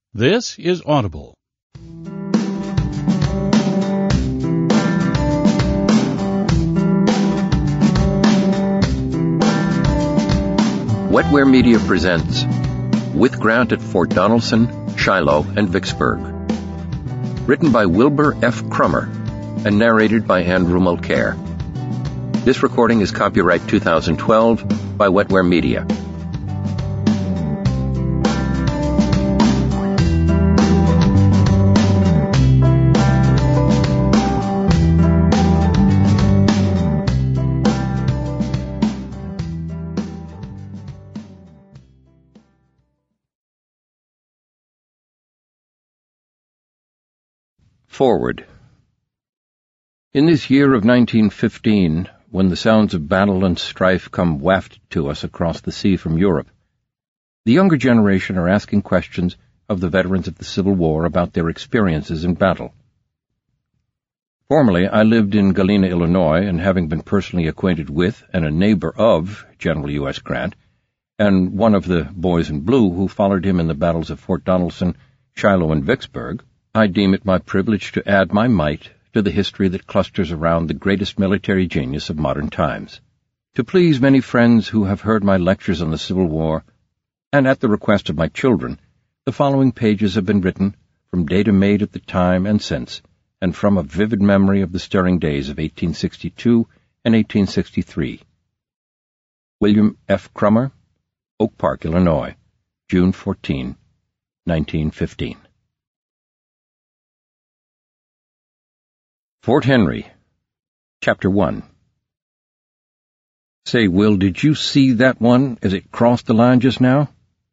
This is Audible. Wetware Media presents With Grant at Fort Donelson, Shiloh, and Vicksburg. Written by Wilbur F. Crummer and narrated by Andrew Mulcair. This recording is copyright 2012 by Wetware Media. Forward. In this year of 1915, when the sounds of battle and strife come wafted to us across the sea from Europe, the younger generation are asking questions of the veterans of the Civil War about their experiences in battle. Formerly, I lived in Galena, Illinois, and having been personally acquainted with and a neighbor of General U.S. Grant, and one of the boys in blue who followed him in the battles of Fort Donelson, Shiloh, and Vicksburg, I deem it my privilege to add my mite to the history that clusters around the greatest military genius of modern times. To please many friends who have heard my lectures on the Civil War, and at the request of my children, the following pages have been written from data made at the time and since, and from a vivid memory of the stirring days of 1862 and 1863. William F. Crummer, Oak Park, Illinois, June 14, 1915. Fort Henry, Chapter 1. Say, Will, did you see that one as it crossed the line just now?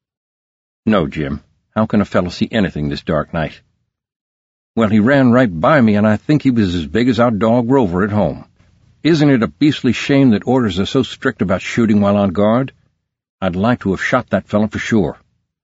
No, Jim. How can a fellow see anything this dark night? Well, he ran right by me, and I think he was as big as our dog Rover at home. Isn't it a beastly shame that orders are so strict about shooting while on guard? I'd like to have shot that fellow for sure.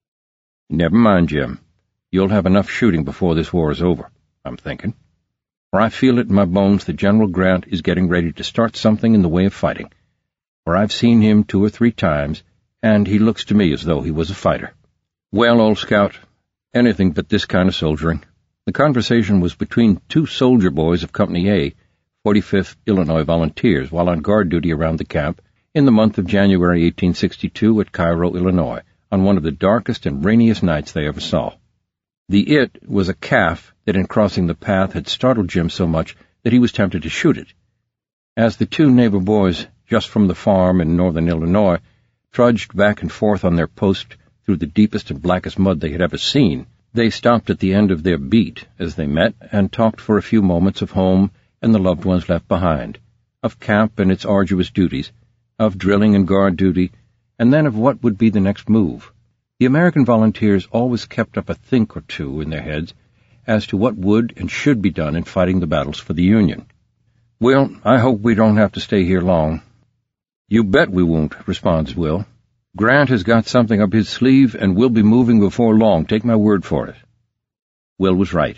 Never mind, Jim. You'll have enough shooting before this war is over, I'm thinking. For I feel it in my bones that General Grant is getting ready to start something in the way of fighting. For I've seen him 2 or 3 times, and he looks to me as though he was a fighter. Well, old scout, anything but this kind of soldiering. The conversation was between 2 soldier boys of Company A, 45th Illinois Volunteers, while on guard duty around the camp in the month of January 1862 at Cairo, Illinois, on one of the darkest and rainiest nights they ever saw. The "it" was a calf that in crossing the path had startled Jim so much that he was tempted to shoot it. As the 2 neighbor boys, just from the farm in northern Illinois, trudged back and forth on their post through the deepest and blackest mud they had ever seen, they stopped at the end of their beat as they met and talked for a few moments of home and the loved ones left behind, of camp and its arduous duties, of drilling and guard duty, and then of what would be the next move. The American volunteers always kept up a think or two in their heads as to what would and should be done in fighting the battles for the Union. Well, I hope we don't have to stay here long. You bet we won't, responds Will. Grant has got something up his sleeve, and we'll be moving before long, take my word for it. Will was right.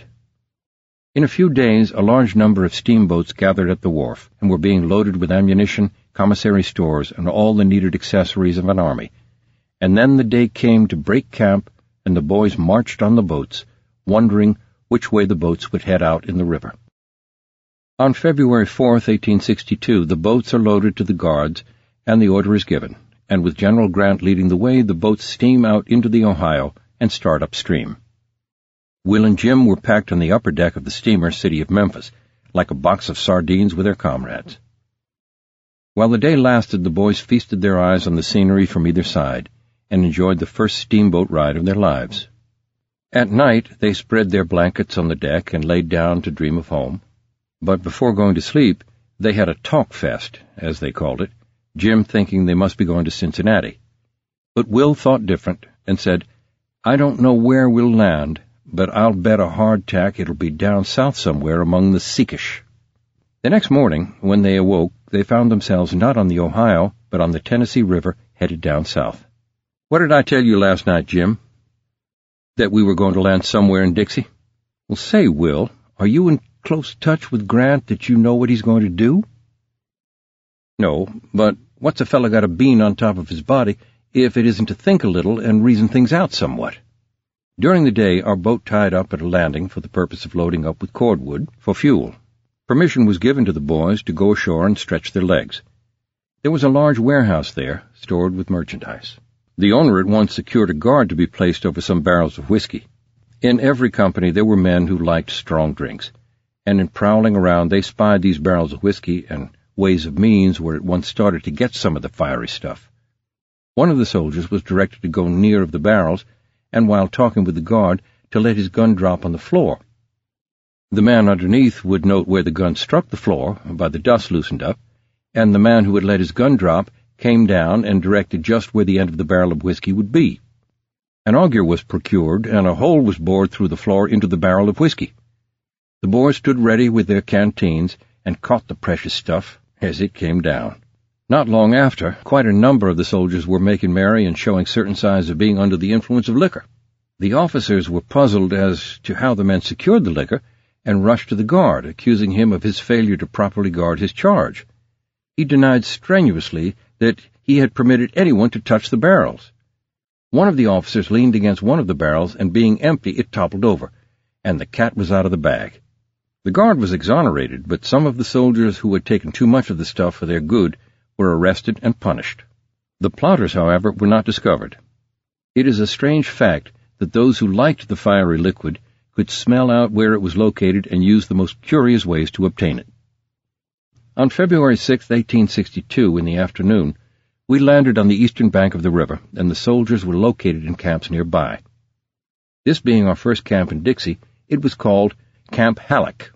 In a few days, a large number of steamboats gathered at the wharf and were being loaded with ammunition, commissary stores, and all the needed accessories of an army. And then the day came to break camp, and the boys marched on the boats, wondering which way the boats would head out in the river. On February 4th, 1862, the boats are loaded to the guards, and the order is given, and with General Grant leading the way, the boats steam out into the Ohio and start upstream. Will and Jim were packed on the upper deck of the steamer City of Memphis, like a box of sardines with their comrades. While the day lasted, the boys feasted their eyes on the scenery from either side, and enjoyed the first steamboat ride of their lives. At night, they spread their blankets on the deck and laid down to dream of home. But before going to sleep, they had a talk fest, as they called it, Jim thinking they must be going to Cincinnati. But Will thought different and said, I don't know where we'll land, but I'll bet a hardtack it'll be down south somewhere among the Secesh. The next morning, when they awoke, they found themselves not on the Ohio, but on the Tennessee River, headed down south. What did I tell you last night, Jim? That we were going to land somewhere in Dixie? Well, say, Will, are you in close touch with Grant that you know what he's going to do? No, but what's a fellow got a bean on top of his body if it isn't to think a little and reason things out somewhat? During the day, our boat tied up at a landing for the purpose of loading up with cordwood for fuel. Permission was given to the boys to go ashore and stretch their legs. There was a large warehouse there, stored with merchandise. The owner at once secured a guard to be placed over some barrels of whiskey. In every company there were men who liked strong drinks, and in prowling around they spied these barrels of whiskey and ways of means where at once started to get some of the fiery stuff. One of the soldiers was directed to go near of the barrels, and while talking with the guard, to let his gun drop on the floor. The man underneath would note where the gun struck the floor by the dust loosened up, and the man who had let his gun drop came down and directed just where the end of the barrel of whiskey would be. An auger was procured, and a hole was bored through the floor into the barrel of whiskey. The boys stood ready with their canteens and caught the precious stuff as it came down. Not long after, quite a number of the soldiers were making merry and showing certain signs of being under the influence of liquor. The officers were puzzled as to how the men secured the liquor, and rushed to the guard, accusing him of his failure to properly guard his charge. He denied strenuously that he had permitted anyone to touch the barrels. One of the officers leaned against one of the barrels, and being empty, it toppled over, and the cat was out of the bag. The guard was exonerated, but some of the soldiers who had taken too much of the stuff for their good were arrested and punished. The plotters, however, were not discovered. It is a strange fact that those who liked the fiery liquid could smell out where it was located and use the most curious ways to obtain it. On February 6, 1862, in the afternoon, we landed on the eastern bank of the river, and the soldiers were located in camps nearby. This being our first camp in Dixie, it was called Camp Halleck.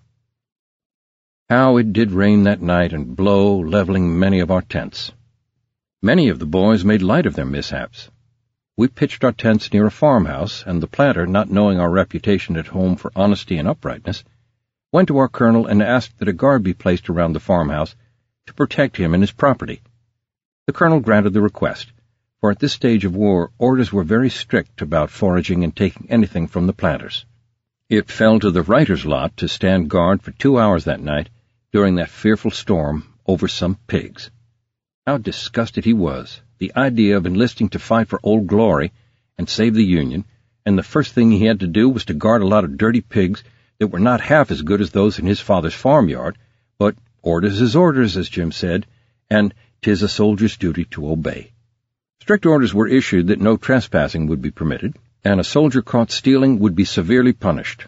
How it did rain that night and blow, leveling many of our tents. Many of the boys made light of their mishaps. We pitched our tents near a farmhouse, and the planter, not knowing our reputation at home for honesty and uprightness, went to our colonel and asked that a guard be placed around the farmhouse to protect him and his property. The colonel granted the request, for at this stage of war orders were very strict about foraging and taking anything from the planters. It fell to the writer's lot to stand guard for 2 hours that night during that fearful storm over some pigs. How disgusted he was! The idea of enlisting to fight for Old Glory and save the Union, and the first thing he had to do was to guard a lot of dirty pigs that were not half as good as those in his father's farmyard, but orders is orders, as Jim said, and 'tis a soldier's duty to obey. Strict orders were issued that no trespassing would be permitted, and a soldier caught stealing would be severely punished.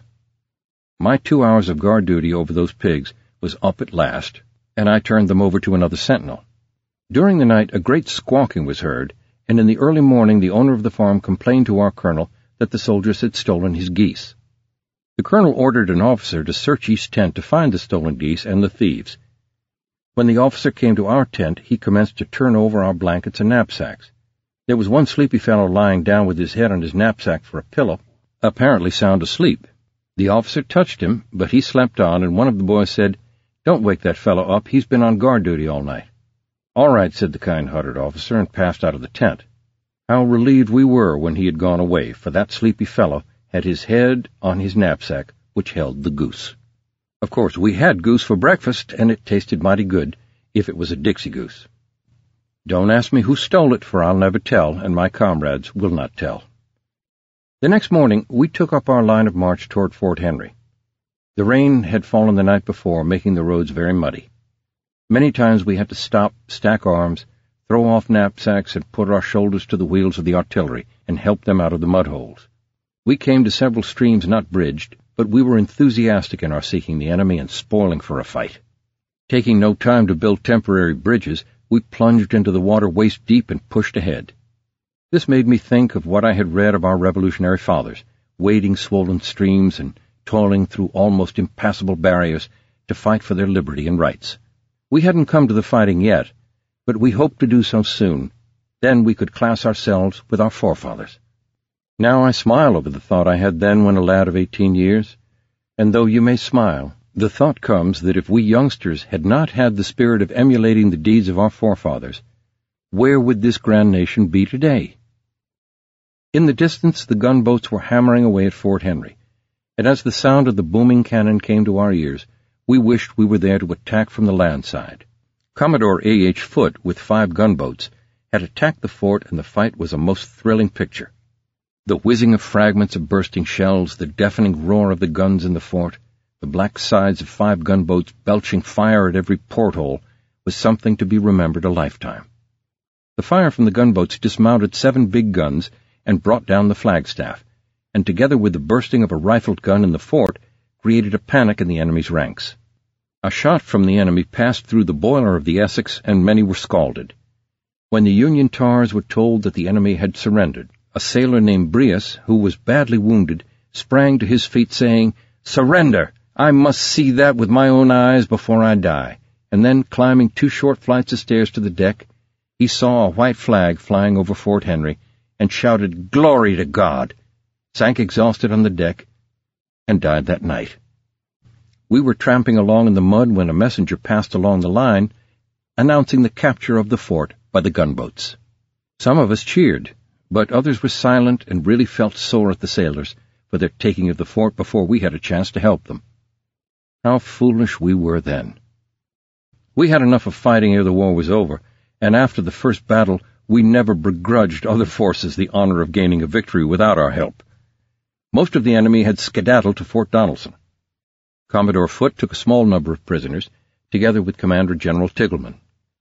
My 2 hours of guard duty over those pigs was up at last, and I turned them over to another sentinel. During the night a great squawking was heard, and in the early morning the owner of the farm complained to our colonel that the soldiers had stolen his geese. The colonel ordered an officer to search each tent to find the stolen geese and the thieves. When the officer came to our tent, he commenced to turn over our blankets and knapsacks. There was one sleepy fellow lying down with his head on his knapsack for a pillow, apparently sound asleep. The officer touched him, but he slept on, and one of the boys said, "Don't wake that fellow up, he's been on guard duty all night." "All right," said the kind-hearted officer, and passed out of the tent. How relieved we were when he had gone away, for that sleepy fellow had his head on his knapsack, which held the goose. Of course, we had goose for breakfast, and it tasted mighty good, if it was a Dixie goose. Don't ask me who stole it, for I'll never tell, and my comrades will not tell. The next morning, we took up our line of march toward Fort Henry. The rain had fallen the night before, making the roads very muddy. Many times we had to stop, stack arms, throw off knapsacks, and put our shoulders to the wheels of the artillery and help them out of the mud holes. We came to several streams not bridged, but we were enthusiastic in our seeking the enemy and spoiling for a fight. Taking no time to build temporary bridges, we plunged into the water waist deep and pushed ahead. This made me think of what I had read of our Revolutionary fathers, wading swollen streams and toiling through almost impassable barriers to fight for their liberty and rights. We hadn't come to the fighting yet, but we hoped to do so soon. Then we could class ourselves with our forefathers. Now I smile over the thought I had then when a lad of 18 years, and though you may smile, the thought comes that if we youngsters had not had the spirit of emulating the deeds of our forefathers, where would this grand nation be today? In the distance the gunboats were hammering away at Fort Henry, and as the sound of the booming cannon came to our ears, we wished we were there to attack from the land side. Commodore A.H. Foote, with 5 gunboats, had attacked the fort, and the fight was a most thrilling picture. The whizzing of fragments of bursting shells, the deafening roar of the guns in the fort, the black sides of 5 gunboats belching fire at every porthole was something to be remembered a lifetime. The fire from the gunboats dismounted 7 big guns and brought down the flagstaff, and together with the bursting of a rifled gun in the fort, created a panic in the enemy's ranks. A shot from the enemy passed through the boiler of the Essex, and many were scalded. When the Union tars were told that the enemy had surrendered, a sailor named Brias, who was badly wounded, sprang to his feet saying, "Surrender! I must see that with my own eyes before I die." And then, climbing 2 short flights of stairs to the deck, he saw a white flag flying over Fort Henry and shouted, "Glory to God!" sank exhausted on the deck, and died that night. We were tramping along in the mud when a messenger passed along the line, announcing the capture of the fort by the gunboats. Some of us cheered, but others were silent and really felt sore at the sailors for their taking of the fort before we had a chance to help them. How foolish we were then. We had enough of fighting ere the war was over, and after the first battle we never begrudged other forces the honor of gaining a victory without our help. Most of the enemy had skedaddled to Fort Donelson. Commodore Foote took a small number of prisoners, together with Commander General Tiggleman.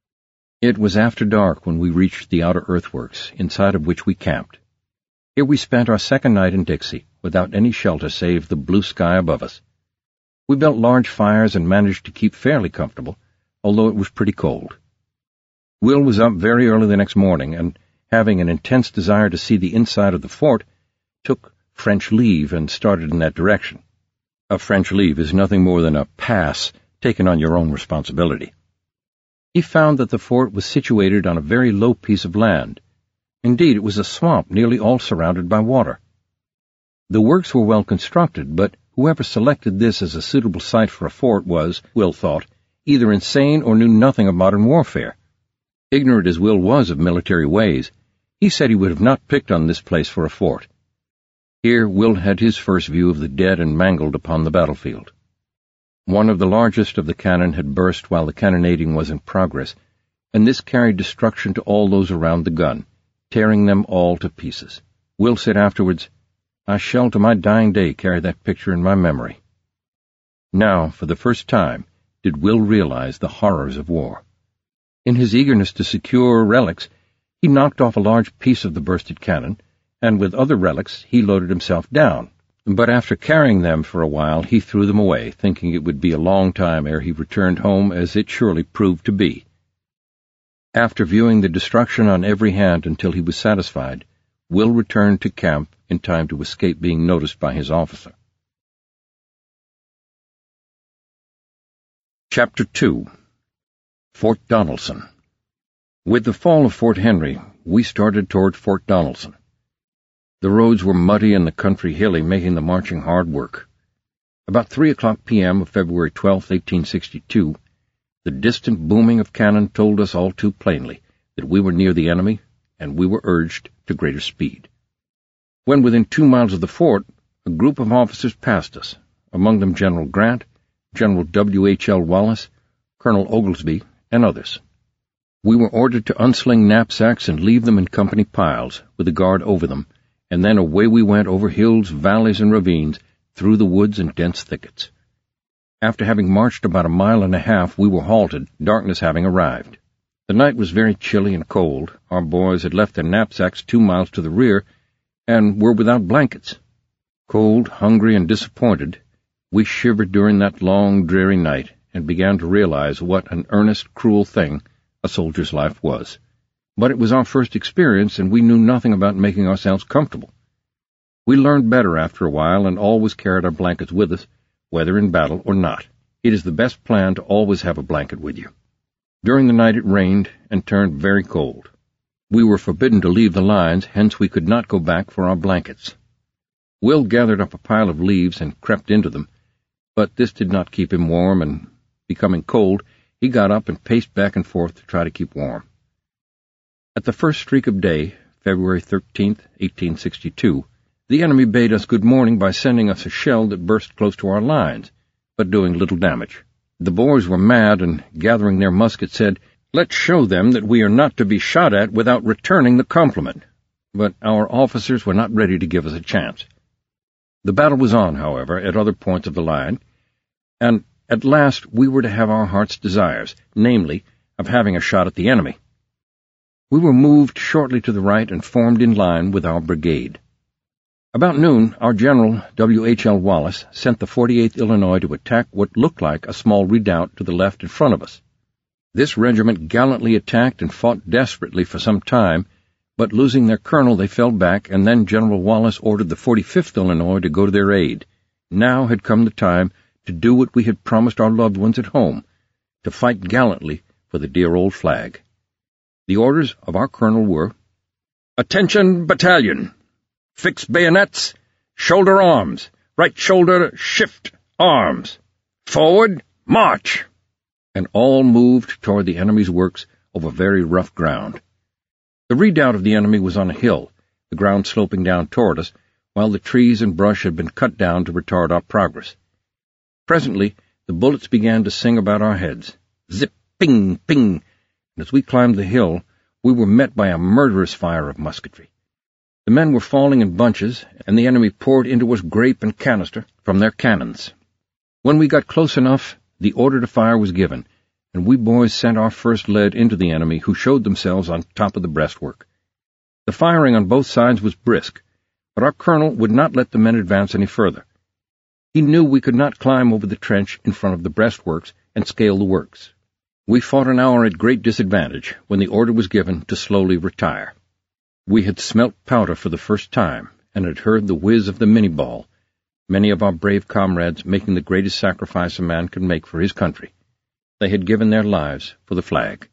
It was after dark when we reached the outer earthworks, inside of which we camped. Here we spent our second night in Dixie, without any shelter save the blue sky above us. We built large fires and managed to keep fairly comfortable, although it was pretty cold. Will was up very early the next morning, and, having an intense desire to see the inside of the fort, took French leave and started in that direction. A French leave is nothing more than a pass taken on your own responsibility. He found that the fort was situated on a very low piece of land. Indeed, it was a swamp nearly all surrounded by water. The works were well constructed, but whoever selected this as a suitable site for a fort was, Will thought, either insane or knew nothing of modern warfare. Ignorant as Will was of military ways, he said he would have not picked on this place for a fort. Here Will had his first view of the dead and mangled upon the battlefield. One of the largest of the cannon had burst while the cannonading was in progress, and this carried destruction to all those around the gun, tearing them all to pieces. Will said afterwards, "I shall to my dying day carry that picture in my memory." Now, for the first time, did Will realize the horrors of war. In his eagerness to secure relics, he knocked off a large piece of the bursted cannon, and with other relics he loaded himself down. But after carrying them for a while, he threw them away, thinking it would be a long time ere he returned home, as it surely proved to be. After viewing the destruction on every hand until he was satisfied, Will returned to camp in time to escape being noticed by his officer. Chapter 2. Fort Donelson. With the fall of Fort Henry, we started toward Fort Donelson. The roads were muddy and the country hilly, making the marching hard work. About 3:00 p.m. of February 12, 1862, the distant booming of cannon told us all too plainly that we were near the enemy, and we were urged to greater speed. When within 2 miles of the fort, a group of officers passed us, among them General Grant, General W.H.L. Wallace, Colonel Oglesby, and others. We were ordered to unsling knapsacks and leave them in company piles, with a guard over them, and then away we went over hills, valleys, and ravines, through the woods and dense thickets. After having marched about 1.5 miles, we were halted, darkness having arrived. The night was very chilly and cold. Our boys had left their knapsacks 2 miles to the rear, and were without blankets. Cold, hungry, and disappointed, we shivered during that long, dreary night, and began to realize what an earnest, cruel thing a soldier's life was. But it was our first experience, and we knew nothing about making ourselves comfortable. We learned better after a while, and always carried our blankets with us, whether in battle or not. It is the best plan to always have a blanket with you. During the night it rained, and turned very cold. We were forbidden to leave the lines, hence we could not go back for our blankets. Will gathered up a pile of leaves and crept into them, but this did not keep him warm, and, becoming cold, he got up and paced back and forth to try to keep warm. At the first streak of day, February 13th, 1862, the enemy bade us good morning by sending us a shell that burst close to our lines, but doing little damage. The boys were mad, and, gathering their muskets, said, "Let's show them that we are not to be shot at without returning the compliment." but our officers were not ready to give us a chance. The battle was on, however, at other points of the line, and at last we were to have our heart's desires, namely, of having a shot at the enemy. We were moved shortly to the right and formed in line with our brigade. About noon, our General, W.H.L. Wallace, sent the 48th Illinois to attack what looked like a small redoubt to the left in front of us. This regiment gallantly attacked and fought desperately for some time, but losing their colonel, they fell back, and then General Wallace ordered the 45th Illinois to go to their aid. Now had come the time to do what we had promised our loved ones at home, to fight gallantly for the dear old flag. The orders of our colonel were, "Attention, battalion! Fix bayonets, shoulder arms, right shoulder, shift, arms. Forward, march!" And all moved toward the enemy's works over very rough ground. The redoubt of the enemy was on a hill, the ground sloping down toward us, while the trees and brush had been cut down to retard our progress. Presently, the bullets began to sing about our heads. Zip, ping, ping, and as we climbed the hill, we were met by a murderous fire of musketry. The men were falling in bunches, and the enemy poured into us grape and canister from their cannons. When we got close enough, the order to fire was given, and we boys sent our first lead into the enemy, who showed themselves on top of the breastwork. The firing on both sides was brisk, but our colonel would not let the men advance any further. He knew we could not climb over the trench in front of the breastworks and scale the works. We fought an hour at great disadvantage when the order was given to slowly retire. We had smelt powder for the first time, and had heard the whiz of the Minnie-ball, many of our brave comrades making the greatest sacrifice a man could make for his country. They had given their lives for the flag.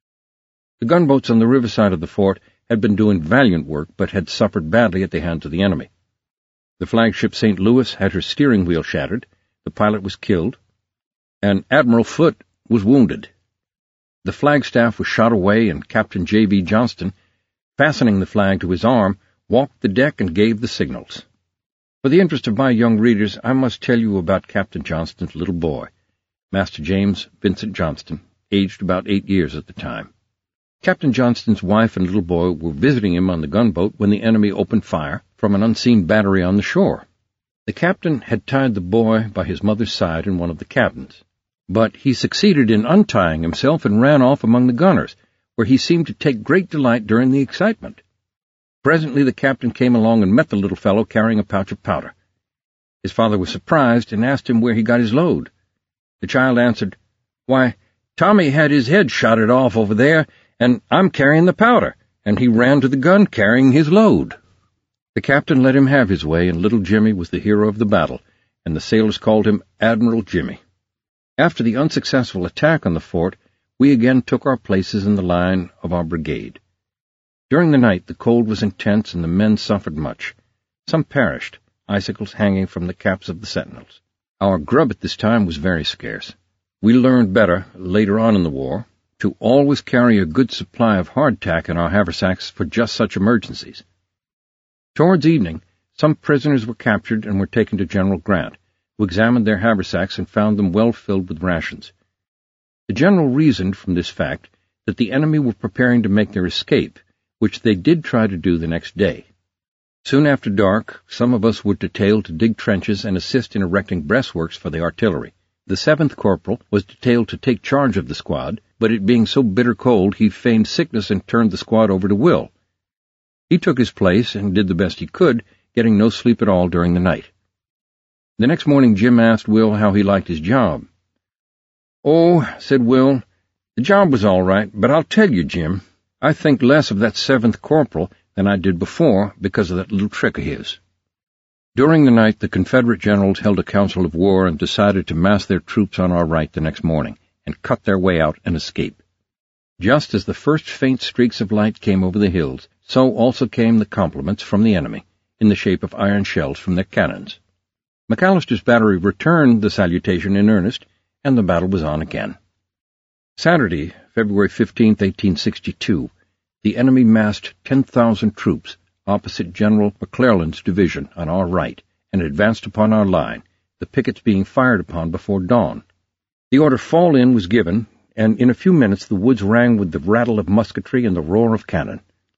The gunboats on the riverside of the fort had been doing valiant work, but had suffered badly at the hands of the enemy. The flagship St. Louis had her steering wheel shattered, the pilot was killed, and Admiral Foote was wounded. The flagstaff was shot away, and Captain J.V. Johnston, fastening the flag to his arm, walked the deck and gave the signals. For the interest of my young readers, I must tell you about Captain Johnston's little boy, Master James Vincent Johnston, aged about 8 years at the time. Captain Johnston's wife and little boy were visiting him on the gunboat when the enemy opened fire from an unseen battery on the shore. The captain had tied the boy by his mother's side in one of the cabins, but he succeeded in untying himself and ran off among the gunners, where he seemed to take great delight during the excitement. Presently the captain came along and met the little fellow carrying a pouch of powder. His father was surprised and asked him where he got his load. The child answered, "Why, Tommy had his head shotted off over there, and I'm carrying the powder," and he ran to the gun carrying his load. The captain let him have his way, and little Jimmy was the hero of the battle, and the sailors called him Admiral Jimmy. After the unsuccessful attack on the fort, we again took our places in the line of our brigade. During the night the cold was intense, and the men suffered much. Some perished, icicles hanging from the caps of the sentinels. Our grub at this time was very scarce. We learned better, later on in the war, to always carry a good supply of hardtack in our haversacks for just such emergencies. Towards evening, some prisoners were captured and were taken to General Grant, who examined their haversacks and found them well filled with rations. The general reasoned from this fact that the enemy were preparing to make their escape, which they did try to do the next day. Soon after dark, some of us were detailed to dig trenches and assist in erecting breastworks for the artillery. The 7th Corporal was detailed to take charge of the squad, but it being so bitter cold, he feigned sickness and turned the squad over to Will. He took his place and did the best he could, getting no sleep at all during the night. The next morning Jim asked Will how he liked his job. "Oh," said Will, "the job was all right, but I'll tell you, Jim, I think less of that 7th Corporal than I did before because of that little trick of his." During the night, the Confederate generals held a council of war and decided to mass their troops on our right the next morning and cut their way out and escape. Just as the first faint streaks of light came over the hills, so also came the compliments from the enemy, in the shape of iron shells from their cannons. McAllister's battery returned the salutation in earnest, and the battle was on again. Saturday, February 15, 1862, the enemy massed 10,000 troops opposite General McClellan's division on our right and advanced upon our line, the pickets being fired upon before dawn. The order "fall in" was given, and in a few minutes the woods rang with the rattle of musketry and the roar of cannon.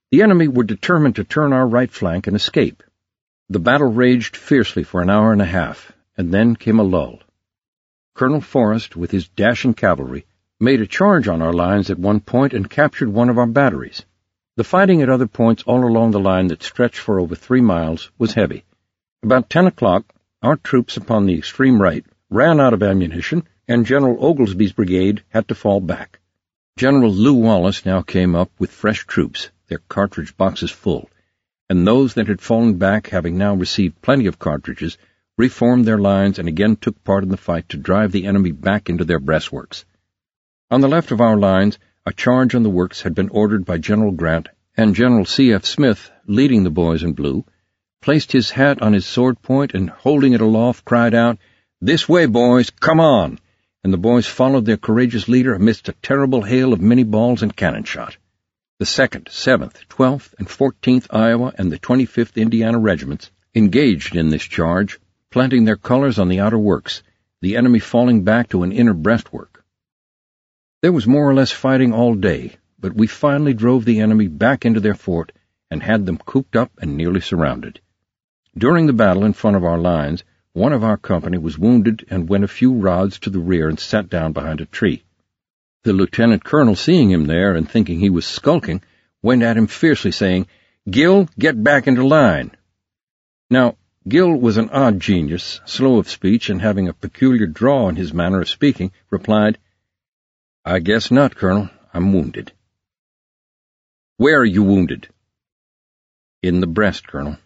The enemy were determined to turn our right flank and escape. The battle raged fiercely for an hour and a half, and then came a lull. Colonel Forrest, with his dashing cavalry, made a charge on our lines at one point and captured one of our batteries. The fighting at other points all along the line that stretched for over 3 miles was heavy. About 10 o'clock, our troops upon the extreme right ran out of ammunition, and General Oglesby's brigade had to fall back. General Lew Wallace now came up with fresh troops, their cartridge boxes full, and those that had fallen back, having now received plenty of cartridges, reformed their lines and again took part in the fight to drive the enemy back into their breastworks. On the left of our lines, a charge on the works had been ordered by General Grant, and General C.F. Smith, leading the boys in blue, placed his hat on his sword point and, holding it aloft, cried out, "This way, boys, come on!" And the boys followed their courageous leader amidst a terrible hail of Minnie balls and cannon shot. The 2nd, 7th, 12th, and 14th Iowa and the 25th Indiana regiments engaged in this charge, planting their colors on the outer works, the enemy falling back to an inner breastwork. There was more or less fighting all day, but we finally drove the enemy back into their fort and had them cooped up and nearly surrounded. During the battle in front of our lines, one of our company was wounded and went a few rods to the rear and sat down behind a tree. The lieutenant colonel, seeing him there and thinking he was skulking, went at him fiercely, saying, "Gill, get back into line." Now, Gill was an odd genius, slow of speech and having a peculiar drawl in his manner of speaking, replied, "I guess not, Colonel. I'm wounded." "Where are you wounded?" "In the breast, Colonel."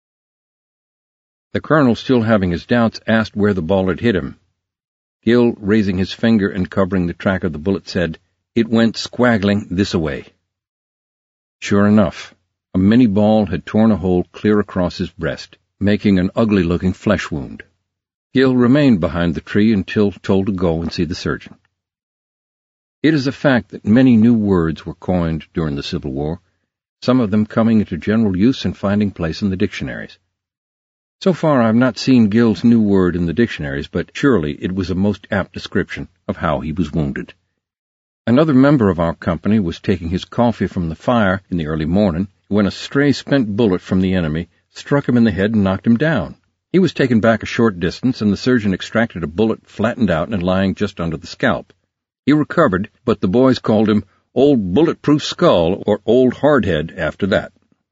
The colonel, still having his doubts, asked where the ball had hit him. Gill, raising his finger and covering the track of the bullet, said, "It went squaggling this-a-way." Sure enough, a Minnie ball had torn a hole clear across his breast, making an ugly-looking flesh wound. Gill remained behind the tree until told to go and see the surgeon. It is a fact that many new words were coined during the Civil War, some of them coming into general use and finding place in the dictionaries. So far I have not seen Gill's new word in the dictionaries, but surely it was a most apt description of how he was wounded. Another member of our company was taking his coffee from the fire in the early morning when a stray spent bullet from the enemy struck him in the head and knocked him down. He was taken back a short distance, and the surgeon extracted a bullet flattened out and lying just under the scalp. He recovered, but the boys called him Old Bulletproof Skull or Old Hardhead after that.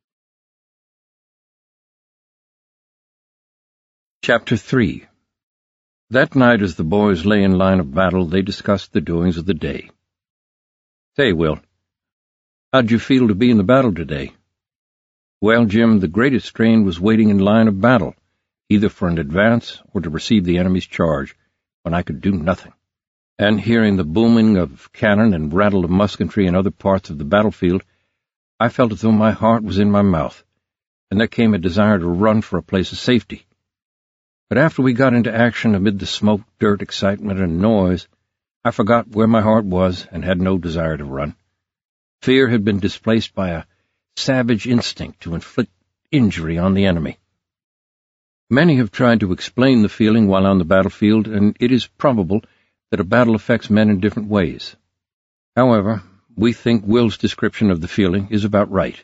Chapter 3. That night, as the boys lay in line of battle, they discussed the doings of the day. "Say, Will, how'd you feel to be in the battle today?" "Well, Jim, the greatest strain was waiting in line of battle, either for an advance or to receive the enemy's charge, when I could do nothing. And hearing the booming of cannon and rattle of musketry in other parts of the battlefield, I felt as though my heart was in my mouth, and there came a desire to run for a place of safety. But after we got into action amid the smoke, dirt, excitement, and noise, I forgot where my heart was and had no desire to run. Fear had been displaced by a savage instinct to inflict injury on the enemy. Many have tried to explain the feeling while on the battlefield, and it is probable that a battle affects men in different ways. However, we think Will's description of the feeling is about right.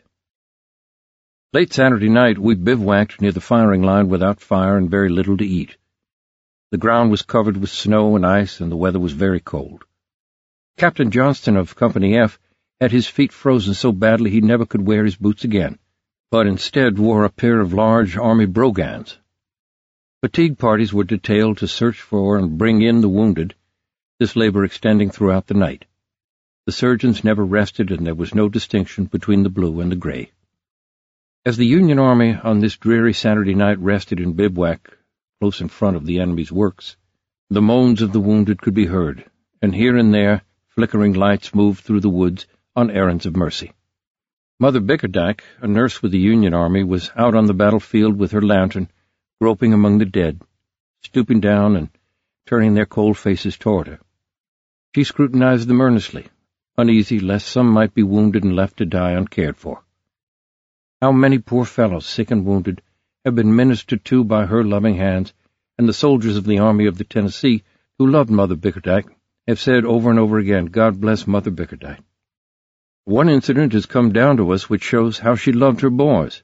Late Saturday night, we bivouacked near the firing line without fire and very little to eat. The ground was covered with snow and ice, and the weather was very cold. Captain Johnston of Company F had his feet frozen so badly he never could wear his boots again, but instead wore a pair of large army brogans. Fatigue parties were detailed to search for and bring in the wounded, this labor extending throughout the night. The surgeons never rested, and there was no distinction between the blue and the gray. As the Union Army on this dreary Saturday night rested in bivouac close in front of the enemy's works, the moans of the wounded could be heard, and here and there flickering lights moved through the woods on errands of mercy. Mother Bickerdike, a nurse with the Union Army, was out on the battlefield with her lantern, groping among the dead, stooping down and turning their cold faces toward her. She scrutinized them earnestly, uneasy lest some might be wounded and left to die uncared for. How many poor fellows, sick and wounded, have been ministered to by her loving hands, and the soldiers of the Army of the Tennessee, who loved Mother Bickerdike, have said over and over again, "God bless Mother Bickerdike." One incident has come down to us which shows how she loved her boys.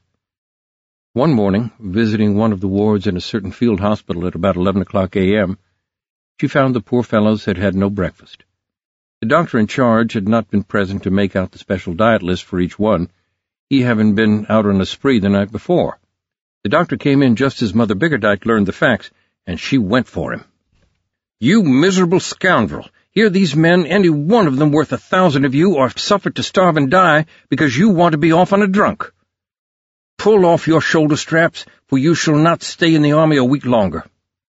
One morning, visiting one of the wards in a certain field hospital at about 11 o'clock a.m., she found the poor fellows had had no breakfast. The doctor in charge had not been present to make out the special diet list for each one, he having been out on a spree the night before. The doctor came in just as Mother Bickerdike learned the facts, and she went for him. "You miserable scoundrel! Here these men, any one of them worth 1,000 of you, are suffered to starve and die because you want to be off on a drunk. Pull off your shoulder straps, for you shall not stay in the army a week longer."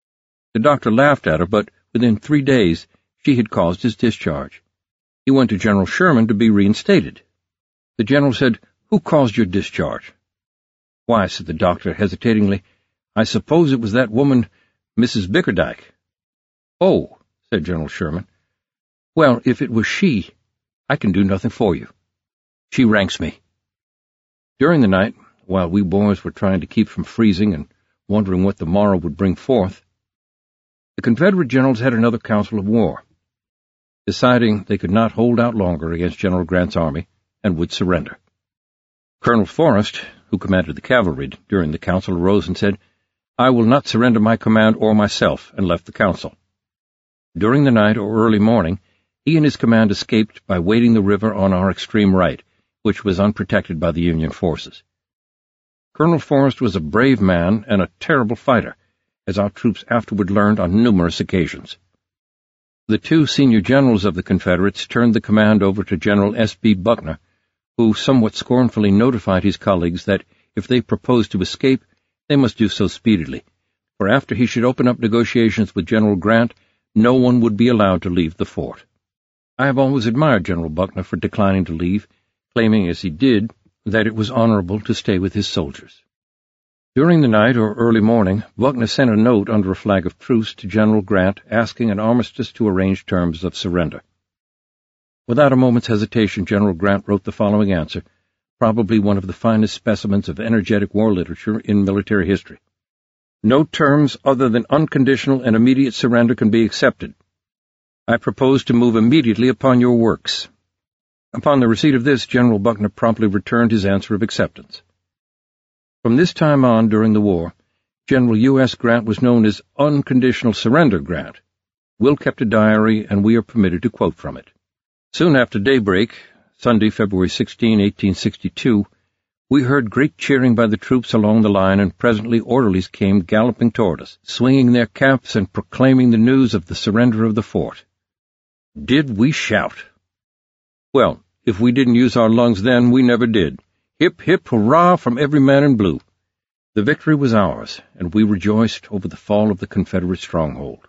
The doctor laughed at her, but within 3 days she had caused his discharge. He went to General Sherman to be reinstated. The general said, "Who caused your discharge?" "Why," said the doctor hesitatingly, "I suppose it was that woman, Mrs. Bickerdike." "Oh," said General Sherman. "Well, if it was she, I can do nothing for you. She ranks me." During the night, while we boys were trying to keep from freezing and wondering what the morrow would bring forth, the Confederate generals had another council of war, deciding they could not hold out longer against General Grant's army and would surrender. Colonel Forrest, who commanded the cavalry during the council, arose and said, "I will not surrender my command or myself," and left the council. During the night or early morning, he and his command escaped by wading the river on our extreme right, which was unprotected by the Union forces. Colonel Forrest was a brave man and a terrible fighter, as our troops afterward learned on numerous occasions. The two senior generals of the Confederates turned the command over to General S.B. Buckner, who somewhat scornfully notified his colleagues that if they proposed to escape, they must do so speedily, for after he should open up negotiations with General Grant, no one would be allowed to leave the fort. I have always admired General Buckner for declining to leave, claiming, as he did, that it was honorable to stay with his soldiers. During the night or early morning, Buckner sent a note under a flag of truce to General Grant asking an armistice to arrange terms of surrender. Without a moment's hesitation, General Grant wrote the following answer, probably one of the finest specimens of energetic war literature in military history. "No terms other than unconditional and immediate surrender can be accepted. I propose to move immediately upon your works." Upon the receipt of this, General Buckner promptly returned his answer of acceptance. From this time on during the war, General U.S. Grant was known as Unconditional Surrender Grant. Will kept a diary, and we are permitted to quote from it. Soon after daybreak, Sunday, February 16, 1862, we heard great cheering by the troops along the line, and presently orderlies came galloping toward us, swinging their caps and proclaiming the news of the surrender of the fort. Did we shout? Well, if we didn't use our lungs then, we never did. Hip, hip, hurrah from every man in blue. The victory was ours, and we rejoiced over the fall of the Confederate stronghold.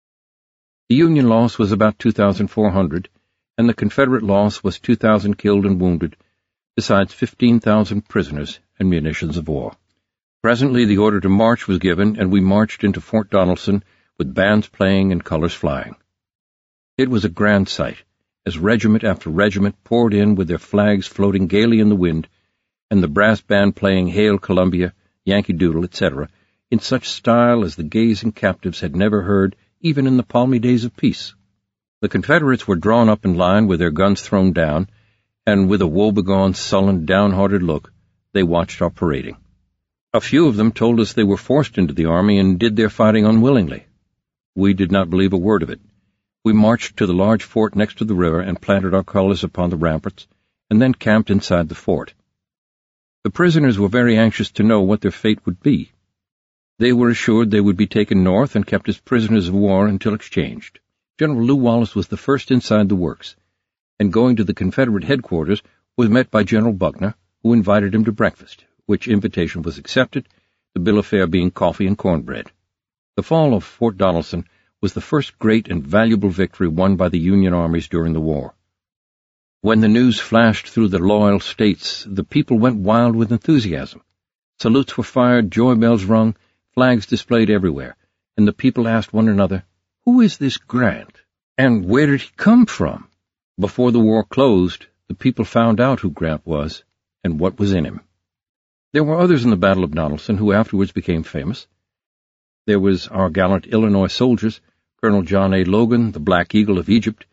The Union loss was about 2,400, and the Confederate loss was 2,000 killed and wounded, besides 15,000 prisoners and munitions of war. Presently the order to march was given, and we marched into Fort Donelson with bands playing and colors flying. It was a grand sight, as regiment after regiment poured in with their flags floating gaily in the wind, and the brass band playing Hail Columbia, Yankee Doodle, etc., in such style as the gazing captives had never heard even in the palmy days of peace. The Confederates were drawn up in line with their guns thrown down, and with a woebegone, sullen, downhearted look, they watched our parading. A few of them told us they were forced into the army and did their fighting unwillingly. We did not believe a word of it. We marched to the large fort next to the river and planted our colors upon the ramparts, and then camped inside the fort. The prisoners were very anxious to know what their fate would be. They were assured they would be taken north and kept as prisoners of war until exchanged. General Lew Wallace was the first inside the works, and going to the Confederate headquarters was met by General Buckner, who invited him to breakfast, which invitation was accepted, the bill of fare being coffee and cornbread. The fall of Fort Donelson was the first great and valuable victory won by the Union armies during the war. When the news flashed through the loyal states, the people went wild with enthusiasm. Salutes were fired, joy bells rung, flags displayed everywhere, and the people asked one another, "Who is this Grant? And where did he come from?" Before the war closed, the people found out who Grant was and what was in him. There were others in the Battle of Donelson who afterwards became famous. There was our gallant Illinois soldiers, Colonel John A. Logan, the Black Eagle of Egypt,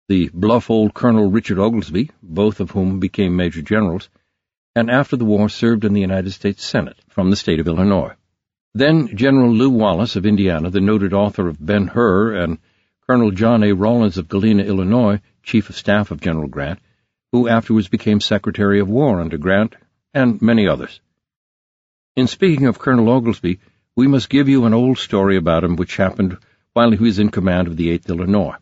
the bluff old Colonel Richard Oglesby, both of whom became major generals, and after the war served in the United States Senate from the state of Illinois. Then General Lew Wallace of Indiana, the noted author of Ben-Hur, and Colonel John A. Rawlins of Galena, Illinois, Chief of Staff of General Grant, who afterwards became Secretary of War under Grant, and many others. In speaking of Colonel Oglesby, we must give you an old story about him which happened while he was in command of the 8th Illinois.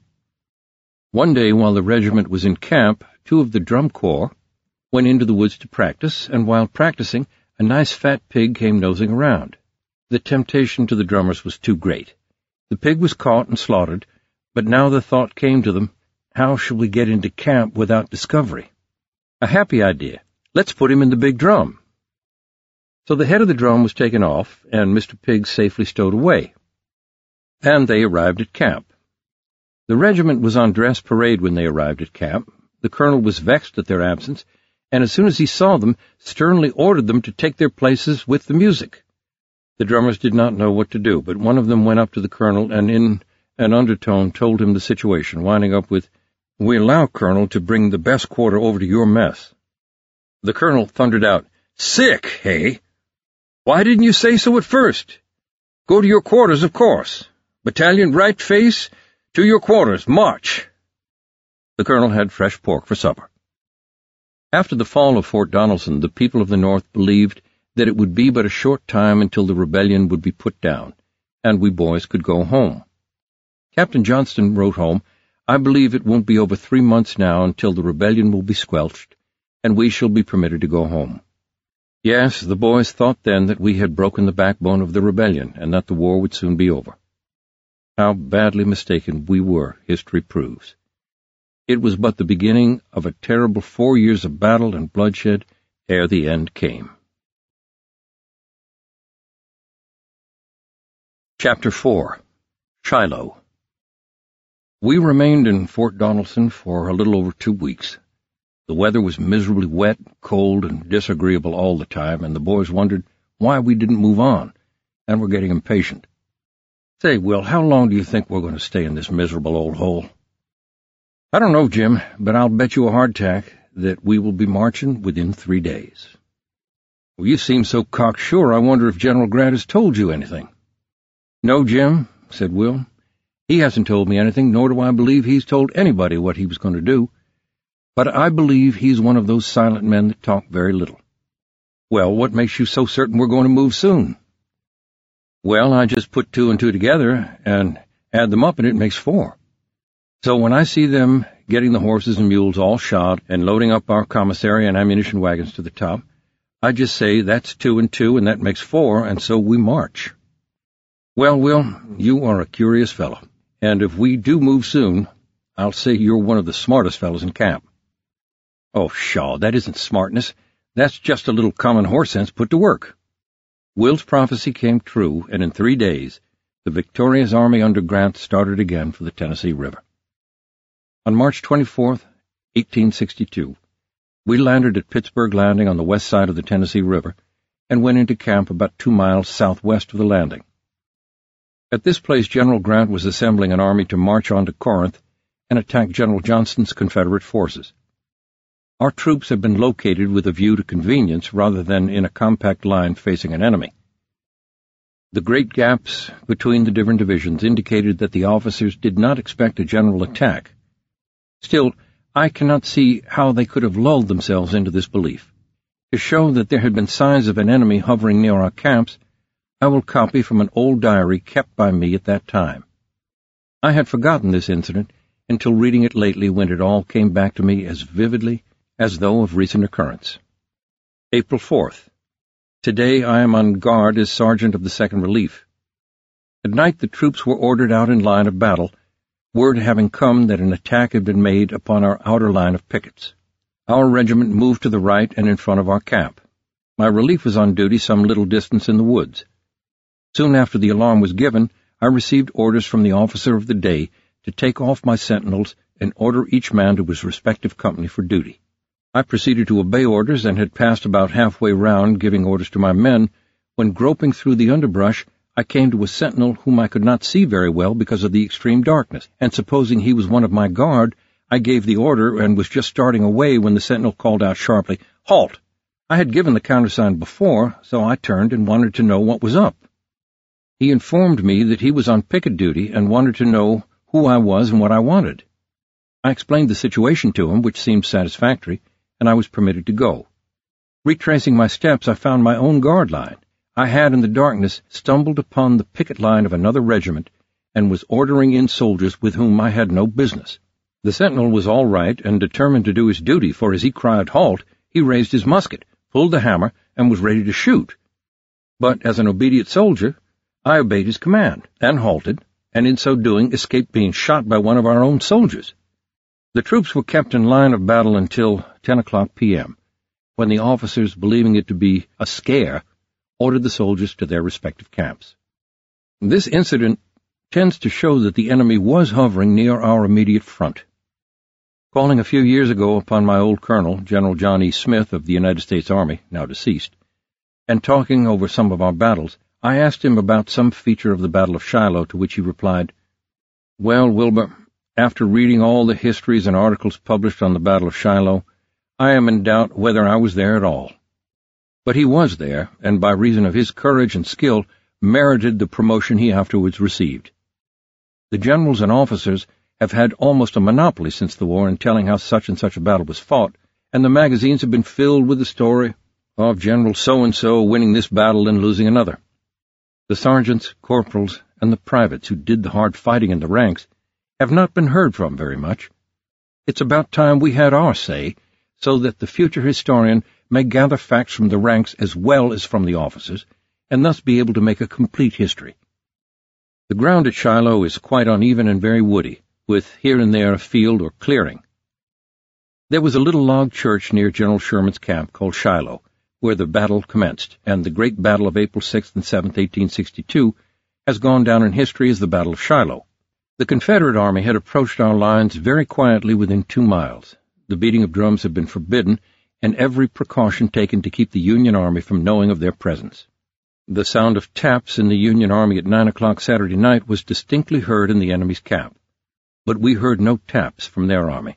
One day while the regiment was in camp, 2 of the drum corps went into the woods to practice, and while practicing, a nice fat pig came nosing around. The temptation to the drummers was too great. The pig was caught and slaughtered, but now the thought came to them, how shall we get into camp without discovery? A happy idea. Let's put him in the big drum. So the head of the drum was taken off, and Mr. Pig safely stowed away. And they arrived at camp. The regiment was on dress parade when they arrived at camp. The colonel was vexed at their absence, and as soon as he saw them, sternly ordered them to take their places with the music. The drummers did not know what to do, but one of them went up to the colonel and in an undertone told him the situation, winding up with, "We allow, Colonel, to bring the best quarter over to your mess." The colonel thundered out, "Sick, hey? Why didn't you say so at first? Go to your quarters, of course. Battalion right face, to your quarters, march." The colonel had fresh pork for supper. After the fall of Fort Donelson, the people of the North believed that it would be but a short time until the rebellion would be put down, and we boys could go home. Captain Johnston wrote home, "I believe it won't be over 3 months now until the rebellion will be squelched, and we shall be permitted to go home." Yes, the boys thought then that we had broken the backbone of the rebellion, and that the war would soon be over. How badly mistaken we were, history proves. It was but the beginning of a terrible 4 years of battle and bloodshed ere the end came. Chapter 4. Shiloh. We remained in Fort Donelson for a little over 2 weeks. The weather was miserably wet, cold, and disagreeable all the time, and the boys wondered why we didn't move on, and were getting impatient. "Say, Will, how long do you think we're going to stay in this miserable old hole?" "I don't know, Jim, but I'll bet you a hardtack that we will be marching within 3 days. "Well, you seem so cocksure, I wonder if General Grant has told you anything." "No, Jim," said Will. "He hasn't told me anything, nor do I believe he's told anybody what he was going to do. But I believe he's one of those silent men that talk very little." "Well, what makes you so certain we're going to move soon?" "Well, I just put 2 and 2 together, and add them up, and it makes 4. So when I see them getting the horses and mules all shod and loading up our commissary and ammunition wagons to the top, I just say that's 2 and 2, and that makes 4, and so we march." "Well, Will, you are a curious fellow, and if we do move soon, I'll say you're one of the smartest fellows in camp." "Oh, pshaw, that isn't smartness. That's just a little common horse sense put to work." Will's prophecy came true, and in 3 days, the victorious army under Grant started again for the Tennessee River. On March 24th, 1862, we landed at Pittsburgh Landing on the west side of the Tennessee River and went into camp about 2 miles southwest of the landing. At this place, General Grant was assembling an army to march on to Corinth and attack General Johnston's Confederate forces. Our troops had been located with a view to convenience rather than in a compact line facing an enemy. The great gaps between the different divisions indicated that the officers did not expect a general attack. Still, I cannot see how they could have lulled themselves into this belief. To show that there had been signs of an enemy hovering near our camps, I will copy from an old diary kept by me at that time. I had forgotten this incident until reading it lately, when it all came back to me as vividly as though of recent occurrence. April 4th. Today I am on guard as sergeant of the 2nd Relief. At night the troops were ordered out in line of battle, word having come that an attack had been made upon our outer line of pickets. Our regiment moved to the right and in front of our camp. My relief was on duty some little distance in the woods. Soon after the alarm was given, I received orders from the officer of the day to take off my sentinels and order each man to his respective company for duty. I proceeded to obey orders and had passed about halfway round giving orders to my men, when groping through the underbrush I came to a sentinel whom I could not see very well because of the extreme darkness, and supposing he was one of my guard, I gave the order and was just starting away when the sentinel called out sharply, "Halt!" I had given the countersign before, so I turned and wanted to know what was up. He informed me that he was on picket duty and wanted to know who I was and what I wanted. I explained the situation to him, which seemed satisfactory, and I was permitted to go. Retracing my steps, I found my own guard line. I had, in the darkness, stumbled upon the picket line of another regiment and was ordering in soldiers with whom I had no business. The sentinel was all right and determined to do his duty, for as he cried halt, he raised his musket, pulled the hammer, and was ready to shoot. But as an obedient soldier, I obeyed his command, and halted, and in so doing escaped being shot by one of our own soldiers. The troops were kept in line of battle until 10:00 p.m., when the officers, believing it to be a scare, ordered the soldiers to their respective camps. This incident tends to show that the enemy was hovering near our immediate front. Calling a few years ago upon my old colonel, General John E. Smith of the United States Army, now deceased, and talking over some of our battles, I asked him about some feature of the Battle of Shiloh, to which he replied, "Well, Wilbur, after reading all the histories and articles published on the Battle of Shiloh, I am in doubt whether I was there at all." But he was there, and by reason of his courage and skill, merited the promotion he afterwards received. The generals and officers have had almost a monopoly since the war in telling how such and such a battle was fought, and the magazines have been filled with the story of General so-and-so winning this battle and losing another. The sergeants, corporals, and the privates who did the hard fighting in the ranks have not been heard from very much. It's about time we had our say, so that the future historian may gather facts from the ranks as well as from the officers, and thus be able to make a complete history. The ground at Shiloh is quite uneven and very woody, with here and there a field or clearing. There was a little log church near General Sherman's camp called Shiloh, where the battle commenced, and the great battle of April 6th and 7th, 1862, has gone down in history as the Battle of Shiloh. The Confederate Army had approached our lines very quietly within 2 miles. The beating of drums had been forbidden, and every precaution taken to keep the Union Army from knowing of their presence. The sound of taps in the Union Army at 9:00 Saturday night was distinctly heard in the enemy's camp, but we heard no taps from their army.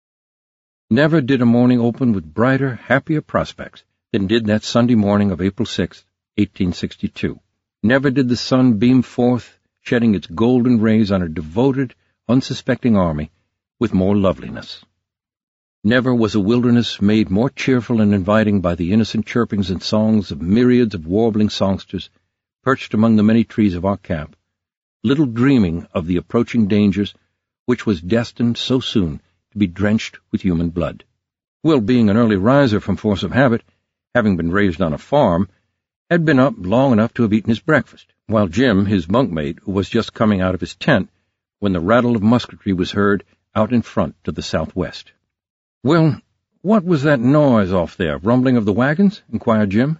Never did a morning open with brighter, happier prospects than did that Sunday morning of April 6, 1862. Never did the sun beam forth, shedding its golden rays on a devoted, unsuspecting army with more loveliness. Never was a wilderness made more cheerful and inviting by the innocent chirpings and songs of myriads of warbling songsters perched among the many trees of our camp, little dreaming of the approaching dangers which was destined so soon to be drenched with human blood. Will, being an early riser from force of habit, having been raised on a farm, had been up long enough to have eaten his breakfast, while Jim, his bunkmate, was just coming out of his tent when the rattle of musketry was heard out in front to the southwest. "Well, what was that noise off there, rumbling of the wagons?" inquired Jim.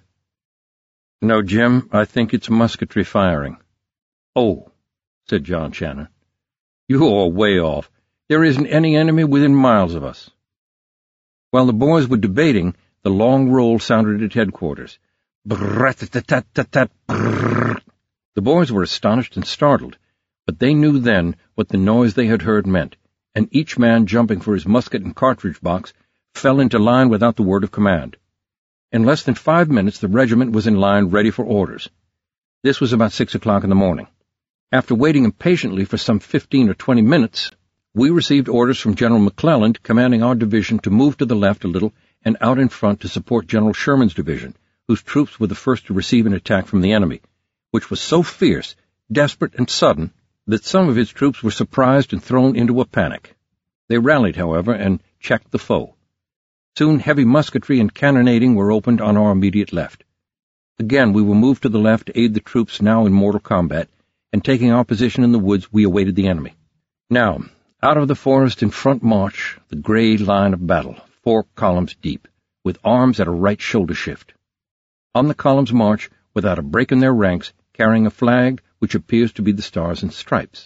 "No, Jim, I think it's musketry firing." "Oh," said John Shannon. "You're way off. There isn't any enemy within miles of us." While the boys were debating, the long roll sounded at headquarters. Brrr-tat-tat-tat-tat, brrr. The boys were astonished and startled, but they knew then what the noise they had heard meant, and each man, jumping for his musket and cartridge box, fell into line without the word of command. In less than 5 minutes the regiment was in line ready for orders. This was about 6:00 in the morning. After waiting impatiently for some 15 or 20 minutes, we received orders from General McClelland commanding our division to move to the left a little and out in front to support General Sherman's division, whose troops were the first to receive an attack from the enemy, which was so fierce, desperate, and sudden that some of his troops were surprised and thrown into a panic. They rallied, however, and checked the foe. Soon heavy musketry and cannonading were opened on our immediate left. Again we were moved to the left to aid the troops now in mortal combat, and taking our position in the woods, we awaited the enemy. Now, out of the forest in front marched the gray line of battle, 4 columns deep, with arms at a right shoulder shift. On the columns march, without a break in their ranks, carrying a flag which appears to be the Stars and Stripes.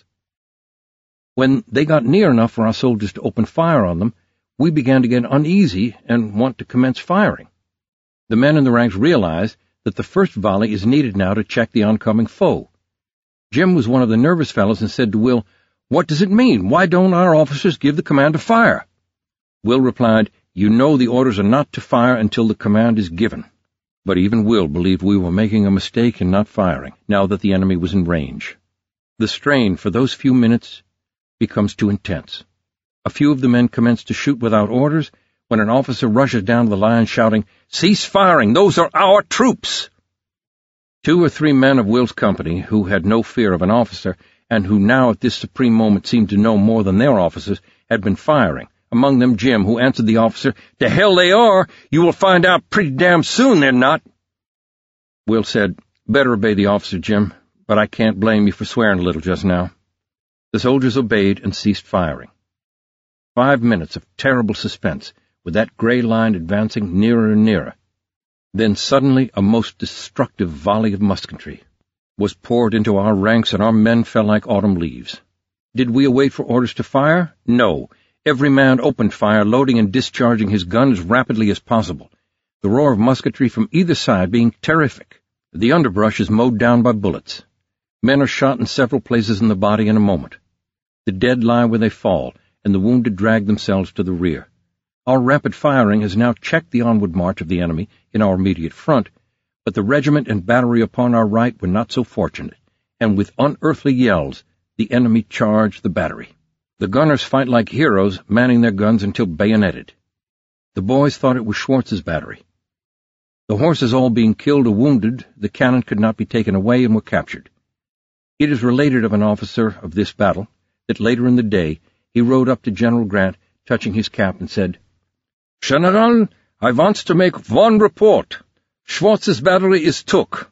When they got near enough for our soldiers to open fire on them, we began to get uneasy and want to commence firing. The men in the ranks realized that the first volley is needed now to check the oncoming foe. Jim was one of the nervous fellows and said to Will, What does it mean? Why don't our officers give the command to fire? Will replied, You know the orders are not to fire until the command is given. But even Will believed we were making a mistake in not firing, now that the enemy was in range. The strain for those few minutes becomes too intense. A few of the men commence to shoot without orders, when an officer rushes down the line shouting, Cease firing! Those are our troops! 2 or 3 men of Will's company, who had no fear of an officer, and who now at this supreme moment seemed to know more than their officers, had been firing. Among them Jim, who answered the officer, To hell they are! You will find out pretty damn soon they're not! Will said, Better obey the officer, Jim, but I can't blame you for swearing a little just now. The soldiers obeyed and ceased firing. 5 minutes of terrible suspense, with that gray line advancing nearer and nearer. Then suddenly a most destructive volley of musketry was poured into our ranks, and our men fell like autumn leaves. Did we await for orders to fire? No. Every man opened fire, loading and discharging his gun as rapidly as possible, the roar of musketry from either side being terrific. The underbrush is mowed down by bullets. Men are shot in several places in the body in a moment. The dead lie where they fall, and the wounded drag themselves to the rear. Our rapid firing has now checked the onward march of the enemy in our immediate front, but the regiment and battery upon our right were not so fortunate, and with unearthly yells the enemy charged the battery. The gunners fight like heroes, manning their guns until bayoneted. The boys thought it was Schwartz's battery. The horses all being killed or wounded, the cannon could not be taken away and were captured. It is related of an officer of this battle that later in the day he rode up to General Grant, touching his cap, and said, General, I wants to make one report. Schwartz's battery is took.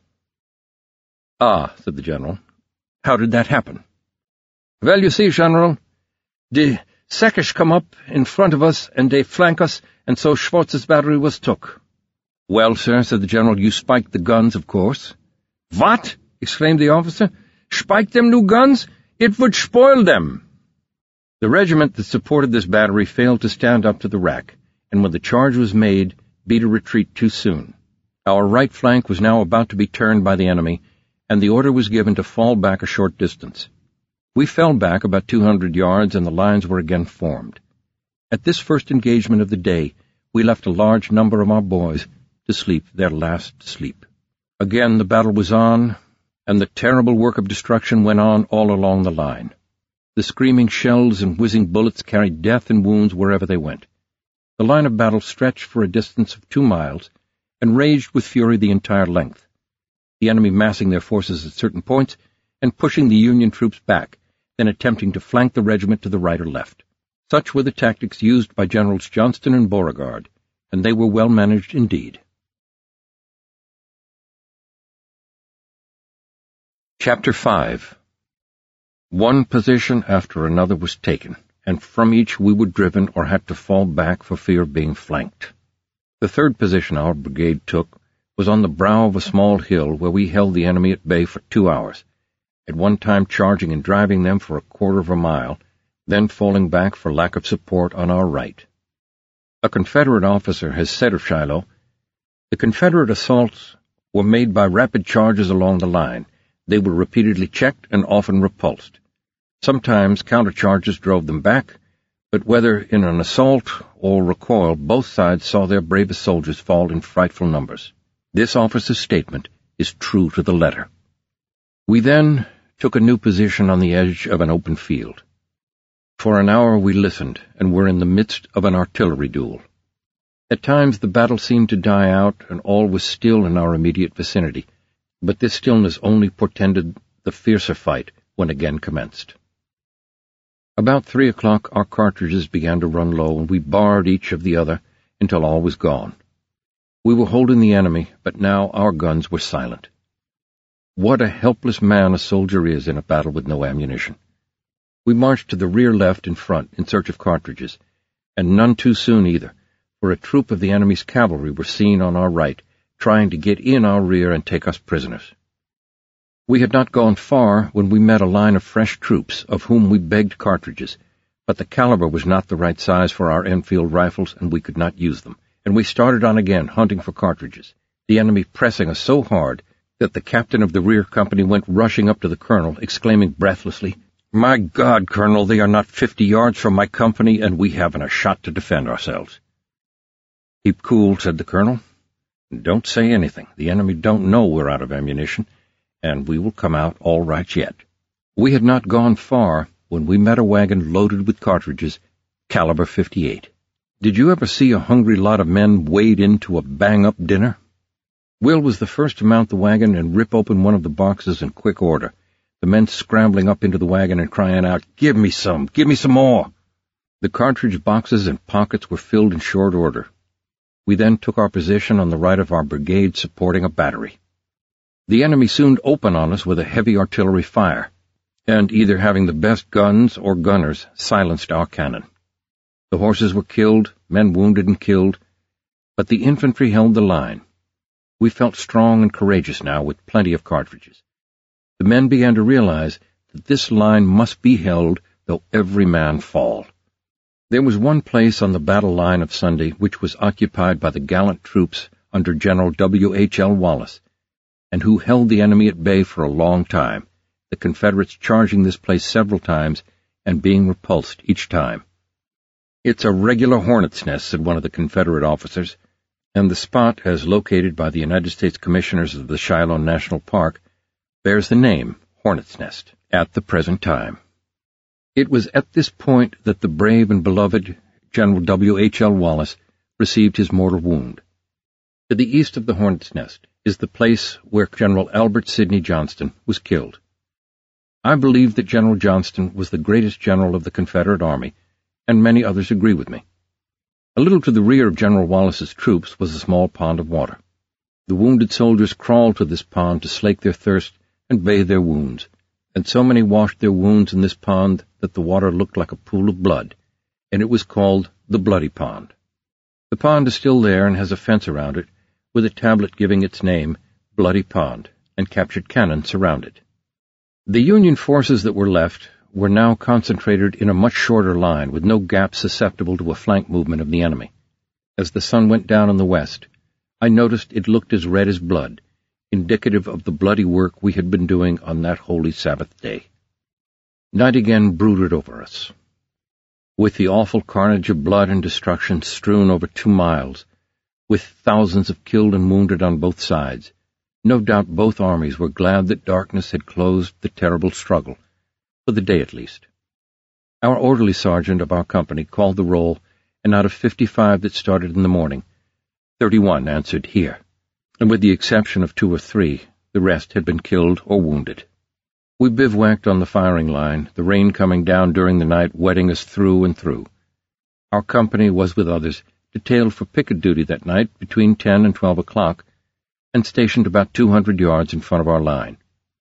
Ah, said the general. How did that happen? Well, you see, General, the Säckers come up in front of us, and they flank us, and so Schwartz's battery was took. Well, sir, said the general, you spiked the guns, of course. What? Exclaimed the officer. Spike them new guns? It would spoil them. The regiment that supported this battery failed to stand up to the rack, and when the charge was made, beat a retreat too soon. Our right flank was now about to be turned by the enemy, and the order was given to fall back a short distance. We fell back about 200 yards, and the lines were again formed. At this first engagement of the day, we left a large number of our boys to sleep their last sleep. Again the battle was on, and the terrible work of destruction went on all along the line. The screaming shells and whizzing bullets carried death and wounds wherever they went. The line of battle stretched for a distance of 2 miles, and raged with fury the entire length, the enemy massing their forces at certain points and pushing the Union troops back, then attempting to flank the regiment to the right or left. Such were the tactics used by Generals Johnston and Beauregard, and they were well managed indeed. Chapter 5. One position after another was taken, and from each we were driven or had to fall back for fear of being flanked. The third position our brigade took was on the brow of a small hill where we held the enemy at bay for 2 hours, at one time charging and driving them for 1/4 of a mile, then falling back for lack of support on our right. A Confederate officer has said of Shiloh, "The Confederate assaults were made by rapid charges along the line. They were repeatedly checked and often repulsed. Sometimes countercharges drove them back, but whether in an assault or recoil, both sides saw their bravest soldiers fall in frightful numbers." This officer's statement is true to the letter. We then took a new position on the edge of an open field. For an hour we listened, and were in the midst of an artillery duel. At times the battle seemed to die out, and all was still in our immediate vicinity, but this stillness only portended the fiercer fight when again commenced. About 3 o'clock our cartridges began to run low, and we barred each of the other until all was gone. We were holding the enemy, but now our guns were silent. What a helpless man a soldier is in a battle with no ammunition. We marched to the rear left and front in search of cartridges, and none too soon either, for a troop of the enemy's cavalry were seen on our right, trying to get in our rear and take us prisoners. We had not gone far when we met a line of fresh troops, of whom we begged cartridges, but the caliber was not the right size for our Enfield rifles, and we could not use them, and we started on again, hunting for cartridges, the enemy pressing us so hard that the captain of the rear company went rushing up to the colonel, exclaiming breathlessly, My God, Colonel, they are not 50 yards from my company, and we haven't a shot to defend ourselves. Keep cool, said the Colonel. Don't say anything. The enemy don't know we're out of ammunition, and we will come out all right yet. We had not gone far when we met a wagon loaded with cartridges, caliber .58. Did you ever see a hungry lot of men wade into a bang-up dinner? Will was the first to mount the wagon and rip open one of the boxes in quick order, the men scrambling up into the wagon and crying out, "Give me some more!" The cartridge boxes and pockets were filled in short order. We then took our position on the right of our brigade supporting a battery. The enemy soon opened on us with a heavy artillery fire, and either having the best guns or gunners silenced our cannon. The horses were killed, men wounded and killed, but the infantry held the line. We felt strong and courageous now with plenty of cartridges. The men began to realize that this line must be held though every man fall. There was one place on the battle line of Sunday which was occupied by the gallant troops under General W.H.L. Wallace, and who held the enemy at bay for a long time, the Confederates charging this place several times and being repulsed each time. "It's a regular hornet's nest," said one of the Confederate officers, and the spot, as located by the United States Commissioners of the Shiloh National Park, bears the name Hornet's Nest at the present time. It was at this point that the brave and beloved General W.H.L. Wallace received his mortal wound. To the east of the Hornet's Nest is the place where General Albert Sidney Johnston was killed. I believe that General Johnston was the greatest general of the Confederate Army, and many others agree with me. A little to the rear of General Wallace's troops was a small pond of water. The wounded soldiers crawled to this pond to slake their thirst and bathe their wounds, and so many washed their wounds in this pond that the water looked like a pool of blood, and it was called the Bloody Pond. The pond is still there and has a fence around it, with a tablet giving its name, Bloody Pond, and captured cannon surround it. The Union forces that were left were now concentrated in a much shorter line, with no gaps susceptible to a flank movement of the enemy. As the sun went down in the west, I noticed it looked as red as blood, indicative of the bloody work we had been doing on that holy Sabbath day. Night again brooded over us. With the awful carnage of blood and destruction strewn over 2 miles, with thousands of killed and wounded on both sides, no doubt both armies were glad that darkness had closed the terrible struggle, for the day at least. Our orderly sergeant of our company called the roll, and out of 55 that started in the morning, 31 answered "Here," and with the exception of 2 or 3, the rest had been killed or wounded. We bivouacked on the firing line, the rain coming down during the night wetting us through and through. Our company was, with others, detailed for picket duty that night between 10 and 12 o'clock, and stationed about 200 yards in front of our line.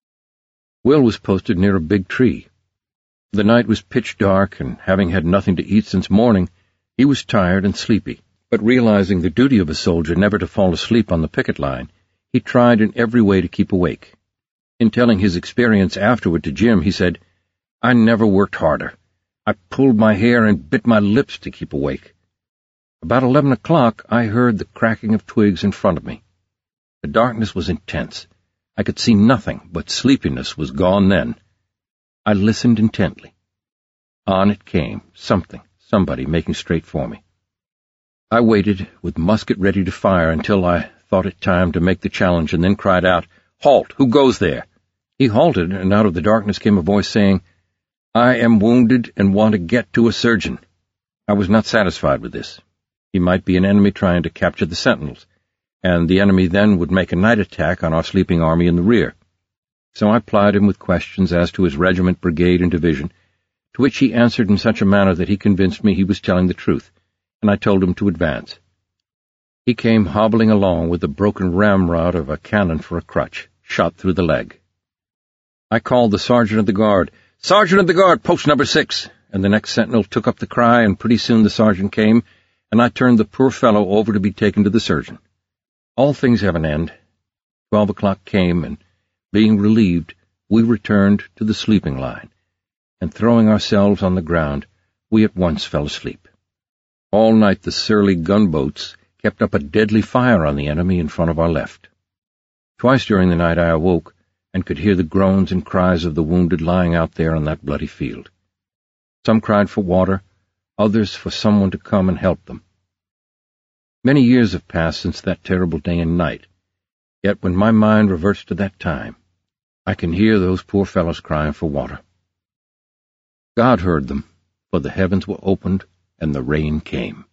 Will was posted near a big tree. The night was pitch dark, and having had nothing to eat since morning, he was tired and sleepy, but realizing the duty of a soldier never to fall asleep on the picket line, he tried in every way to keep awake. In telling his experience afterward to Jim, he said, "I never worked harder. I pulled my hair and bit my lips to keep awake. About 11 o'clock, I heard the cracking of twigs in front of me. The darkness was intense. I could see nothing, but sleepiness was gone then. I listened intently. On it came, somebody making straight for me. I waited, with musket ready to fire, until I thought it time to make the challenge, and then cried out, 'Halt! Who goes there?' He halted, and out of the darkness came a voice saying, 'I am wounded and want to get to a surgeon.' I was not satisfied with this. He might be an enemy trying to capture the sentinels, and the enemy then would make a night attack on our sleeping army in the rear. So I plied him with questions as to his regiment, brigade, and division, to which he answered in such a manner that he convinced me he was telling the truth, and I told him to advance. He came hobbling along with the broken ramrod of a cannon for a crutch, shot through the leg. I called the sergeant of the guard, 'Sergeant of the guard, post number 6, and the next sentinel took up the cry, and pretty soon the sergeant came, and I turned the poor fellow over to be taken to the surgeon. All things have an end. 12 o'clock came, and, being relieved, we returned to the sleeping line, and throwing ourselves on the ground, we at once fell asleep. All night the surly gunboats kept up a deadly fire on the enemy in front of our left. Twice during the night I awoke, and could hear the groans and cries of the wounded lying out there on that bloody field. Some cried for water, others for someone to come and help them. Many years have passed since that terrible day and night, yet when my mind reverts to that time, I can hear those poor fellows crying for water. God heard them, for the heavens were opened and the rain came.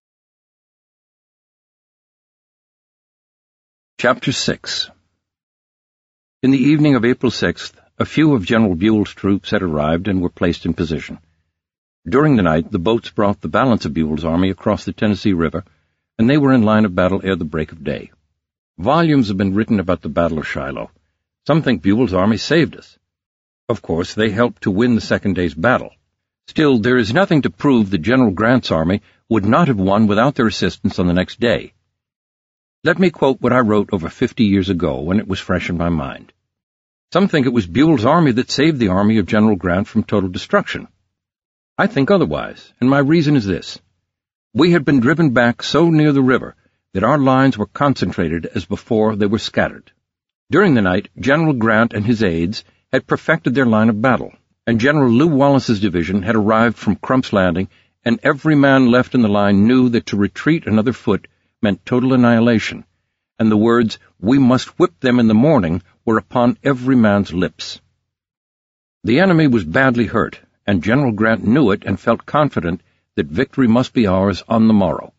Chapter 6. In the evening of April 6th, a few of General Buell's troops had arrived and were placed in position. During the night, the boats brought the balance of Buell's army across the Tennessee River, and they were in line of battle ere the break of day. Volumes have been written about the Battle of Shiloh. Some think Buell's army saved us. Of course, they helped to win the second day's battle. Still, there is nothing to prove that General Grant's army would not have won without their assistance on the next day. Let me quote what I wrote over 50 years ago when it was fresh in my mind. Some think it was Buell's army that saved the army of General Grant from total destruction. I think otherwise, and my reason is this. We had been driven back so near the river that our lines were concentrated as before they were scattered. During the night, General Grant and his aides had perfected their line of battle, and General Lew Wallace's division had arrived from Crump's Landing, and every man left in the line knew that to retreat another foot meant total annihilation, and the words, "We must whip them in the morning," were upon every man's lips. The enemy was badly hurt, and General Grant knew it and felt confident that victory must be ours on the morrow.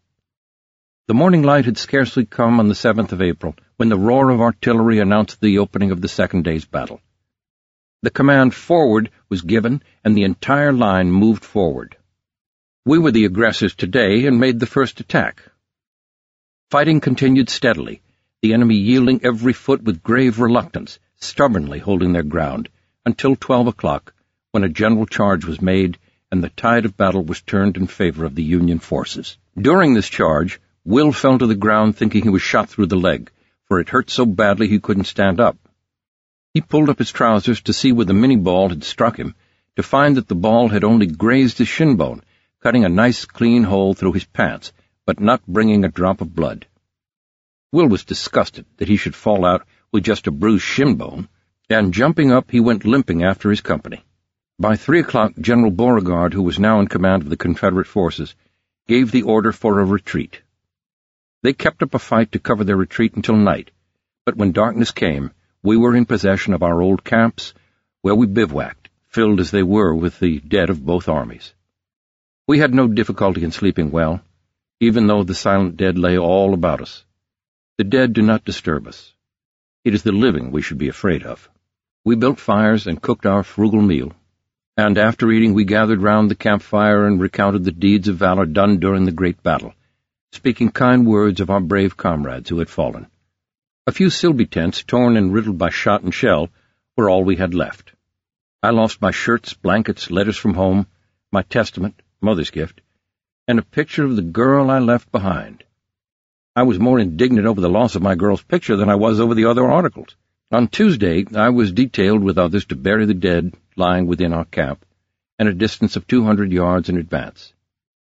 The morning light had scarcely come on the 7th of April when the roar of artillery announced the opening of the second day's battle. The command forward was given, and the entire line moved forward. We were the aggressors today and made the first attack. Fighting continued steadily, the enemy yielding every foot with grave reluctance, stubbornly holding their ground, until 12 o'clock, when a general charge was made and the tide of battle was turned in favor of the Union forces. During this charge, Will fell to the ground thinking he was shot through the leg, for it hurt so badly he couldn't stand up. He pulled up his trousers to see where the minie ball had struck him, to find that the ball had only grazed his shin bone, cutting a nice clean hole through his pants, but not bringing a drop of blood. Will was disgusted that he should fall out with just a bruised shin bone, and jumping up he went limping after his company. By 3 o'clock, General Beauregard, who was now in command of the Confederate forces, gave the order for a retreat. They kept up a fight to cover their retreat until night, but when darkness came, we were in possession of our old camps, where we bivouacked, filled as they were with the dead of both armies. We had no difficulty in sleeping well, even though the silent dead lay all about us. The dead do not disturb us. It is the living we should be afraid of. We built fires and cooked our frugal meal, and after eating we gathered round the campfire and recounted the deeds of valor done during the great battle, speaking kind words of our brave comrades who had fallen. A few Silby tents, torn and riddled by shot and shell, were all we had left. I lost my shirts, blankets, letters from home, my testament, mother's gift, and a picture of the girl I left behind. I was more indignant over the loss of my girl's picture than I was over the other articles. On Tuesday, I was detailed with others to bury the dead lying within our camp, and a distance of 200 yards in advance.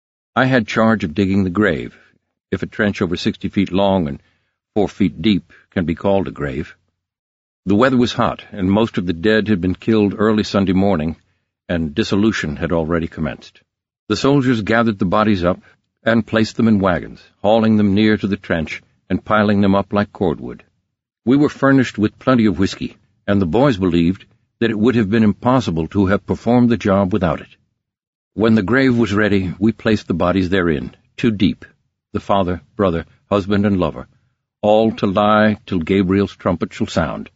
I had charge of digging the grave, if a trench over 60 feet long and 4 feet deep can be called a grave. The weather was hot, and most of the dead had been killed early Sunday morning, and dissolution had already commenced. The soldiers gathered the bodies up and placed them in wagons, hauling them near to the trench and piling them up like cordwood. We were furnished with plenty of whiskey, and the boys believed that it would have been impossible to have performed the job without it. When the grave was ready, we placed the bodies therein, 2 deep, the father, brother, husband, and lover, all to lie till Gabriel's trumpet shall sound.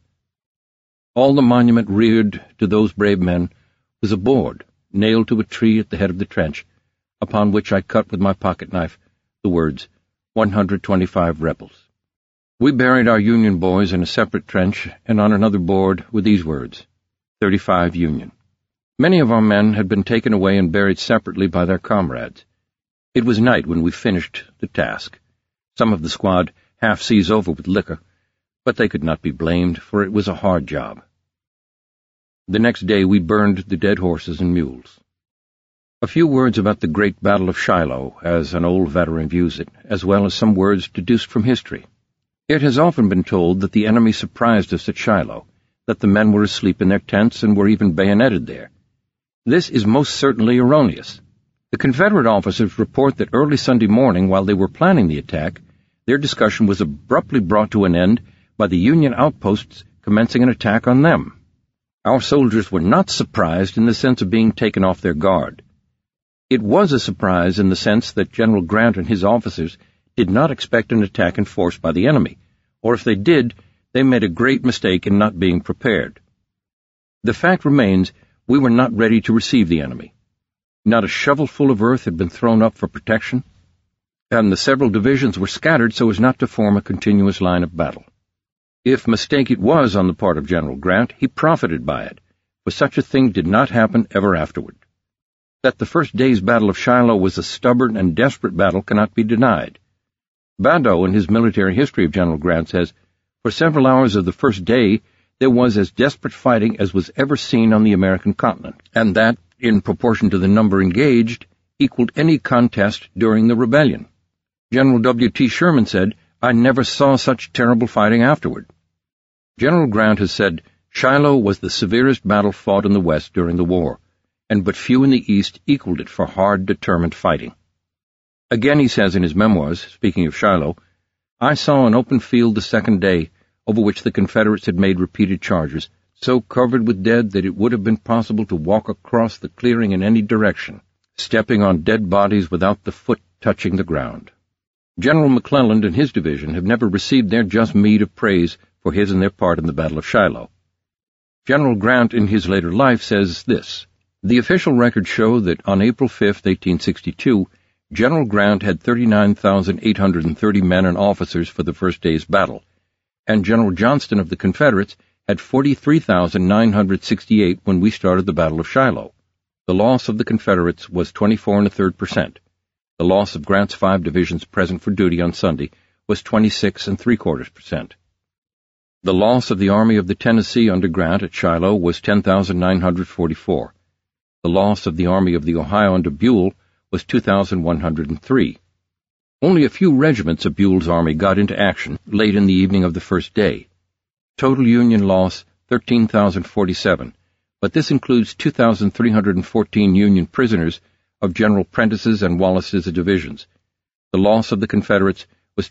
All the monument reared to those brave men was a board nailed to a tree at the head of the trench, upon which I cut with my pocket-knife the words, 125 rebels. We buried our Union boys in a separate trench, and on another board were these words, 35 Union. Many of our men had been taken away and buried separately by their comrades. It was night when we finished the task. Some of the squad half seas over with liquor, but they could not be blamed, for it was a hard job. The next day we burned the dead horses and mules. A few words about the great Battle of Shiloh, as an old veteran views it, as well as some words deduced from history. It has often been told that the enemy surprised us at Shiloh, that the men were asleep in their tents and were even bayoneted there. This is most certainly erroneous. The Confederate officers report that early Sunday morning, while they were planning the attack, their discussion was abruptly brought to an end by the Union outposts commencing an attack on them. Our soldiers were not surprised in the sense of being taken off their guard. It was a surprise in the sense that General Grant and his officers did not expect an attack in force by the enemy, or if they did, they made a great mistake in not being prepared. The fact remains, we were not ready to receive the enemy. Not a shovelful of earth had been thrown up for protection, and the several divisions were scattered so as not to form a continuous line of battle. If mistake it was on the part of General Grant, he profited by it, for such a thing did not happen ever afterward. That the first day's Battle of Shiloh was a stubborn and desperate battle cannot be denied. Badeau, in his military history of General Grant, says, "For several hours of the first day, there was as desperate fighting as was ever seen on the American continent, and that, in proportion to the number engaged, equaled any contest during the rebellion." General W.T. Sherman said, "I never saw such terrible fighting afterward." General Grant has said, "Shiloh was the severest battle fought in the West during the war, and but few in the East equaled it for hard, determined fighting." Again he says in his memoirs, speaking of Shiloh, "I saw an open field the second day, over which the Confederates had made repeated charges, so covered with dead that it would have been possible to walk across the clearing in any direction, stepping on dead bodies without the foot touching the ground." General McClellan and his division have never received their just meed of praise for his and their part in the Battle of Shiloh. General Grant in his later life says this, "The official records show that on April 5, 1862, General Grant had 39,830 men and officers for the first day's battle, and General Johnston of the Confederates had 43,968 when we started the Battle of Shiloh. The loss of the Confederates was 24 1/3%. The loss of Grant's 5 divisions present for duty on Sunday was 26 3/4%. The loss of the Army of the Tennessee under Grant at Shiloh was 10,944. The loss of the Army of the Ohio under Buell was 2,103. Only a few regiments of Buell's army got into action late in the evening of the first day. Total Union loss, 13,047, but this includes 2,314 Union prisoners of General Prentice's and Wallace's divisions. The loss of the Confederates was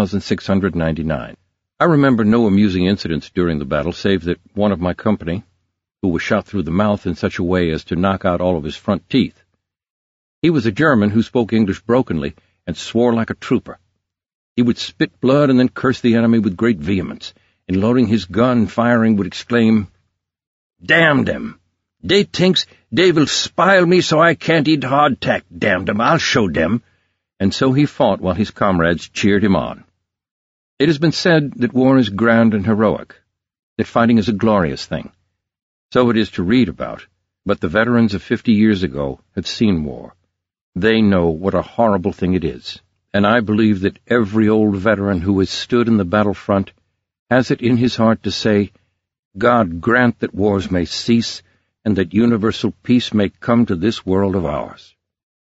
10,699. I remember no amusing incidents during the battle, save that one of my company, who was shot through the mouth in such a way as to knock out all of his front teeth. He was a German who spoke English brokenly and swore like a trooper. He would spit blood and then curse the enemy with great vehemence, and loading his gun and firing would exclaim, "Damn them! Dey thinks dey will spile me so I can't eat hardtack, damn them, I'll show dem." And so he fought while his comrades cheered him on. It has been said that war is grand and heroic, that fighting is a glorious thing. So it is to read about, but the veterans of 50 years ago have seen war. They know what a horrible thing it is, and I believe that every old veteran who has stood in the battlefront has it in his heart to say, "God grant that wars may cease, and that universal peace may come to this world of ours."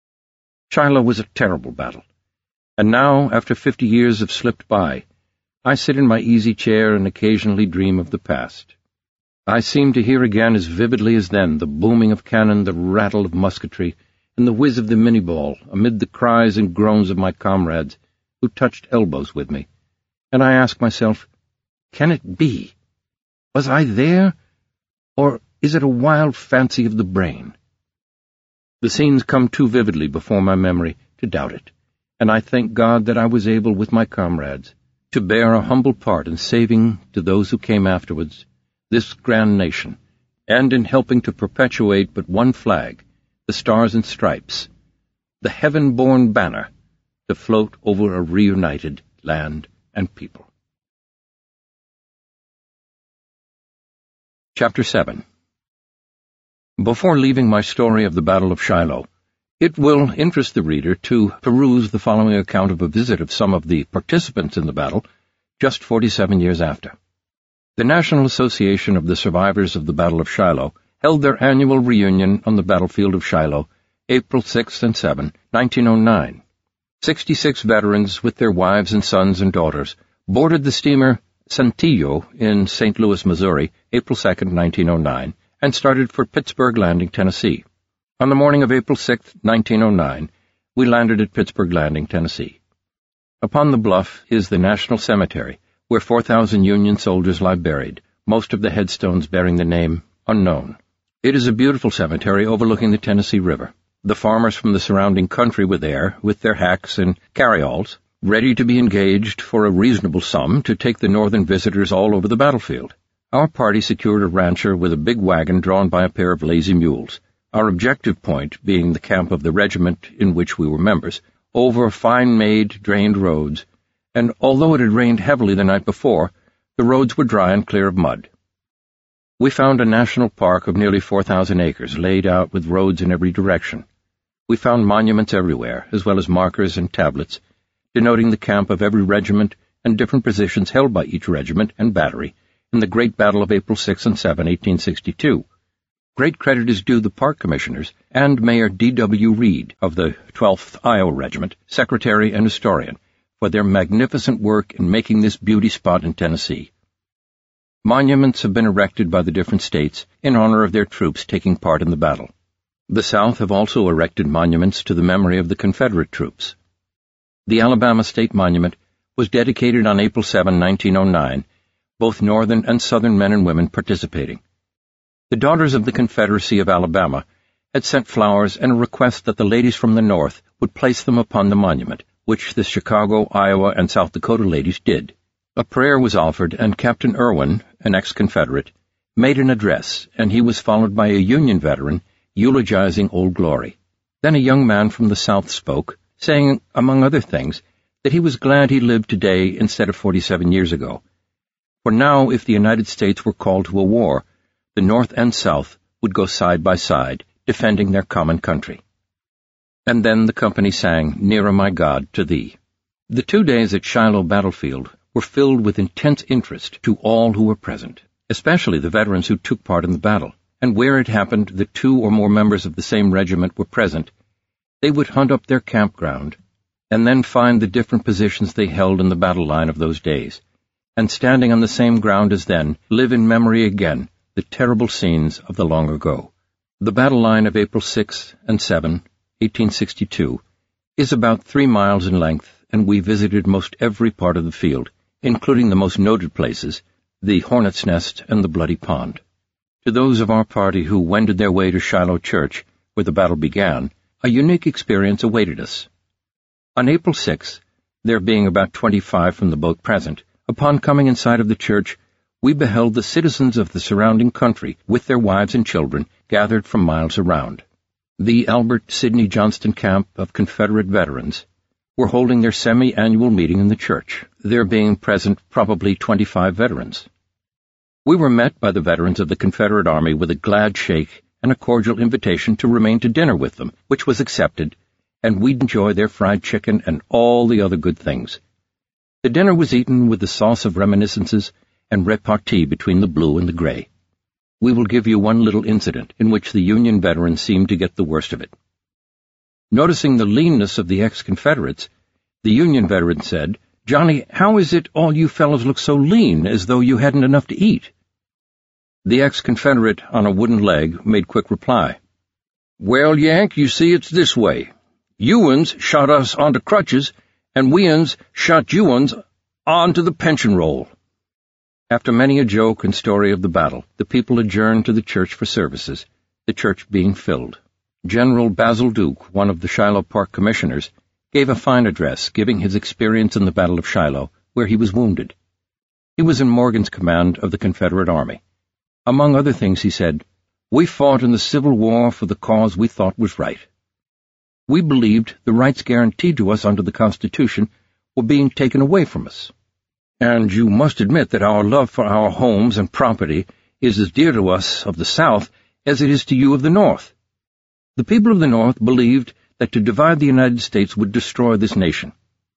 Shiloh was a terrible battle, and now, after 50 years have slipped by, I sit in my easy chair and occasionally dream of the past. I seem to hear again as vividly as then the booming of cannon, the rattle of musketry, and the whiz of the Minnie-ball amid the cries and groans of my comrades who touched elbows with me, and I ask myself, can it be? Was I there, or is it a wild fancy of the brain? The scenes come too vividly before my memory to doubt it, and I thank God that I was able, with my comrades, to bear a humble part in saving, to those who came afterwards, this grand nation, and in helping to perpetuate but one flag, the Stars and Stripes, the heaven-born banner, to float over a reunited land and people. Chapter 7. Before leaving my story of the Battle of Shiloh, it will interest the reader to peruse the following account of a visit of some of the participants in the battle just 47 years after. The National Association of the Survivors of the Battle of Shiloh held their annual reunion on the battlefield of Shiloh, April 6 and 7, 1909. 66 veterans, with their wives and sons and daughters, boarded the steamer Saltillo in St. Louis, Missouri, April 2, 1909, and started for Pittsburgh Landing, Tennessee. On the morning of April 6, 1909, we landed at Pittsburgh Landing, Tennessee. Upon the bluff is the National Cemetery, where 4,000 Union soldiers lie buried, most of the headstones bearing the name unknown. It is a beautiful cemetery overlooking the Tennessee River. The farmers from the surrounding country were there with their hacks and carryalls, ready to be engaged for a reasonable sum to take the northern visitors all over the battlefield. Our party secured a rancher with a big wagon drawn by a pair of lazy mules, our objective point being the camp of the regiment in which we were members, over fine-made, drained roads, and although it had rained heavily the night before, the roads were dry and clear of mud. We found a national park of nearly 4,000 acres laid out with roads in every direction. We found monuments everywhere, as well as markers and tablets, denoting the camp of every regiment and different positions held by each regiment and battery in the Great Battle of April 6 and 7, 1862. Great credit is due the park commissioners and Mayor D.W. Reed of the 12th Iowa Regiment, secretary and historian, for their magnificent work in making this beauty spot in Tennessee. Monuments have been erected by the different states in honor of their troops taking part in the battle. The South have also erected monuments to the memory of the Confederate troops. The Alabama State Monument was dedicated on April 7, 1909, both Northern and Southern men and women participating. The Daughters of the Confederacy of Alabama had sent flowers and a request that the ladies from the North would place them upon the monument, which the Chicago, Iowa, and South Dakota ladies did. A prayer was offered, and Captain Irwin, an ex-Confederate, made an address, and he was followed by a Union veteran eulogizing Old Glory. Then a young man from the South spoke, saying, among other things, that he was glad he lived today instead of 47 years ago. For now, if the United States were called to a war, the North and South would go side by side, defending their common country. And then the company sang, Nearer, My God, to Thee. The 2 days at Shiloh battlefield were filled with intense interest to all who were present, especially the veterans who took part in the battle, and where it happened that 2 or more members of the same regiment were present, they would hunt up their campground, and then find the different positions they held in the battle line of those days, and standing on the same ground as then, live in memory again the terrible scenes of the long ago. The battle line of April 6 and 7, 1862, is about 3 miles in length, and we visited most every part of the field, including the most noted places, the Hornet's Nest and the Bloody Pond. To those of our party who wended their way to Shiloh Church, where the battle began, a unique experience awaited us. On April 6, there being about 25 from the boat present, upon coming inside of the church, we beheld the citizens of the surrounding country, with their wives and children, gathered from miles around. The Albert Sidney Johnston Camp of Confederate veterans were holding their semi-annual meeting in the church, there being present probably 25 veterans. We were met by the veterans of the Confederate Army with a glad shake and a cordial invitation to remain to dinner with them, which was accepted, and we'd enjoy their fried chicken and all the other good things. The dinner was eaten with the sauce of reminiscences and repartee between the blue and the gray. We will give you one little incident in which the Union veterans seemed to get the worst of it. Noticing the leanness of the ex-Confederates, the Union veteran said, "Johnny, how is it all you fellows look so lean, as though you hadn't enough to eat?" The ex-Confederate on a wooden leg made quick reply, "Well, Yank, you see it's this way. You-uns shot us onto crutches, and we-uns shot you-uns onto the pension roll." After many a joke and story of the battle, the people adjourned to the church for services, the church being filled. General Basil Duke, one of the Shiloh Park commissioners, gave a fine address giving his experience in the Battle of Shiloh, where he was wounded. He was in Morgan's command of the Confederate Army. Among other things, he said, "We fought in the Civil War for the cause we thought was right. We believed the rights guaranteed to us under the Constitution were being taken away from us. And you must admit that our love for our homes and property is as dear to us of the South as it is to you of the North. The people of the North believed that to divide the United States would destroy this nation.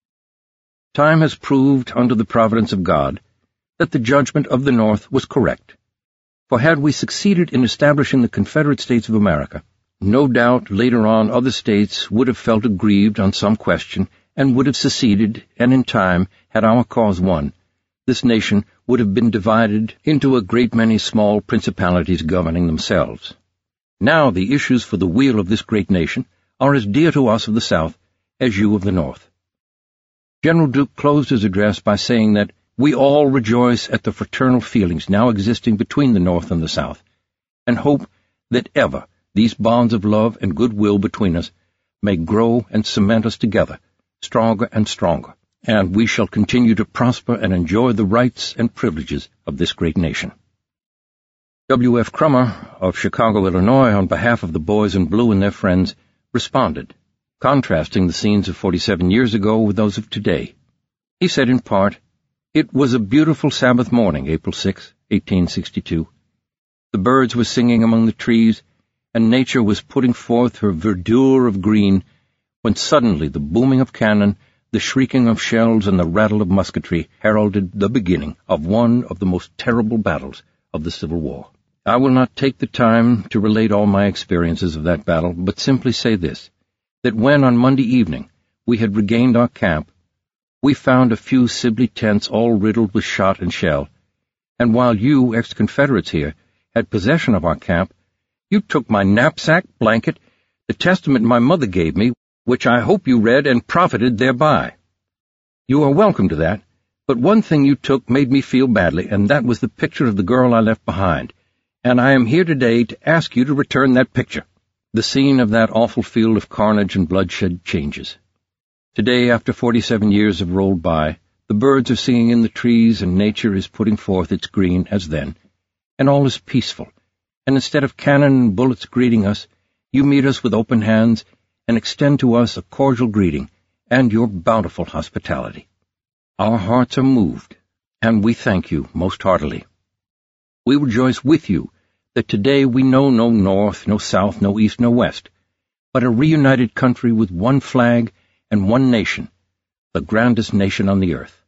Time has proved, under the providence of God, that the judgment of the North was correct. For had we succeeded in establishing the Confederate States of America, no doubt later on other states would have felt aggrieved on some question and would have seceded, and in time, had our cause won, this nation would have been divided into a great many small principalities governing themselves. Now the issues for the weal of this great nation are as dear to us of the South as you of the North. General Duke closed his address by saying that we all rejoice at the fraternal feelings now existing between the North and the South, and hope that ever these bonds of love and goodwill between us may grow and cement us together, stronger and stronger, and we shall continue to prosper and enjoy the rights and privileges of this great nation. W. F. Crummer of Chicago, Illinois, on behalf of the Boys in Blue and their friends, responded, contrasting the scenes of 47 years ago with those of today. He said in part, "It was a beautiful Sabbath morning, April 6, 1862. The birds were singing among the trees, and nature was putting forth her verdure of green, when suddenly the booming of cannon, the shrieking of shells, and the rattle of musketry heralded the beginning of one of the most terrible battles of the Civil War. I will not take the time to relate all my experiences of that battle, but simply say this, that when on Monday evening we had regained our camp, we found a few Sibley tents all riddled with shot and shell, and while you, ex-Confederates here, had possession of our camp, you took my knapsack, blanket, the testament my mother gave me, which I hope you read and profited thereby. You are welcome to that, but one thing you took made me feel badly, and that was the picture of the girl I left behind, and I am here today to ask you to return that picture." The scene of that awful field of carnage and bloodshed changes. Today, after 47 years have rolled by, the birds are singing in the trees and nature is putting forth its green as then, and all is peaceful, and instead of cannon and bullets greeting us, you meet us with open hands and extend to us a cordial greeting and your bountiful hospitality. Our hearts are moved, and we thank you most heartily. We rejoice with you that today we know no North, no South, no East, no West, but a reunited country with one flag and one nation, the grandest nation on the earth.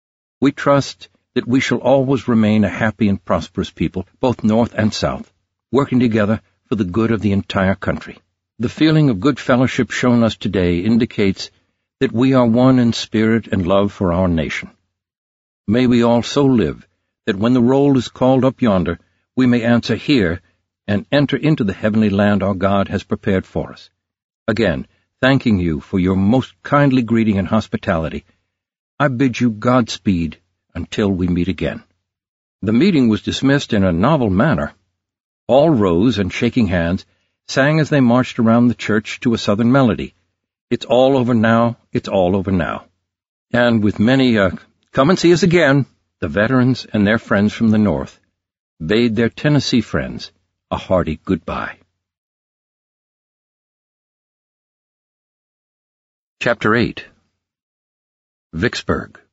We trust that we shall always remain a happy and prosperous people, both North and South, working together for the good of the entire country. The feeling of good fellowship shown us today indicates that we are one in spirit and love for our nation. May we all so live that when the roll is called up yonder, we may answer here and enter into the heavenly land our God has prepared for us. Again, thanking you for your most kindly greeting and hospitality, I bid you Godspeed until we meet again." The meeting was dismissed in a novel manner. All rose and, shaking hands, sang as they marched around the church to a Southern melody, "It's all over now, it's all over now." And with many "Come and see us again," the veterans and their friends from the North bade their Tennessee friends a hearty goodbye. Chapter 8. Vicksburg.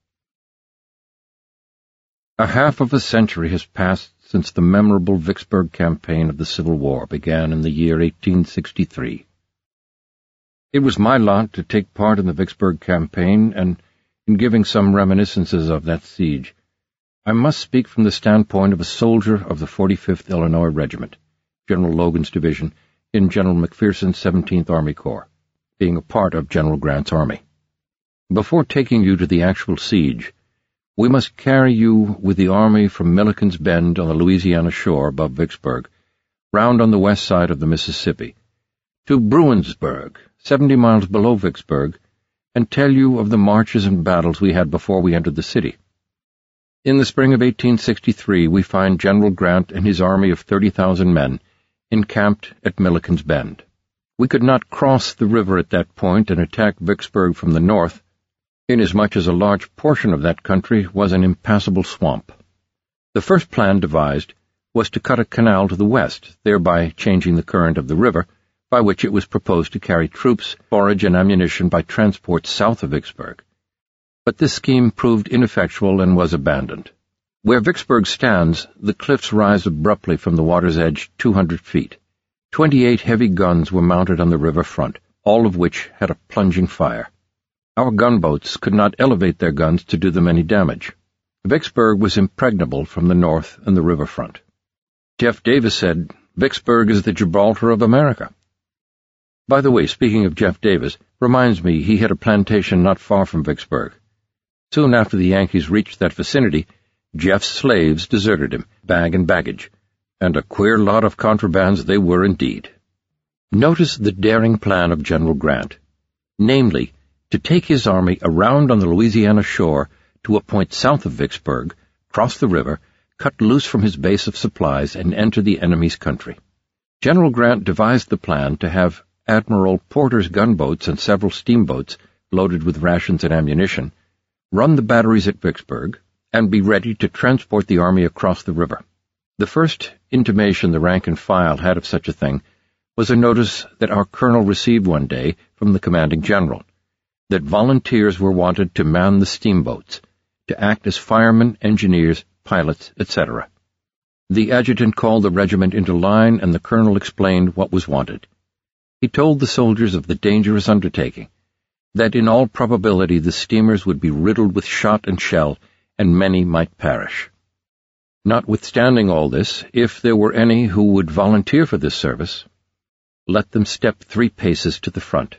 A half of a century has passed since the memorable Vicksburg campaign of the Civil War began in the year 1863. It was my lot to take part in the Vicksburg campaign, and in giving some reminiscences of that siege, I must speak from the standpoint of a soldier of the 45th Illinois Regiment, General Logan's division, in General McPherson's 17th Army Corps, being a part of General Grant's army. Before taking you to the actual siege, we must carry you with the army from Milliken's Bend on the Louisiana shore above Vicksburg, round on the west side of the Mississippi, to Bruinsburg, 70 miles below Vicksburg, and tell you of the marches and battles we had before we entered the city. In the spring of 1863, we find General Grant and his army of 30,000 men encamped at Milliken's Bend. We could not cross the river at that point and attack Vicksburg from the north, inasmuch as a large portion of that country was an impassable swamp. The first plan devised was to cut a canal to the west, thereby changing the current of the river, by which it was proposed to carry troops, forage, and ammunition by transport south of Vicksburg. But this scheme proved ineffectual and was abandoned. Where Vicksburg stands, the cliffs rise abruptly from the water's edge 200 feet. 28 heavy guns were mounted on the river front, all of which had a plunging fire. Our gunboats could not elevate their guns to do them any damage. Vicksburg was impregnable from the north and the riverfront. Jeff Davis said, "Vicksburg is the Gibraltar of America." By the way, speaking of Jeff Davis, reminds me he had a plantation not far from Vicksburg. Soon after the Yankees reached that vicinity, Jeff's slaves deserted him, bag and baggage, and a queer lot of contrabands they were indeed. Notice the daring plan of General Grant, namely, to take his army around on the Louisiana shore to a point south of Vicksburg, cross the river, cut loose from his base of supplies, and enter the enemy's country. General Grant devised the plan to have Admiral Porter's gunboats and several steamboats, loaded with rations and ammunition, run the batteries at Vicksburg, and be ready to transport the army across the river. The first intimation the rank and file had of such a thing was a notice that our colonel received one day from the commanding general, that volunteers were wanted to man the steamboats, to act as firemen, engineers, pilots, etc. The adjutant called the regiment into line, and the colonel explained what was wanted. He told the soldiers of the dangerous undertaking, that in all probability the steamers would be riddled with shot and shell, and many might perish. Notwithstanding all this, if there were any who would volunteer for this service, let them step 3 paces to the front.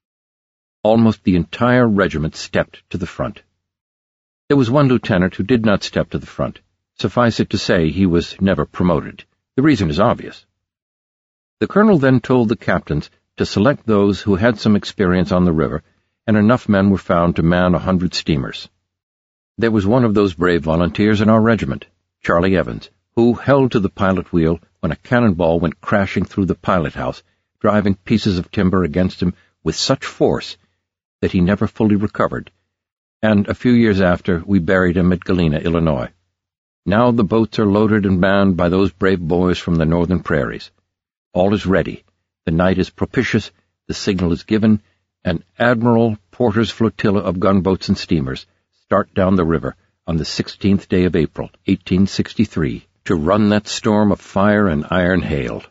Almost the entire regiment stepped to the front. There was one lieutenant who did not step to the front. Suffice it to say, he was never promoted. The reason is obvious. The colonel then told the captains to select those who had some experience on the river, and enough men were found to man 100 steamers. There was one of those brave volunteers in our regiment, Charlie Evans, who held to the pilot wheel when a cannonball went crashing through the pilot house, driving pieces of timber against him with such force that he never fully recovered, and a few years after we buried him at Galena, Illinois. Now the boats are loaded and manned by those brave boys from the northern prairies. All is ready, the night is propitious, the signal is given, and Admiral Porter's flotilla of gunboats and steamers start down the river on the 16th day of April, 1863, to run that storm of fire and iron hail.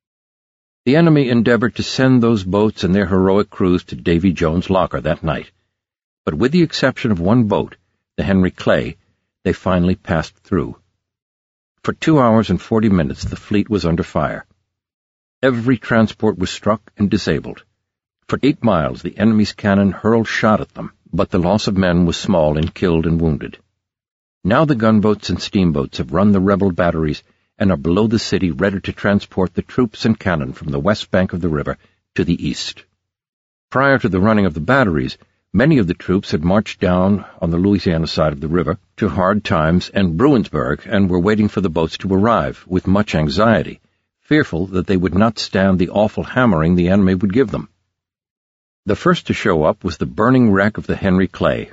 The enemy endeavored to send those boats and their heroic crews to Davy Jones' locker that night, but with the exception of one boat, the Henry Clay, they finally passed through. For 2 hours and 40 minutes the fleet was under fire. Every transport was struck and disabled. For 8 miles the enemy's cannon hurled shot at them, but the loss of men was small in killed and wounded. Now the gunboats and steamboats have run the rebel batteries and are below the city ready to transport the troops and cannon from the west bank of the river to the east. Prior to the running of the batteries, many of the troops had marched down on the Louisiana side of the river to Hard Times and Bruinsburg and were waiting for the boats to arrive with much anxiety, fearful that they would not stand the awful hammering the enemy would give them. The first to show up was the burning wreck of the Henry Clay.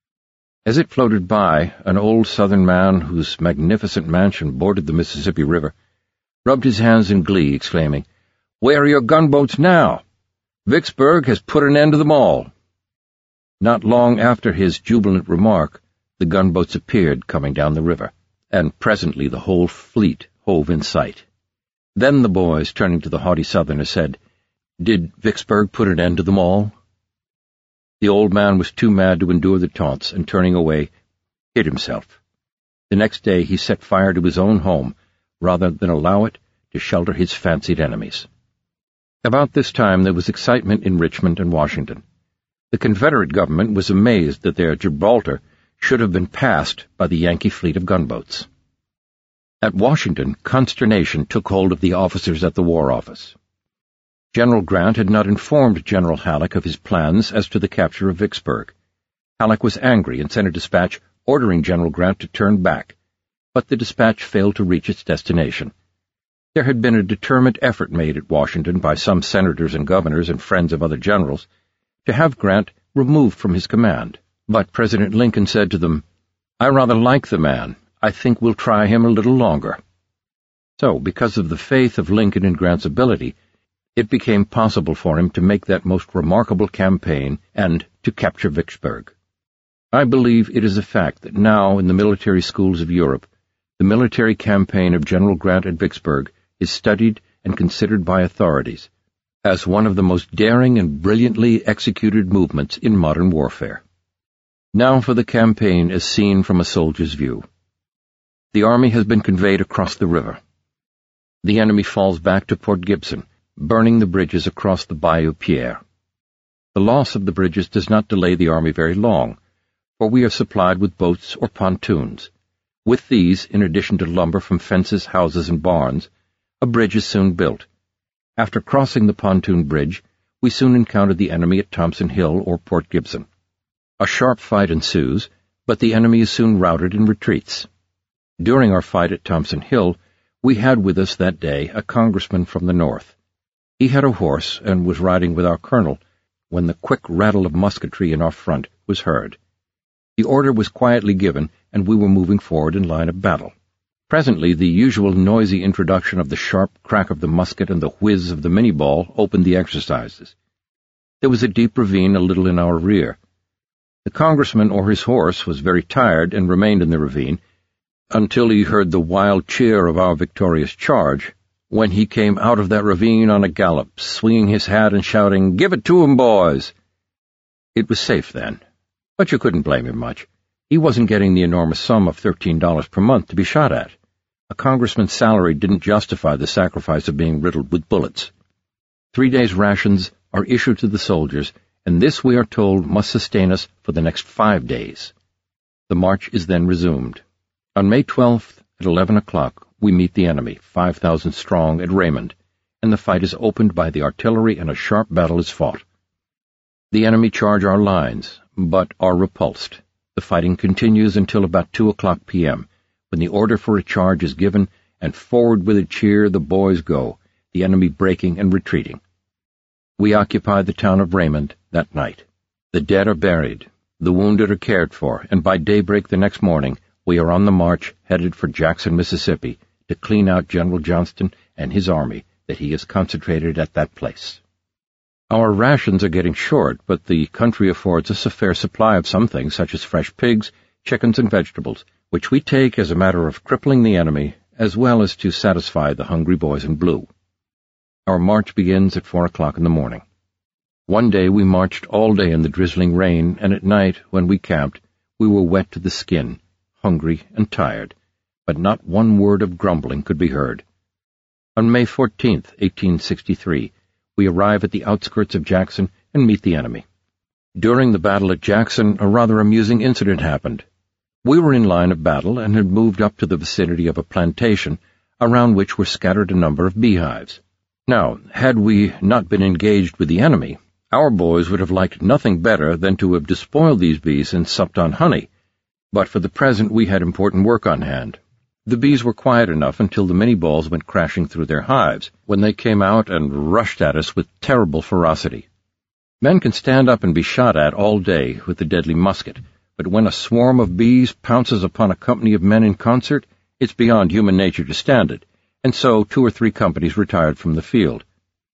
As it floated by, an old Southern man whose magnificent mansion bordered the Mississippi River rubbed his hands in glee, exclaiming, "Where are your gunboats now? Vicksburg has put an end to them all." Not long after his jubilant remark, the gunboats appeared coming down the river, and presently the whole fleet hove in sight. Then the boys, turning to the haughty Southerner, said, "Did Vicksburg put an end to them all?" The old man was too mad to endure the taunts, and turning away, hid himself. The next day he set fire to his own home, rather than allow it to shelter his fancied enemies. About this time there was excitement in Richmond and Washington. The Confederate government was amazed that their Gibraltar should have been passed by the Yankee fleet of gunboats. At Washington, consternation took hold of the officers at the War Office. General Grant had not informed General Halleck of his plans as to the capture of Vicksburg. Halleck was angry and sent a dispatch ordering General Grant to turn back, but the dispatch failed to reach its destination. There had been a determined effort made at Washington by some senators and governors and friends of other generals to have Grant removed from his command, but President Lincoln said to them, "I rather like the man. I think we'll try him a little longer." So, because of the faith of Lincoln in Grant's ability, it became possible for him to make that most remarkable campaign and to capture Vicksburg. I believe it is a fact that now in the military schools of Europe, the military campaign of General Grant at Vicksburg is studied and considered by authorities as one of the most daring and brilliantly executed movements in modern warfare. Now for the campaign as seen from a soldier's view. The army has been conveyed across the river. The enemy falls back to Port Gibson, burning the bridges across the Bayou Pierre. The loss of the bridges does not delay the army very long, for we are supplied with boats or pontoons. With these, in addition to lumber from fences, houses, and barns, a bridge is soon built. After crossing the pontoon bridge, we soon encountered the enemy at Thompson Hill or Port Gibson. A sharp fight ensues, but the enemy is soon routed and retreats. During our fight at Thompson Hill, we had with us that day a congressman from the north. He had a horse and was riding with our colonel when the quick rattle of musketry in our front was heard. The order was quietly given, and we were moving forward in line of battle. Presently, the usual noisy introduction of the sharp crack of the musket and the whiz of the minie-ball opened the exercises. There was a deep ravine a little in our rear. The congressman or his horse was very tired and remained in the ravine until he heard the wild cheer of our victorious charge, when he came out of that ravine on a gallop, swinging his hat and shouting, "Give it to 'em, boys!" It was safe then, but you couldn't blame him much. He wasn't getting the enormous sum of $13 per month to be shot at. A congressman's salary didn't justify the sacrifice of being riddled with bullets. 3 days' rations are issued to the soldiers, and this, we are told, must sustain us for the next 5 days. The march is then resumed. On May 12th, at 11 o'clock, we meet the enemy, 5,000 strong, at Raymond, and the fight is opened by the artillery and a sharp battle is fought. The enemy charge our lines, but are repulsed. The fighting continues until about 2 o'clock p.m., when the order for a charge is given, and forward with a cheer the boys go, the enemy breaking and retreating. We occupy the town of Raymond that night. The dead are buried, the wounded are cared for, and by daybreak the next morning we are on the march headed for Jackson, Mississippi, to clean out General Johnston and his army that he has concentrated at that place. Our rations are getting short, but the country affords us a fair supply of some things, such as fresh pigs, chickens, and vegetables, which we take as a matter of crippling the enemy, as well as to satisfy the hungry boys in blue. Our march begins at 4 o'clock in the morning. One day we marched all day in the drizzling rain, and at night, when we camped, we were wet to the skin, hungry and tired, but not one word of grumbling could be heard. On May 14th, 1863, we arrive at the outskirts of Jackson and meet the enemy. During the battle at Jackson, a rather amusing incident happened. We were in line of battle and had moved up to the vicinity of a plantation, around which were scattered a number of beehives. Now, had we not been engaged with the enemy, our boys would have liked nothing better than to have despoiled these bees and supped on honey, but for the present we had important work on hand. The bees were quiet enough until the minie-balls went crashing through their hives, when they came out and rushed at us with terrible ferocity. Men can stand up and be shot at all day with the deadly musket, but when a swarm of bees pounces upon a company of men in concert, it's beyond human nature to stand it, and so 2 or 3 companies retired from the field.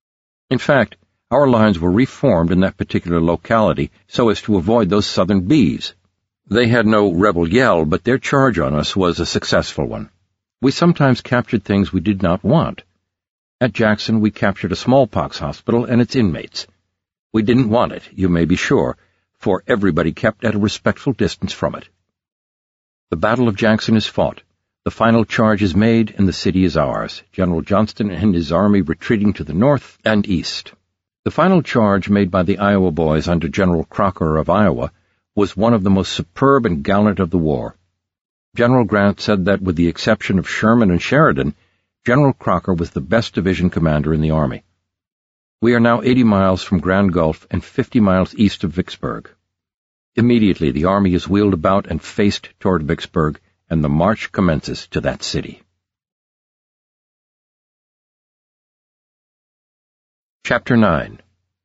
In fact, our lines were reformed in that particular locality so as to avoid those southern bees. They had no rebel yell, but their charge on us was a successful one. We sometimes captured things we did not want. At Jackson, we captured a smallpox hospital and its inmates. We didn't want it, you may be sure, for everybody kept at a respectful distance from it. The Battle of Jackson is fought. The final charge is made, and the city is ours, General Johnston and his army retreating to the north and east. The final charge made by the Iowa boys under General Crocker of Iowa was one of the most superb and gallant of the war. General Grant said that with the exception of Sherman and Sheridan, General Crocker was the best division commander in the Army. We are now 80 miles from Grand Gulf and 50 miles east of Vicksburg. Immediately the Army is wheeled about and faced toward Vicksburg, and the march commences to that city. Chapter 9.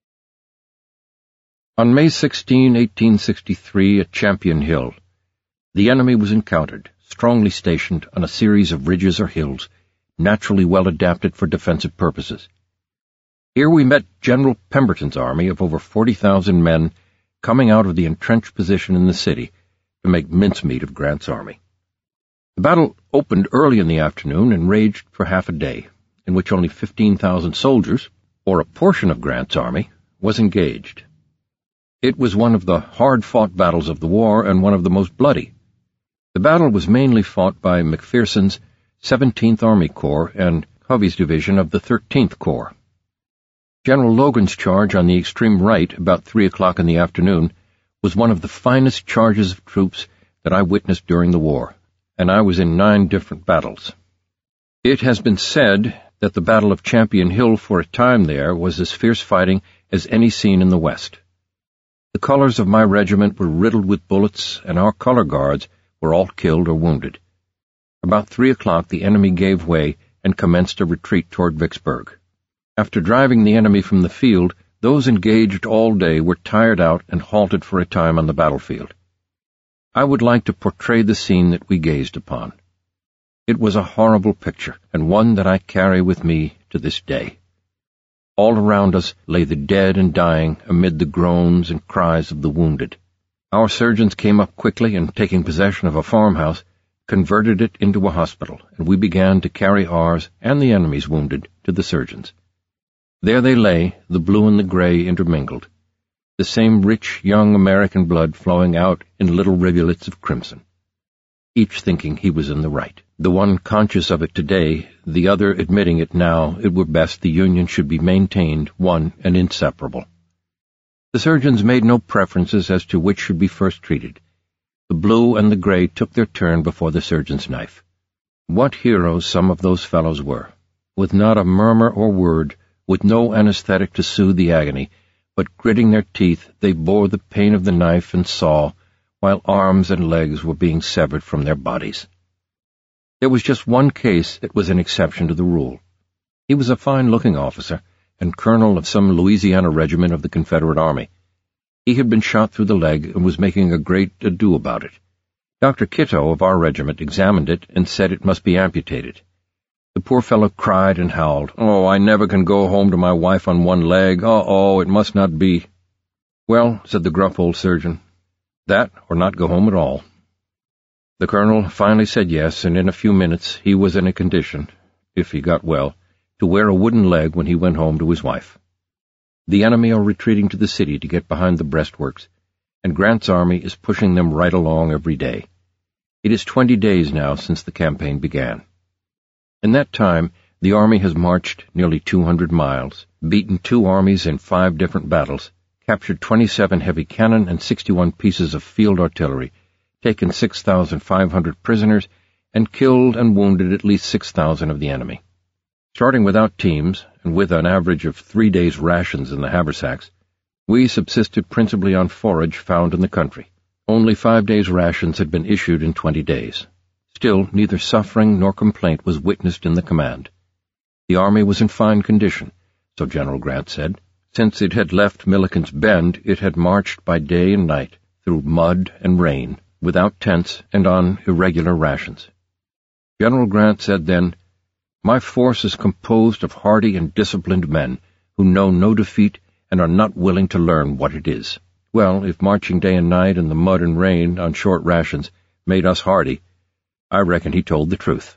On May 16, 1863, at Champion Hill, the enemy was encountered, strongly stationed on a series of ridges or hills, naturally well adapted for defensive purposes. Here we met General Pemberton's army of over 40,000 men coming out of the entrenched position in the city to make mincemeat of Grant's army. The battle opened early in the afternoon and raged for half a day, in which only 15,000 soldiers, or a portion of Grant's army, was engaged. It was one of the hard-fought battles of the war and one of the most bloody. The battle was mainly fought by McPherson's 17th Army Corps and Hovey's division of the 13th Corps. General Logan's charge on the extreme right about 3 o'clock in the afternoon was one of the finest charges of troops that I witnessed during the war. and I was in 9 different battles. It has been said that the Battle of Champion Hill for a time there was as fierce fighting as any seen in the West. The colors of my regiment were riddled with bullets, and our color guards were all killed or wounded. About 3 o'clock the enemy gave way and commenced a retreat toward Vicksburg. After driving the enemy from the field, those engaged all day were tired out and halted for a time on the battlefield. I would like to portray the scene that we gazed upon. It was a horrible picture, and one that I carry with me to this day. All around us lay the dead and dying amid the groans and cries of the wounded. Our surgeons came up quickly and, taking possession of a farmhouse, converted it into a hospital, and we began to carry ours and the enemy's wounded to the surgeons. There they lay, the blue and the gray intermingled, the same rich young American blood flowing out in little rivulets of crimson, each thinking he was in the right. The one conscious of it today, the other admitting it now it were best the Union should be maintained one and inseparable. The surgeons made no preferences as to which should be first treated. The blue and the gray took their turn before the surgeon's knife. What heroes some of those fellows were! With not a murmur or word, with no anesthetic to soothe the agony, but gritting their teeth, they bore the pain of the knife and saw, while arms and legs were being severed from their bodies. There was just one case that was an exception to the rule. He was a fine-looking officer and colonel of some Louisiana regiment of the Confederate Army. He had been shot through the leg and was making a great ado about it. Dr. Kitto of our regiment examined it and said it must be amputated. The poor fellow cried and howled, "Oh, I never can go home to my wife on one leg. Oh, it must not be." "Well," said the gruff old surgeon, "that or not go home at all." The colonel finally said yes, and in a few minutes he was in a condition, if he got well, to wear a wooden leg when he went home to his wife. The enemy are retreating to the city to get behind the breastworks, and Grant's army is pushing them right along every day. It is 20 days now since the campaign began. In that time, the army has marched nearly 200 miles, beaten 2 armies in 5 different battles, captured 27 heavy cannon and 61 pieces of field artillery, taken 6,500 prisoners, and killed and wounded at least 6,000 of the enemy. Starting without teams, and with an average of 3 days' rations in the haversacks, we subsisted principally on forage found in the country. Only 5 days' rations had been issued in 20 days. Still, neither suffering nor complaint was witnessed in the command. The army was in fine condition, so General Grant said. Since it had left Milliken's Bend, it had marched by day and night, through mud and rain, without tents and on irregular rations. General Grant said then, "My force is composed of hardy and disciplined men who know no defeat and are not willing to learn what it is." Well, if marching day and night in the mud and rain on short rations made us hardy, I reckon he told the truth.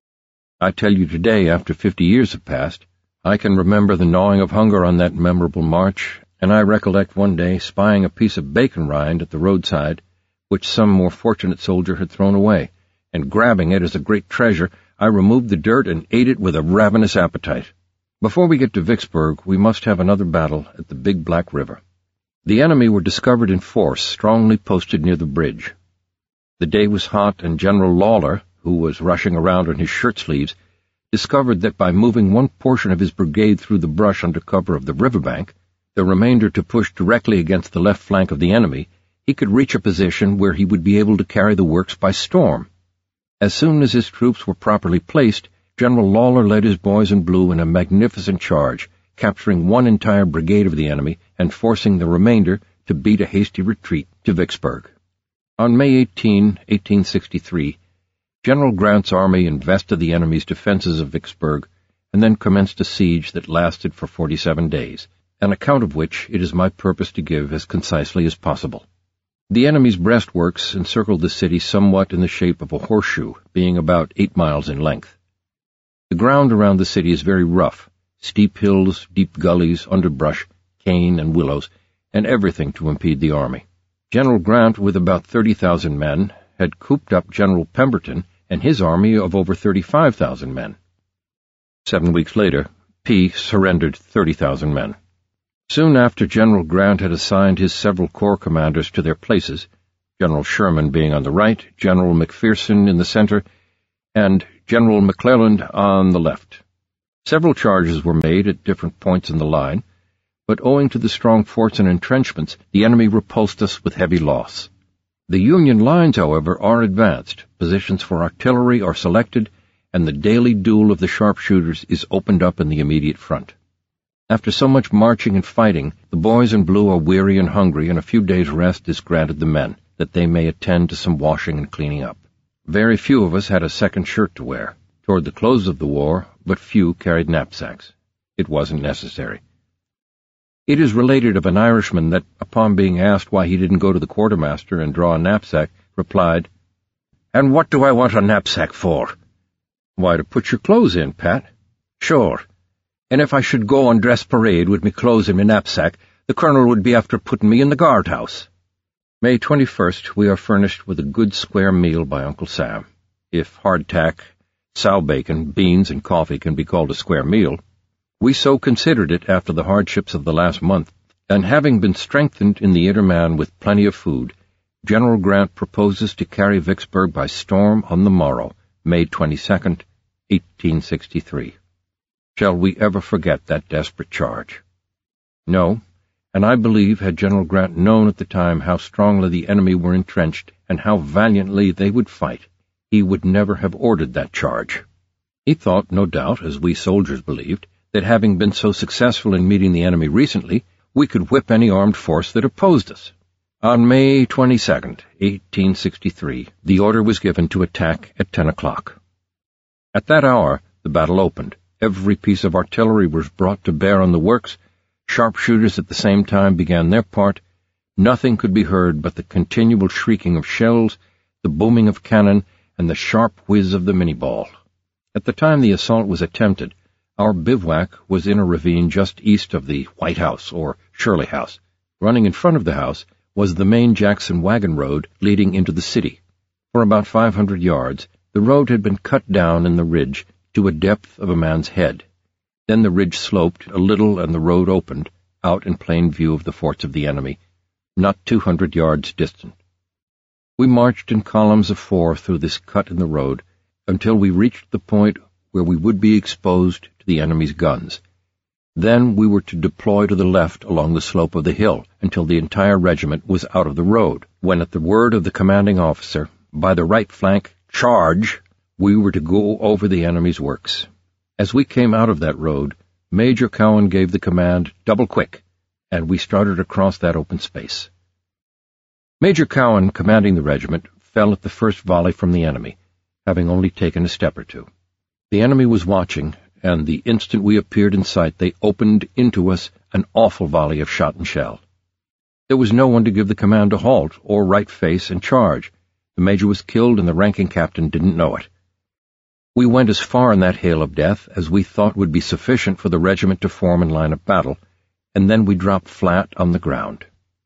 I tell you today, after 50 years have passed, I can remember the gnawing of hunger on that memorable march, and I recollect one day spying a piece of bacon rind at the roadside, which some more fortunate soldier had thrown away, and grabbing it as a great treasure, I removed the dirt and ate it with a ravenous appetite. Before we get to Vicksburg, we must have another battle at the Big Black River. The enemy were discovered in force, strongly posted near the bridge. The day was hot, and General Lawler, who was rushing around on his shirt-sleeves, discovered that by moving one portion of his brigade through the brush under cover of the riverbank, the remainder to push directly against the left flank of the enemy, he could reach a position where he would be able to carry the works by storm. As soon as his troops were properly placed, General Lawler led his boys in blue in a magnificent charge, capturing one entire brigade of the enemy and forcing the remainder to beat a hasty retreat to Vicksburg. On May 18, 1863, General Grant's army invested the enemy's defenses of Vicksburg and then commenced a siege that lasted for 47 days, an account of which it is my purpose to give as concisely as possible. The enemy's breastworks encircled the city somewhat in the shape of a horseshoe, being about 8 miles in length. The ground around the city is very rough, steep hills, deep gullies, underbrush, cane and willows, and everything to impede the army. General Grant, with about 30,000 men, had cooped up General Pemberton and his army of over 35,000 men. 7 weeks later, P surrendered 30,000 men. Soon after General Grant had assigned his several corps commanders to their places, General Sherman being on the right, General McPherson in the center, and General McClellan on the left. Several charges were made at different points in the line, but owing to the strong forts and entrenchments, the enemy repulsed us with heavy loss. The Union lines, however, are advanced, positions for artillery are selected, and the daily duel of the sharpshooters is opened up in the immediate front. After so much marching and fighting, the boys in blue are weary and hungry, and a few days' rest is granted the men, that they may attend to some washing and cleaning up. Very few of us had a second shirt to wear. Toward the close of the war, but few carried knapsacks. It wasn't necessary. It is related of an Irishman that, upon being asked why he didn't go to the quartermaster and draw a knapsack, replied, "And what do I want a knapsack for?" "Why, to put your clothes in, Pat." "Sure. And if I should go on dress parade with me clothes in me knapsack, the colonel would be after putting me in the guardhouse." May 21st, we are furnished with a good square meal by Uncle Sam. If hardtack, sow bacon, beans, and coffee can be called a square meal. We so considered it after the hardships of the last month, and having been strengthened in the inner man with plenty of food, General Grant proposes to carry Vicksburg by storm on the morrow, May 22nd, 1863. Shall we ever forget that desperate charge? No, and I believe had General Grant known at the time how strongly the enemy were entrenched and how valiantly they would fight, he would never have ordered that charge. He thought, no doubt, as we soldiers believed, that having been so successful in meeting the enemy recently, we could whip any armed force that opposed us. On May 22nd, 1863, the order was given to attack at 10 o'clock. At that hour, the battle opened. Every piece of artillery was brought to bear on the works. Sharpshooters at the same time began their part. Nothing could be heard but the continual shrieking of shells, the booming of cannon, and the sharp whiz of the Minnie-ball. At the time the assault was attempted, our bivouac was in a ravine just east of the White House, or Shirley House. Running in front of the house was the main Jackson wagon road leading into the city. For about 500 yards, the road had been cut down in the ridge to a depth of a man's head. Then the ridge sloped a little and the road opened, out in plain view of the forts of the enemy, not 200 yards distant. We marched in columns of 4 through this cut in the road until we reached the point where we would be exposed to the enemy's guns. Then we were to deploy to the left along the slope of the hill until the entire regiment was out of the road, when at the word of the commanding officer, "By the right flank, charge!" we were to go over the enemy's works. As we came out of that road, Major Cowan gave the command, "Double quick," and we started across that open space. Major Cowan, commanding the regiment, fell at the first volley from the enemy, having only taken a step or two. The enemy was watching, and the instant we appeared in sight they opened into us an awful volley of shot and shell. There was no one to give the command to halt or right face and charge. The major was killed and the ranking captain didn't know it. We went as far in that hail of death as we thought would be sufficient for the regiment to form in line of battle, and then we dropped flat on the ground.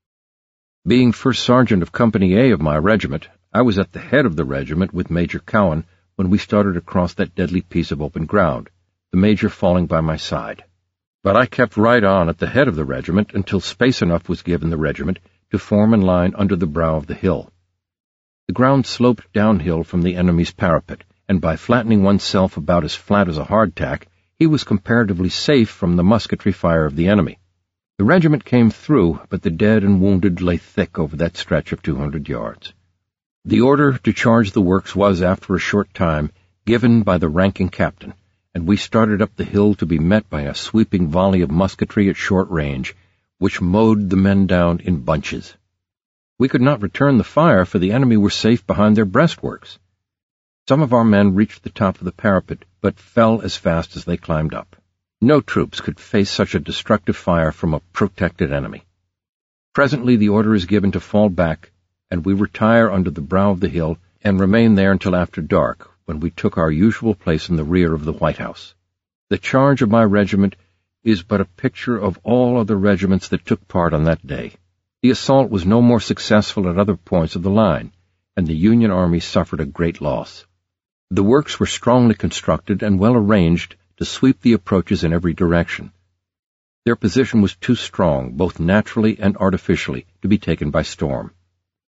Being first sergeant of Company A of my regiment, I was at the head of the regiment with Major Cowan when we started across that deadly piece of open ground, the major falling by my side. But I kept right on at the head of the regiment until space enough was given the regiment to form in line under the brow of the hill. The ground sloped downhill from the enemy's parapet, and by flattening oneself about as flat as a hardtack, he was comparatively safe from the musketry fire of the enemy. The regiment came through, but the dead and wounded lay thick over that stretch of 200 yards. The order to charge the works was, after a short time, given by the ranking captain, and we started up the hill to be met by a sweeping volley of musketry at short range, which mowed the men down in bunches. We could not return the fire, for the enemy were safe behind their breastworks. Some of our men reached the top of the parapet, but fell as fast as they climbed up. No troops could face such a destructive fire from a protected enemy. Presently the order is given to fall back, and we retire under the brow of the hill and remain there until after dark, when we took our usual place in the rear of the White House. The charge of my regiment is but a picture of all other regiments that took part on that day. The assault was no more successful at other points of the line, and the Union Army suffered a great loss. The works were strongly constructed and well arranged to sweep the approaches in every direction. Their position was too strong, both naturally and artificially, to be taken by storm.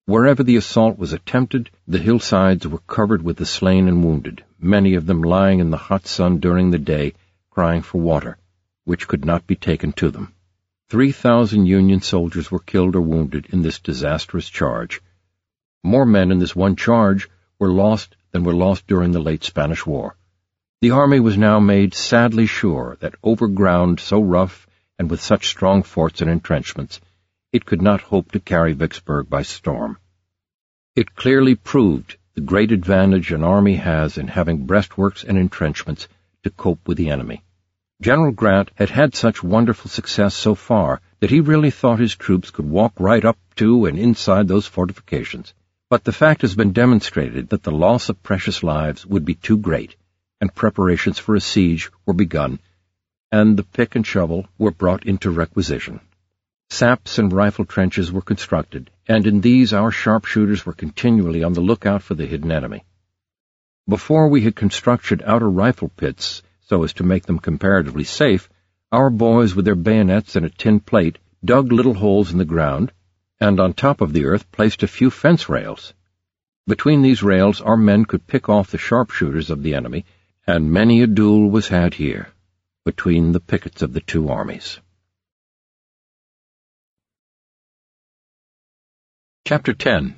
Wherever the assault was attempted, the hillsides were covered with the slain and wounded, many of them lying in the hot sun during the day, crying for water, which could not be taken to them. 3,000 Union soldiers were killed or wounded in this disastrous charge. More men in this one charge were lost than were lost during the late Spanish War. The army was now made sadly sure that over ground so rough and with such strong forts and entrenchments, it could not hope to carry Vicksburg by storm. It clearly proved the great advantage an army has in having breastworks and entrenchments to cope with the enemy. General Grant had had such wonderful success so far that he really thought his troops could walk right up to and inside those fortifications. But the fact has been demonstrated that the loss of precious lives would be too great, and preparations for a siege were begun, and the pick and shovel were brought into requisition. Saps and rifle trenches were constructed, and in these our sharpshooters were continually on the lookout for the hidden enemy. Before we had constructed outer rifle pits, so as to make them comparatively safe, our boys with their bayonets and a tin plate dug little holes in the ground, and on top of the earth placed a few fence rails. Between these rails our men could pick off the sharpshooters of the enemy, and many a duel was had here, between the pickets of the two armies. Chapter 10.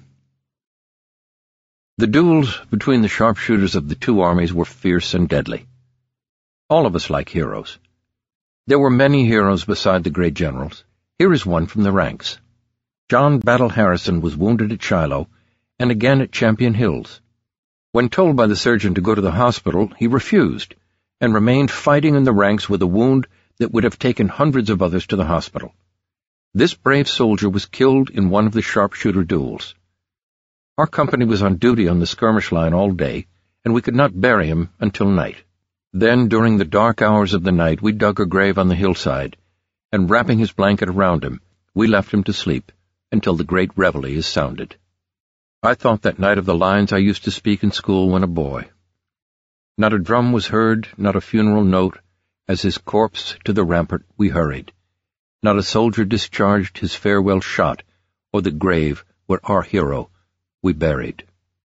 The duels between the sharpshooters of the two armies were fierce and deadly. All of us like heroes. There were many heroes beside the great generals. Here is one from the ranks. John Battle Harrison was wounded at Shiloh, and again at Champion Hills. When told by the surgeon to go to the hospital, he refused, and remained fighting in the ranks with a wound that would have taken hundreds of others to the hospital. This brave soldier was killed in one of the sharpshooter duels. Our company was on duty on the skirmish line all day, and we could not bury him until night. Then, during the dark hours of the night, we dug a grave on the hillside, and wrapping his blanket around him, we left him to sleep until the great reveille is sounded. I thought that night of the lines I used to speak in school when a boy. Not a drum was heard, not a funeral note, as his corpse to the rampart we hurried. Not a soldier discharged his farewell shot, or the grave where our hero we buried.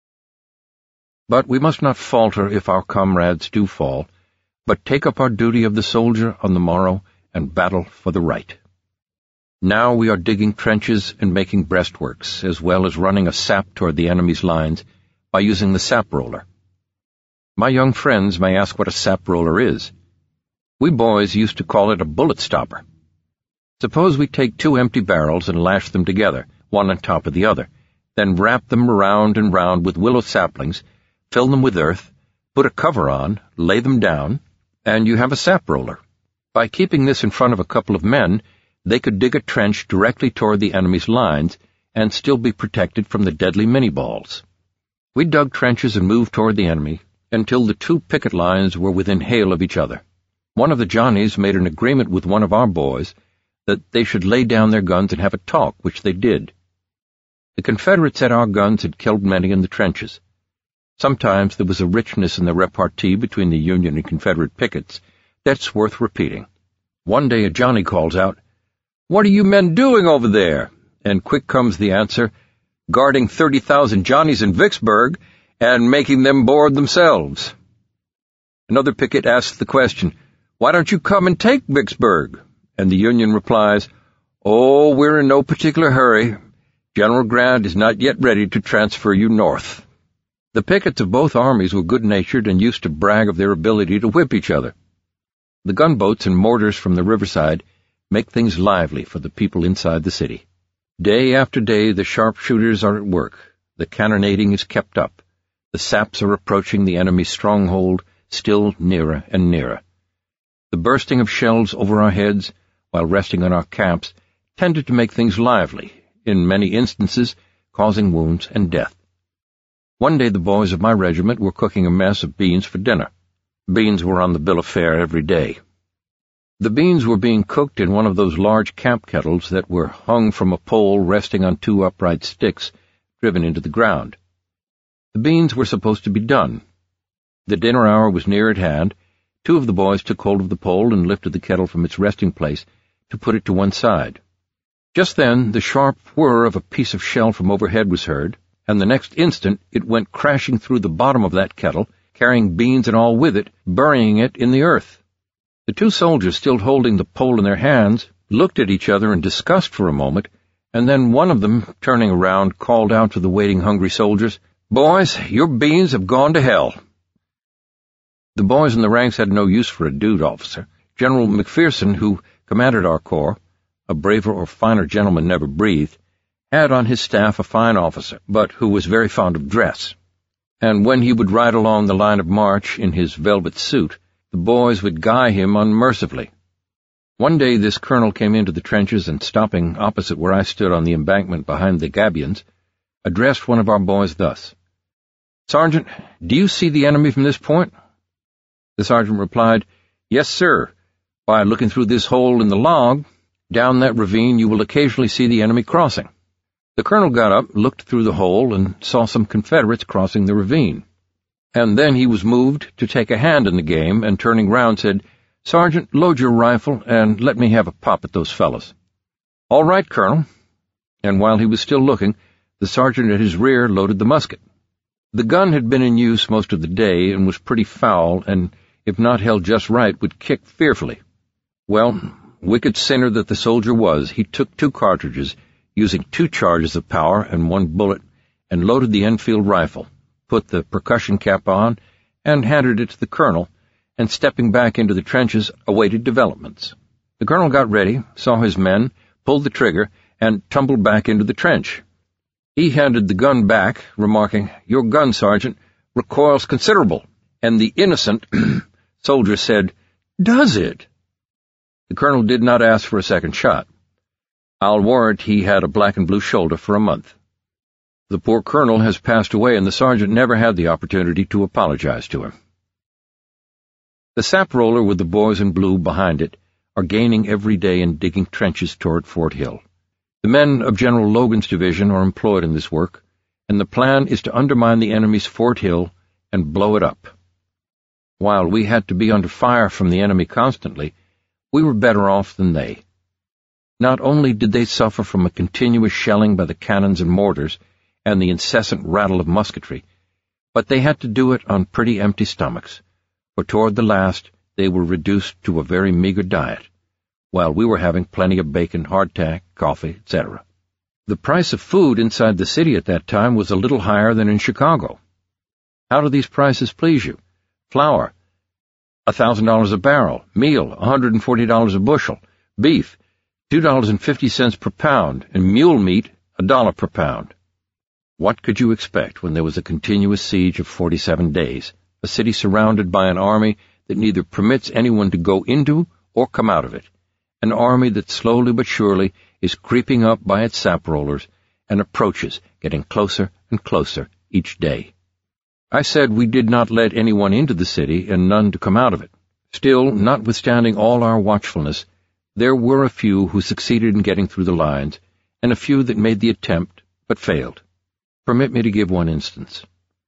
But we must not falter if our comrades do fall, but take up our duty of the soldier on the morrow and battle for the right. Now we are digging trenches and making breastworks, as well as running a sap toward the enemy's lines by using the sap roller. My young friends may ask what a sap roller is. We boys used to call it a bullet stopper. Suppose we take two empty barrels and lash them together, one on top of the other, then wrap them round and round with willow saplings, fill them with earth, put a cover on, lay them down, and you have a sap roller. By keeping this in front of a couple of men, they could dig a trench directly toward the enemy's lines and still be protected from the deadly mini-balls. We dug trenches and moved toward the enemy until the two picket lines were within hail of each other. One of the Johnnies made an agreement with one of our boys that they should lay down their guns and have a talk, which they did. The Confederates said our guns had killed many in the trenches. Sometimes there was a richness in the repartee between the Union and Confederate pickets that's worth repeating. One day a Johnny calls out, "What are you men doing over there?" And quick comes the answer, "Guarding 30,000 Johnnies in Vicksburg and making them board themselves." Another picket asks the question, "Why don't you come and take Vicksburg?" And the Union replies, "Oh, we're in no particular hurry. General Grant is not yet ready to transfer you north." The pickets of both armies were good-natured and used to brag of their ability to whip each other. The gunboats and mortars from the riverside make things lively for the people inside the city. Day after day the sharpshooters are at work. The cannonading is kept up. The saps are approaching the enemy's stronghold, still nearer and nearer. The bursting of shells over our heads, while resting on our caps, tended to make things lively, in many instances causing wounds and death. One day the boys of my regiment were cooking a mess of beans for dinner. Beans were on the bill of fare every day. The beans were being cooked in one of those large camp kettles that were hung from a pole resting on two upright sticks driven into the ground. The beans were supposed to be done. The dinner hour was near at hand. Two of the boys took hold of the pole and lifted the kettle from its resting place to put it to one side. Just then the sharp whir of a piece of shell from overhead was heard, and the next instant it went crashing through the bottom of that kettle, carrying beans and all with it, burying it in the earth. The two soldiers, still holding the pole in their hands, looked at each other in disgust for a moment, and then one of them, turning around, called out to the waiting hungry soldiers, "Boys, your beans have gone to hell." The boys in the ranks had no use for a dude officer. General McPherson, who commanded our corps, a braver or finer gentleman never breathed, had on his staff a fine officer, but who was very fond of dress. And when he would ride along the line of march in his velvet suit, the boys would guy him unmercifully. One day this colonel came into the trenches and, stopping opposite where I stood on the embankment behind the gabions, addressed one of our boys thus, "Sergeant, do you see the enemy from this point?" The sergeant replied, "Yes, sir. By looking through this hole in the log, down that ravine you will occasionally see the enemy crossing." The colonel got up, looked through the hole, and saw some Confederates crossing the ravine. And then he was moved to take a hand in the game, and turning round said, "Sergeant, load your rifle, and let me have a pop at those fellows." "All right, Colonel." And while he was still looking, the sergeant at his rear loaded the musket. The gun had been in use most of the day, and was pretty foul, and if not held just right, would kick fearfully. Well, wicked sinner that the soldier was, he took 2 cartridges, using 2 charges of power and 1 bullet, and loaded the Enfield rifle, put the percussion cap on, and handed it to the colonel, and stepping back into the trenches, awaited developments. The colonel got ready, saw his men, pulled the trigger, and tumbled back into the trench. He handed the gun back, remarking, "Your gun, Sergeant, recoils considerable," and the innocent soldier said, "Does it?" The colonel did not ask for a second shot. I'll warrant he had a black and blue shoulder for a month. The poor colonel has passed away, and the sergeant never had the opportunity to apologize to him. The sap roller with the boys in blue behind it are gaining every day in digging trenches toward Fort Hill. The men of General Logan's division are employed in this work, and the plan is to undermine the enemy's Fort Hill and blow it up. While we had to be under fire from the enemy constantly, we were better off than they. Not only did they suffer from a continuous shelling by the cannons and mortars and the incessant rattle of musketry, but they had to do it on pretty empty stomachs, for toward the last they were reduced to a very meager diet, while we were having plenty of bacon, hardtack, coffee, etc. The price of food inside the city at that time was a little higher than in Chicago. How do these prices please you? Flour, $1,000 a barrel. Meal, $140 a bushel. Beef, $2.50 per pound, and mule meat, $1 per pound. What could you expect when there was a continuous siege of 47 days, a city surrounded by an army that neither permits anyone to go into or come out of it, an army that slowly but surely is creeping up by its sap rollers and approaches, getting closer and closer each day? I said we did not let anyone into the city and none to come out of it. Still, notwithstanding all our watchfulness, there were a few who succeeded in getting through the lines, and a few that made the attempt, but failed. Permit me to give one instance.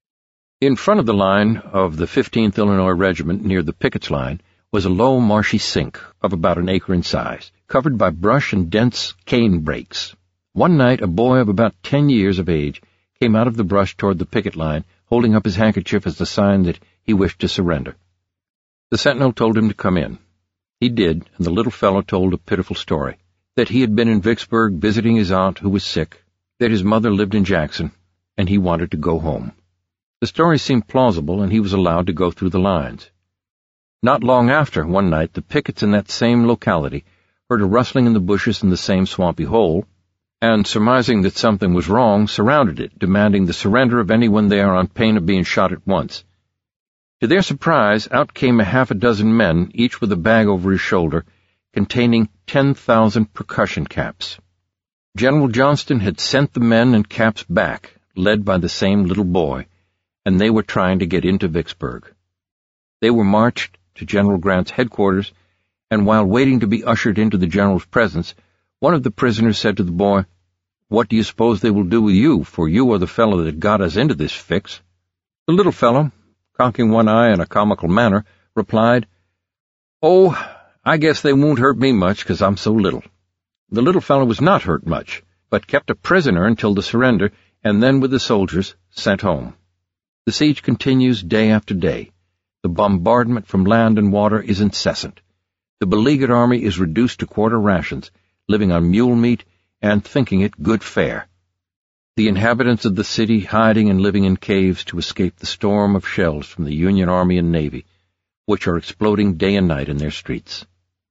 In front of the line of the 15th Illinois Regiment, near the pickets line, was a low, marshy sink of about an acre in size, covered by brush and dense cane brakes. One night, a boy of about 10 years of age came out of the brush toward the picket line, holding up his handkerchief as a sign that he wished to surrender. The sentinel told him to come in. He did, and the little fellow told a pitiful story, that he had been in Vicksburg visiting his aunt who was sick, that his mother lived in Jackson, and he wanted to go home. The story seemed plausible, and he was allowed to go through the lines. Not long after, one night, the pickets in that same locality heard a rustling in the bushes in the same swampy hole, and, surmising that something was wrong, surrounded it, demanding the surrender of anyone there on pain of being shot at once. To their surprise, out came a half a dozen men, each with a bag over his shoulder, containing 10,000 percussion caps. General Johnston had sent the men and caps back, led by the same little boy, and they were trying to get into Vicksburg. They were marched to General Grant's headquarters, and while waiting to be ushered into the general's presence, one of the prisoners said to the boy, "What do you suppose they will do with you, for you are the fellow that got us into this fix?" The little fellow, cocking one eye in a comical manner, replied, "Oh, I guess they won't hurt me much, 'cause I'm so little." The little fellow was not hurt much, but kept a prisoner until the surrender, and then with the soldiers sent home. The siege continues day after day. The bombardment from land and water is incessant. The beleaguered army is reduced to quarter rations, living on mule meat and thinking it good fare. The inhabitants of the city hiding and living in caves to escape the storm of shells from the Union Army and Navy, which are exploding day and night in their streets.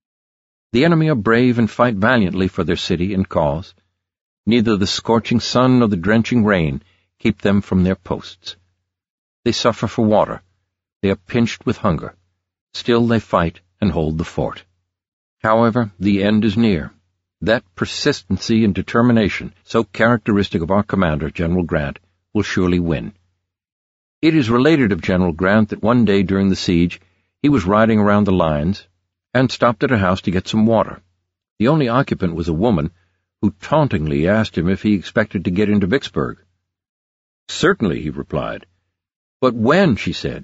The enemy are brave and fight valiantly for their city and cause. Neither the scorching sun nor the drenching rain keep them from their posts. They suffer for water. They are pinched with hunger. Still they fight and hold the fort. However, the end is near. That persistency and determination, so characteristic of our commander, General Grant, will surely win. It is related of General Grant that one day during the siege he was riding around the lines and stopped at a house to get some water. The only occupant was a woman who tauntingly asked him if he expected to get into Vicksburg. "Certainly," he replied. "But when?" she said.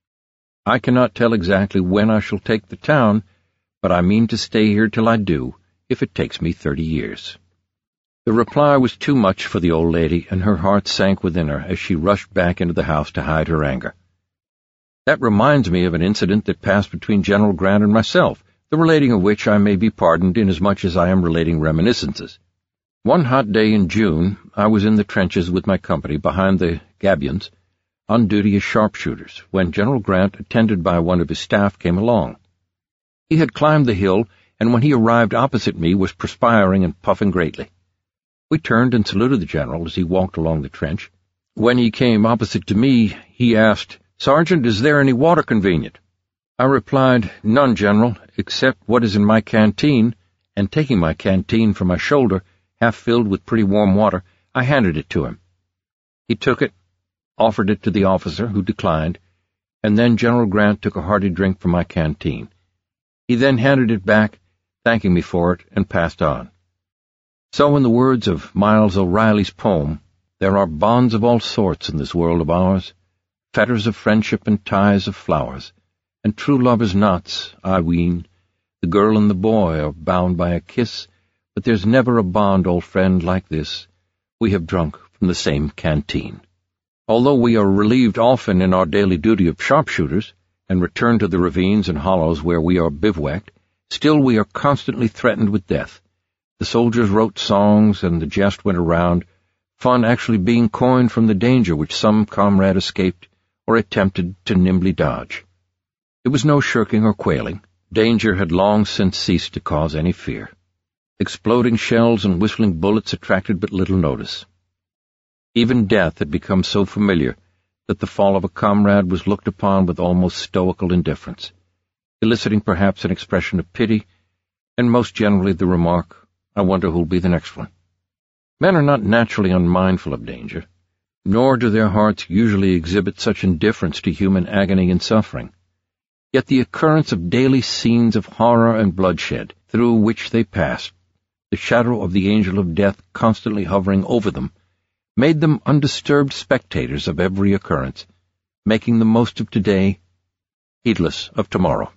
"I cannot tell exactly when I shall take the town, but I mean to stay here till I do, if it takes me 30 years. The reply was too much for the old lady, and her heart sank within her as she rushed back into the house to hide her anger. That reminds me of an incident that passed between General Grant and myself, the relating of which I may be pardoned inasmuch as I am relating reminiscences. One hot day in June, I was in the trenches with my company behind the gabions, on duty as sharpshooters, when General Grant, attended by one of his staff, came along. He had climbed the hill, and when he arrived opposite me was perspiring and puffing greatly. We turned and saluted the general as he walked along the trench. When he came opposite to me, he asked, "Sergeant, is there any water convenient?" I replied, "None, General, except what is in my canteen," and taking my canteen from my shoulder, half filled with pretty warm water, I handed it to him. He took it, offered it to the officer, who declined, and then General Grant took a hearty drink from my canteen. He then handed it back, thanking me for it, and passed on. So, in the words of Miles O'Reilly's poem, there are bonds of all sorts in this world of ours, fetters of friendship and ties of flowers, and true lovers' knots, I ween. The girl and the boy are bound by a kiss, but there's never a bond, old friend, like this. We have drunk from the same canteen. Although we are relieved often in our daily duty of sharpshooters, and return to the ravines and hollows where we are bivouacked, still we are constantly threatened with death. The soldiers wrote songs, and the jest went around, fun actually being coined from the danger which some comrade escaped or attempted to nimbly dodge. It was no shirking or quailing. Danger had long since ceased to cause any fear. Exploding shells and whistling bullets attracted but little notice. Even death had become so familiar that the fall of a comrade was looked upon with almost stoical indifference, eliciting perhaps an expression of pity, and most generally the remark, "I wonder who'll be the next one." Men are not naturally unmindful of danger, nor do their hearts usually exhibit such indifference to human agony and suffering. Yet the occurrence of daily scenes of horror and bloodshed through which they passed, the shadow of the angel of death constantly hovering over them, made them undisturbed spectators of every occurrence, making the most of today, heedless of tomorrow.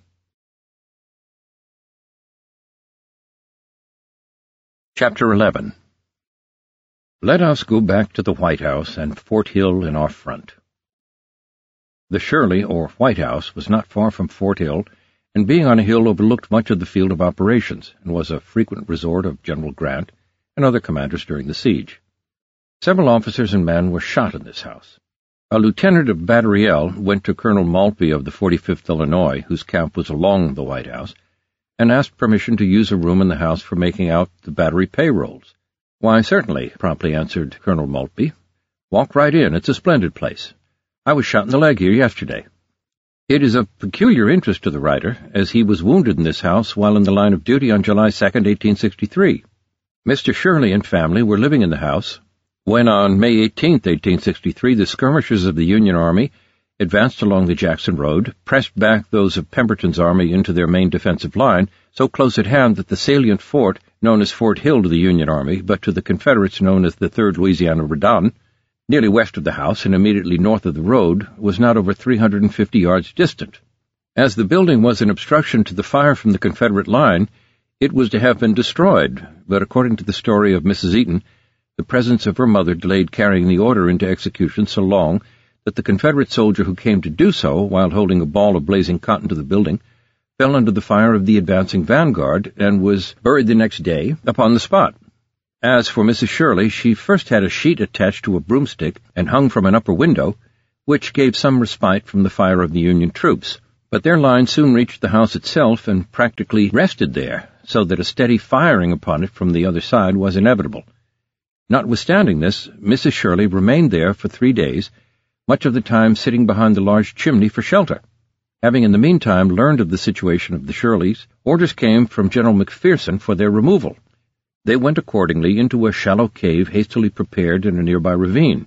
Chapter 11. Let us go back to the White House and Fort Hill in our front. The Shirley, or White House, was not far from Fort Hill, and being on a hill overlooked much of the field of operations, and was a frequent resort of General Grant and other commanders during the siege. Several officers and men were shot in this house. A lieutenant of Battery L went to Colonel Maltby of the 45th Illinois, whose camp was along the White House, and asked permission to use a room in the house for making out the battery payrolls. "Why, certainly," promptly answered Colonel Maltby. "Walk right in. It's a splendid place. I was shot in the leg here yesterday." It is of peculiar interest to the writer, as he was wounded in this house while in the line of duty on July 2, 1863. Mr. Shirley and family were living in the house when, on May 18, 1863, the skirmishers of the Union Army advanced along the Jackson Road, pressed back those of Pemberton's army into their main defensive line, so close at hand that the salient fort, known as Fort Hill to the Union Army, but to the Confederates known as the 3rd Louisiana Redan, nearly west of the house and immediately north of the road, was not over 350 yards distant. As the building was an obstruction to the fire from the Confederate line, It was to have been destroyed, but according to the story of Mrs. Eaton, the presence of her mother delayed carrying the order into execution so long that the Confederate soldier who came to do so, while holding a ball of blazing cotton to the building, fell under the fire of the advancing vanguard and was buried the next day upon the spot. As for Mrs. Shirley, she first had a sheet attached to a broomstick and hung from an upper window, which gave some respite from the fire of the Union troops, but their line soon reached the house itself and practically rested there, so that a steady firing upon it from the other side was inevitable. Notwithstanding this, Mrs. Shirley remained there for 3 days, much of the time sitting behind the large chimney for shelter. Having in the meantime learned of the situation of the Shirleys, orders came from General McPherson for their removal. They went accordingly into a shallow cave hastily prepared in a nearby ravine.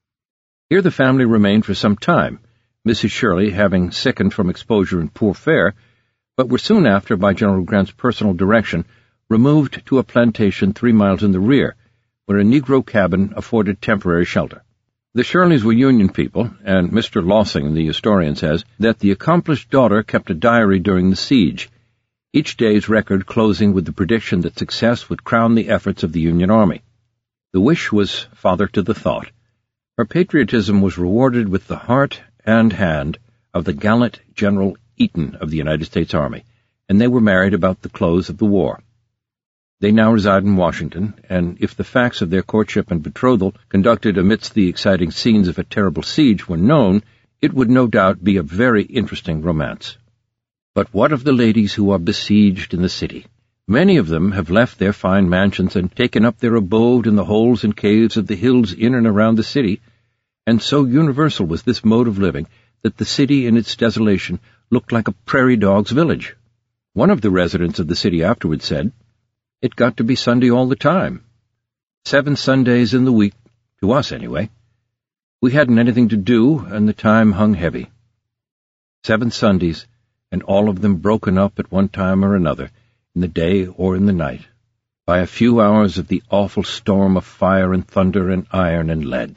Here the family remained for some time, Mrs. Shirley having sickened from exposure and poor fare, but were soon after, by General Grant's personal direction, removed to a plantation 3 miles in the rear, where a Negro cabin afforded temporary shelter. The Shirleys were Union people, and Mr. Lossing, the historian, says that the accomplished daughter kept a diary during the siege, each day's record closing with the prediction that success would crown the efforts of the Union Army. The wish was father to the thought. Her patriotism was rewarded with the heart and hand of the gallant General Eaton of the United States Army, and they were married about the close of the war. They now reside in Washington, and if the facts of their courtship and betrothal, conducted amidst the exciting scenes of a terrible siege, were known, it would no doubt be a very interesting romance. But what of the ladies who are besieged in the city? Many of them have left their fine mansions and taken up their abode in the holes and caves of the hills in and around the city, and so universal was this mode of living that the city in its desolation looked like a prairie dog's village. One of the residents of the city afterwards said, "It got to be Sunday all the time. 7 Sundays in the week, to us anyway. We hadn't anything to do, and the time hung heavy. 7 Sundays, and all of them broken up at one time or another, in the day or in the night, by a few hours of the awful storm of fire and thunder and iron and lead."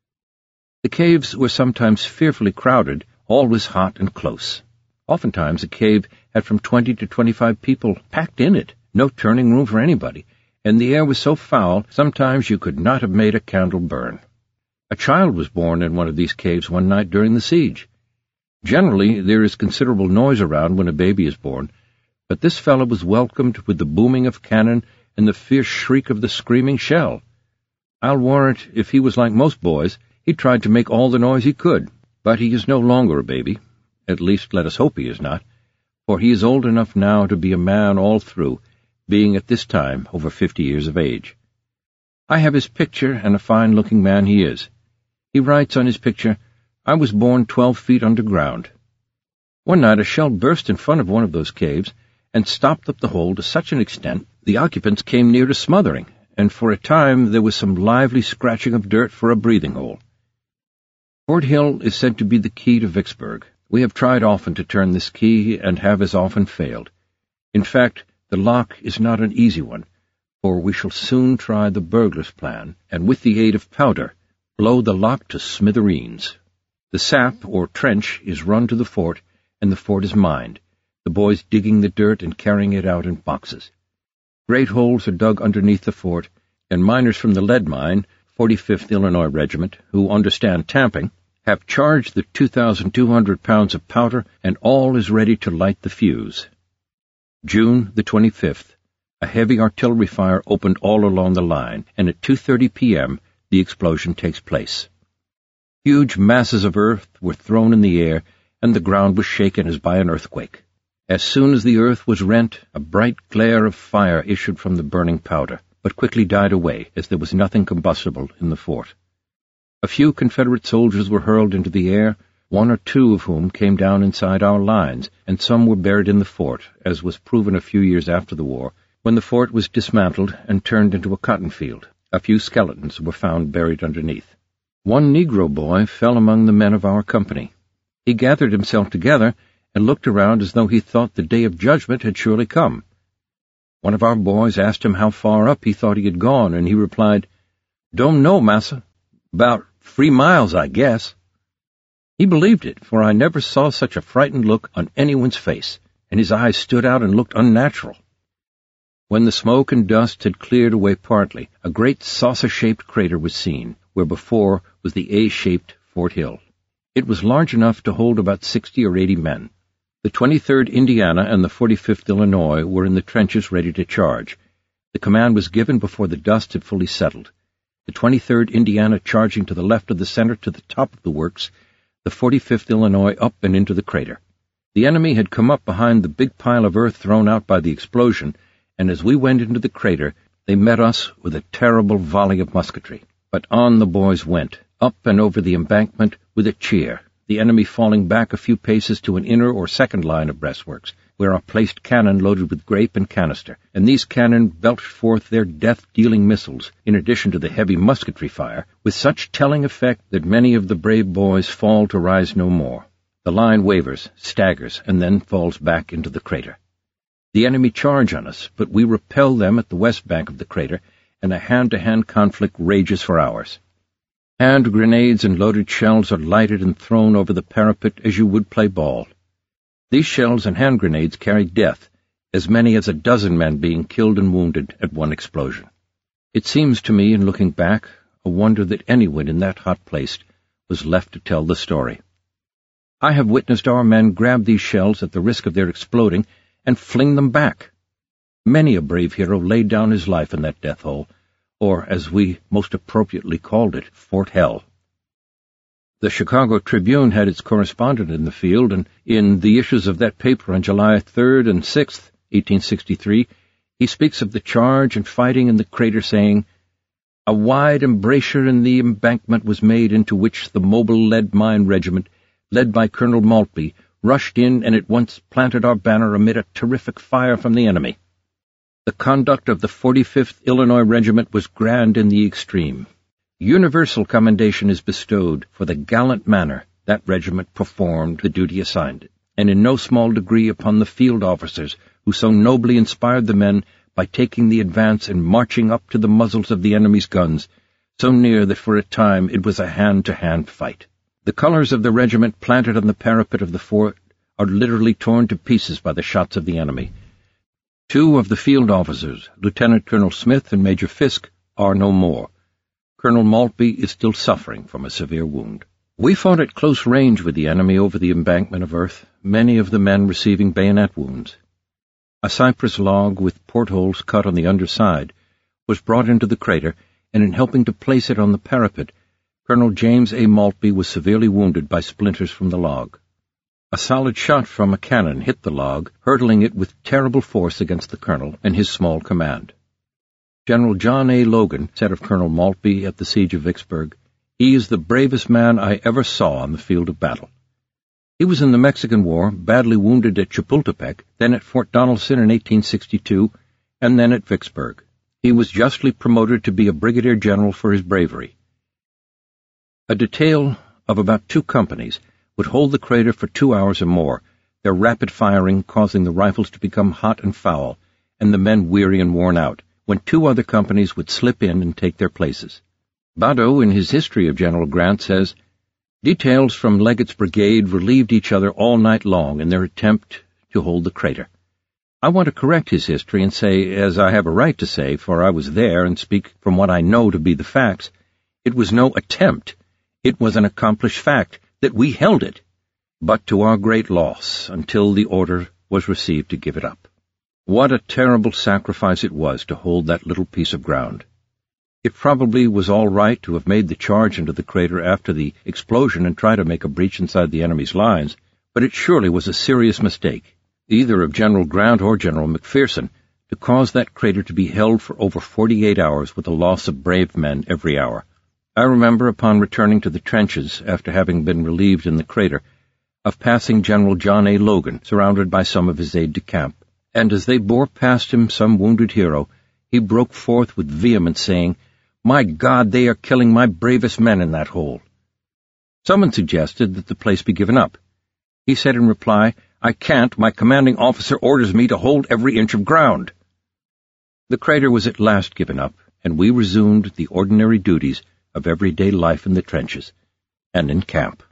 The caves were sometimes fearfully crowded, always hot and close. Oftentimes a cave had from 20 to 25 people packed in it, no turning room for anybody, and the air was so foul sometimes you could not have made a candle burn. A child was born in one of these caves one night during the siege. Generally there is considerable noise around when a baby is born, but this fellow was welcomed with the booming of cannon and the fierce shriek of the screaming shell. I'll warrant if he was like most boys, he tried to make all the noise he could, but he is no longer a baby. At least let us hope he is not, for he is old enough now to be a man all through, being at this time over 50 years of age. I have his picture, and a fine-looking man he is. He writes on his picture, "I was born 12 feet underground." One night a shell burst in front of one of those caves and stopped up the hole to such an extent the occupants came near to smothering, and for a time there was some lively scratching of dirt for a breathing hole. Fort Hill is said to be the key to Vicksburg. We have tried often to turn this key and have as often failed. In fact, the lock is not an easy one, for we shall soon try the burglar's plan, and with the aid of powder, blow the lock to smithereens. The sap, or trench, is run to the fort, and the fort is mined, the boys digging the dirt and carrying it out in boxes. Great holes are dug underneath the fort, and miners from the lead mine, 45th Illinois Regiment, who understand tamping, have charged the 2,200 pounds of powder, and all is ready to light the fuse. June the 25th, a heavy artillery fire opened all along the line, and at 2:30 p.m. the explosion takes place. Huge masses of earth were thrown in the air, and the ground was shaken as by an earthquake. As soon as the earth was rent, a bright glare of fire issued from the burning powder, but quickly died away, as there was nothing combustible in the fort. A few Confederate soldiers were hurled into the air, 1 or 2 of whom came down inside our lines, and some were buried in the fort, as was proven a few years after the war, when the fort was dismantled and turned into a cotton field. A few skeletons were found buried underneath. One Negro boy fell among the men of our company. He gathered himself together and looked around as though he thought the day of judgment had surely come. One of our boys asked him how far up he thought he had gone, and he replied, "Don't know, massa. 'Bout 3 miles, I guess." He believed it, for I never saw such a frightened look on anyone's face, and his eyes stood out and looked unnatural. When the smoke and dust had cleared away partly, a great saucer-shaped crater was seen, where before was the A-shaped Fort Hill. It was large enough to hold about 60 or 80 men. The 23rd Indiana and the 45th Illinois were in the trenches ready to charge. The command was given before the dust had fully settled. The 23rd Indiana charging to the left of the center to the top of the works, the 45th Illinois up and into the crater. The enemy had come up behind the big pile of earth thrown out by the explosion, and as we went into the crater, they met us with a terrible volley of musketry. But on the boys went, up and over the embankment with a cheer, the enemy falling back a few paces to an inner or second line of breastworks, where are placed cannon loaded with grape and canister, and these cannon belched forth their death-dealing missiles, in addition to the heavy musketry fire, with such telling effect that many of the brave boys fall to rise no more. The line wavers, staggers, and then falls back into the crater. The enemy charge on us, but we repel them at the west bank of the crater, and a hand-to-hand conflict rages for hours. Hand grenades and loaded shells are lighted and thrown over the parapet as you would play ball. These shells and hand grenades carried death, as many as a dozen men being killed and wounded at one explosion. It seems to me, in looking back, a wonder that anyone in that hot place was left to tell the story. I have witnessed our men grab these shells at the risk of their exploding and fling them back. Many a brave hero laid down his life in that death hole, or, as we most appropriately called it, Fort Hell. The Chicago Tribune had its correspondent in the field, and in the issues of that paper on July 3rd and 6th, 1863, he speaks of the charge and fighting in the crater, saying, "A wide embrasure in the embankment was made, into which the mobile lead mine regiment, led by Colonel Maltby, rushed in and at once planted our banner amid a terrific fire from the enemy. The conduct of the 45th Illinois Regiment was grand in the extreme. Universal commendation is bestowed for the gallant manner that regiment performed the duty assigned it, and in no small degree upon the field officers who so nobly inspired the men by taking the advance and marching up to the muzzles of the enemy's guns, so near that for a time it was a hand-to-hand fight. The colors of the regiment planted on the parapet of the fort are literally torn to pieces by the shots of the enemy. Two of the field officers, Lieutenant Colonel Smith and Major Fisk, are no more. Colonel Maltby is still suffering from a severe wound. We fought at close range with the enemy over the embankment of earth, many of the men receiving bayonet wounds. A cypress log with portholes cut on the underside was brought into the crater, and in helping to place it on the parapet, Colonel James A. Maltby was severely wounded by splinters from the log. A solid shot from a cannon hit the log, hurtling it with terrible force against the colonel and his small command. General John A. Logan said of Colonel Maltby at the siege of Vicksburg, "He is the bravest man I ever saw on the field of battle." He was in the Mexican War, badly wounded at Chapultepec, then at Fort Donelson in 1862, and then at Vicksburg. He was justly promoted to be a brigadier general for his bravery. A detail of about 2 companies would hold the crater for 2 hours or more, their rapid firing causing the rifles to become hot and foul, and the men weary and worn out, when 2 other companies would slip in and take their places. Badeau, in his history of General Grant, says, "Details from Leggett's brigade relieved each other all night long in their attempt to hold the crater." I want to correct his history and say, as I have a right to say, for I was there and speak from what I know to be the facts, it was no attempt. It was an accomplished fact that we held it, but to our great loss, until the order was received to give it up. What a terrible sacrifice it was to hold that little piece of ground. It probably was all right to have made the charge into the crater after the explosion and try to make a breach inside the enemy's lines, but it surely was a serious mistake, either of General Grant or General McPherson, to cause that crater to be held for over 48 hours with the loss of brave men every hour. I remember, upon returning to the trenches after having been relieved in the crater, of passing General John A. Logan, surrounded by some of his aides-de-camp, and as they bore past him some wounded hero, he broke forth with vehemence, saying, "My God, they are killing my bravest men in that hole." Someone suggested that the place be given up. He said in reply, "I can't, my commanding officer orders me to hold every inch of ground." The crater was at last given up, and we resumed the ordinary duties of everyday life in the trenches and in camp.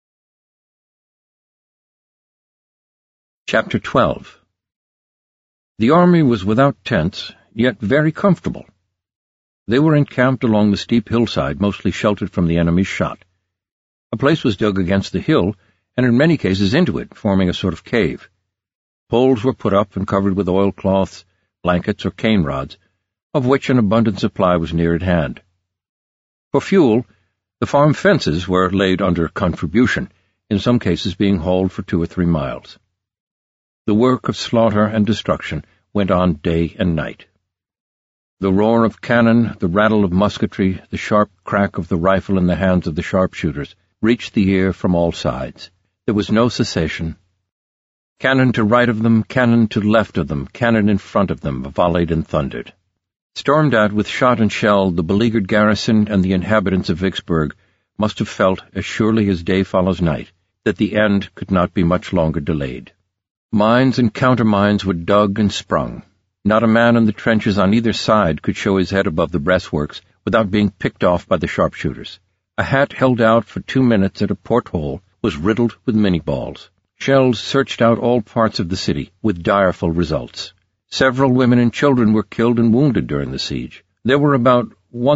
Chapter 12. The army was without tents, yet very comfortable. They were encamped along the steep hillside, mostly sheltered from the enemy's shot. A place was dug against the hill, and in many cases into it, forming a sort of cave. Poles were put up and covered with oilcloths, blankets, or cane rods, of which an abundant supply was near at hand. For fuel, the farm fences were laid under contribution, in some cases being hauled for 2 or 3 miles. The work of slaughter and destruction went on day and night. The roar of cannon, the rattle of musketry, the sharp crack of the rifle in the hands of the sharpshooters reached the ear from all sides. There was no cessation. Cannon to right of them, cannon to left of them, cannon in front of them volleyed and thundered. Stormed at with shot and shell, the beleaguered garrison and the inhabitants of Vicksburg must have felt, as surely as day follows night, that the end could not be much longer delayed. Mines and countermines were dug and sprung. Not a man in the trenches on either side could show his head above the breastworks without being picked off by the sharpshooters. A hat held out for 2 minutes at a porthole was riddled with Minié-balls. Shells searched out all parts of the city, with direful results. Several women and children were killed and wounded during the siege. There were about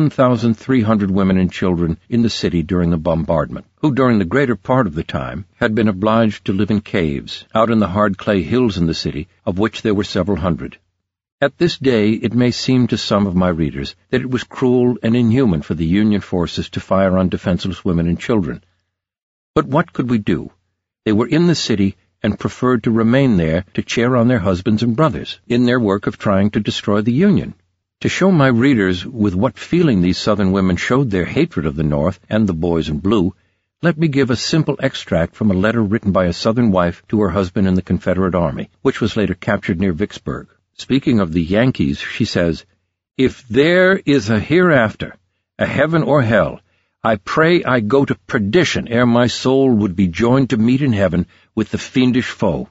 1,300 women and children in the city during the bombardment, who during the greater part of the time had been obliged to live in caves, out in the hard clay hills in the city, of which there were several hundred. At this day it may seem to some of my readers that it was cruel and inhuman for the Union forces to fire on defenseless women and children. But what could we do? They were in the city and preferred to remain there to cheer on their husbands and brothers in their work of trying to destroy the Union. To show my readers with what feeling these Southern women showed their hatred of the North and the boys in blue, let me give a simple extract from a letter written by a Southern wife to her husband in the Confederate Army, which was later captured near Vicksburg. Speaking of the Yankees, she says, "If there is a hereafter, a heaven or hell, I pray I go to perdition ere my soul would be joined to meet in heaven with the fiendish foe.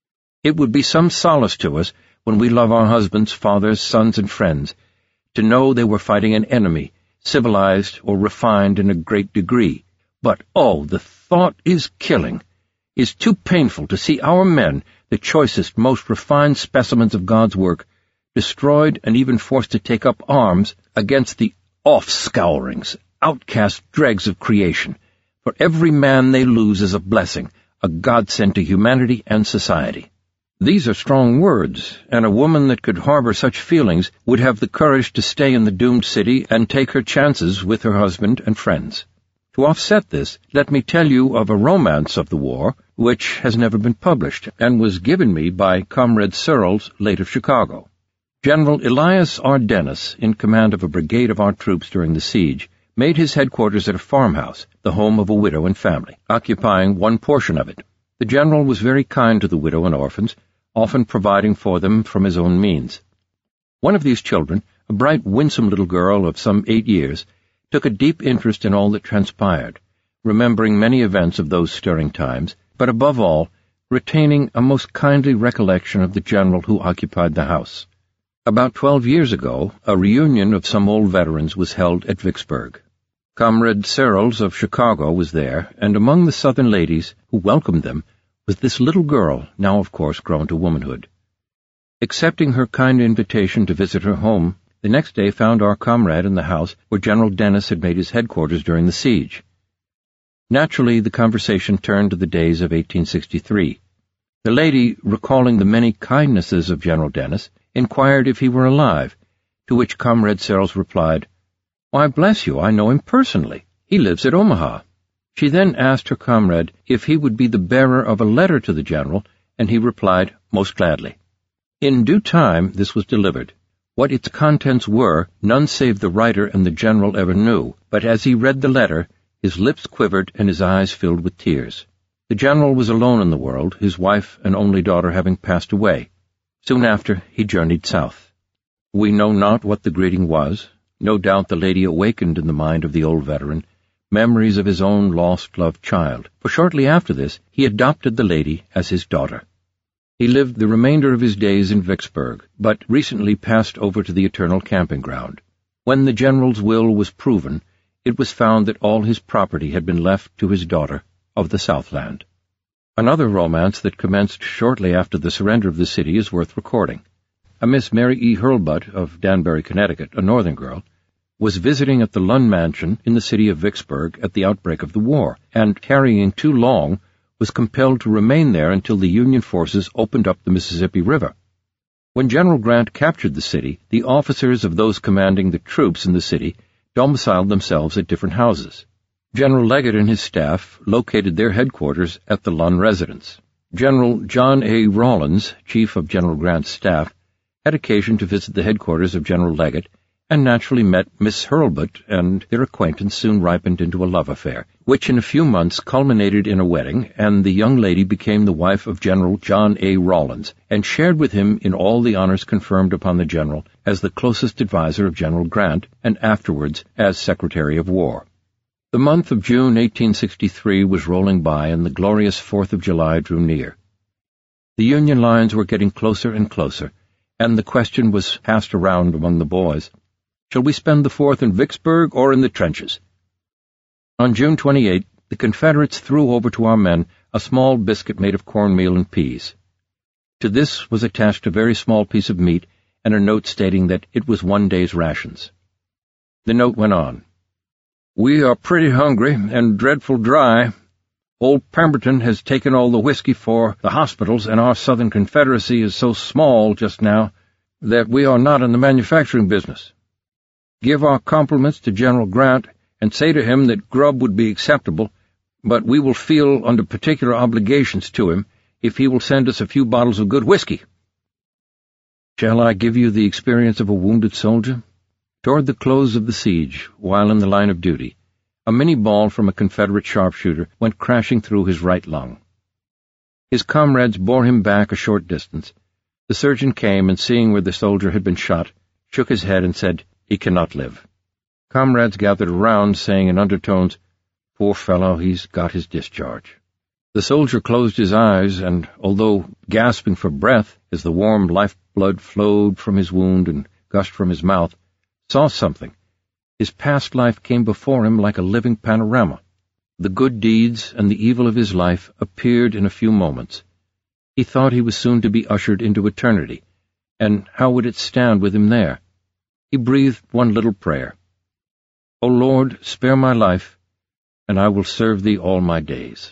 It would be some solace to us, when we love our husbands, fathers, sons, and friends, to know they were fighting an enemy, civilized or refined in a great degree. But, oh, the thought is killing, is too painful to see our men, the choicest, most refined specimens of God's work, destroyed and even forced to take up arms against the offscourings, outcast dregs of creation. For every man they lose is a blessing, a godsend to humanity and society." These are strong words, and a woman that could harbor such feelings would have the courage to stay in the doomed city and take her chances with her husband and friends. To offset this, let me tell you of a romance of the war, which has never been published, and was given me by Comrade Searles, late of Chicago. General Elias R. Dennis, in command of a brigade of our troops during the siege, made his headquarters at a farmhouse, the home of a widow and family, occupying one portion of it. The general was very kind to the widow and orphans, often providing for them from his own means. One of these children, a bright, winsome little girl of some 8 years, took a deep interest in all that transpired, remembering many events of those stirring times, but above all, retaining a most kindly recollection of the general who occupied the house. About 12 years ago, a reunion of some old veterans was held at Vicksburg. Comrade Searles of Chicago was there, and among the Southern ladies who welcomed them was this little girl, now of course grown to womanhood. Accepting her kind invitation to visit her home, the next day found our comrade in the house where General Dennis had made his headquarters during the siege. Naturally, the conversation turned to the days of 1863. The lady, recalling the many kindnesses of General Dennis, inquired if he were alive, to which Comrade Searles replied, "Why, bless you, I know him personally. He lives at Omaha." She then asked her comrade if he would be the bearer of a letter to the general, and he replied, "Most gladly." In due time this was delivered. What its contents were, none save the writer and the general ever knew, but as he read the letter, his lips quivered and his eyes filled with tears. The general was alone in the world, his wife and only daughter having passed away. Soon after, he journeyed south. We know not what the greeting was. No doubt the lady awakened in the mind of the old veteran memories of his own lost-loved child, for shortly after this he adopted the lady as his daughter. He lived the remainder of his days in Vicksburg, but recently passed over to the Eternal Camping Ground. When the general's will was proven, it was found that all his property had been left to his daughter of the Southland. Another romance that commenced shortly after the surrender of the city is worth recording. a Miss Mary E. Hurlbut of Danbury, Connecticut, a northern girl, was visiting at the Lunn Mansion in the city of Vicksburg at the outbreak of the war, and, tarrying too long, was compelled to remain there until the Union forces opened up the Mississippi River. When General Grant captured the city, the officers of those commanding the troops in the city domiciled themselves at different houses. General Leggett and his staff located their headquarters at the Lunn residence. General John A. Rawlins, chief of General Grant's staff, had occasion to visit the headquarters of General Leggett and naturally met Miss Hurlbut, and their acquaintance soon ripened into a love affair, which in a few months culminated in a wedding, and the young lady became the wife of General John A. Rawlins, and shared with him in all the honors conferred upon the general as the closest adviser of General Grant, and afterwards as Secretary of War. The month of June 1863 was rolling by, and the glorious 4th of July drew near. The Union lines were getting closer and closer, and the question was passed around among the boys, shall we spend the 4th in Vicksburg or in the trenches? On June 28, the Confederates threw over to our men a small biscuit made of cornmeal and peas. To this was attached a very small piece of meat and a note stating that it was one day's rations. The note went on, "We are pretty hungry and dreadful dry. Old Pemberton has taken all the whiskey for the hospitals, and our Southern Confederacy is so small just now that we are not in the manufacturing business. Give our compliments to General Grant, and say to him that grub would be acceptable, but we will feel under particular obligations to him if he will send us a few bottles of good whiskey." Shall I give you the experience of a wounded soldier? Toward the close of the siege, while in the line of duty, a Minnie ball from a Confederate sharpshooter went crashing through his right lung. His comrades bore him back a short distance. The surgeon came, and seeing where the soldier had been shot, shook his head and said, "He cannot live." Comrades gathered around, saying in undertones, "Poor fellow, he's got his discharge." The soldier closed his eyes, and, although gasping for breath as the warm life-blood flowed from his wound and gushed from his mouth, saw something. His past life came before him like a living panorama. The good deeds and the evil of his life appeared in a few moments. He thought he was soon to be ushered into eternity, and how would it stand with him there? He breathed one little prayer. "O Lord, spare my life, and I will serve thee all my days."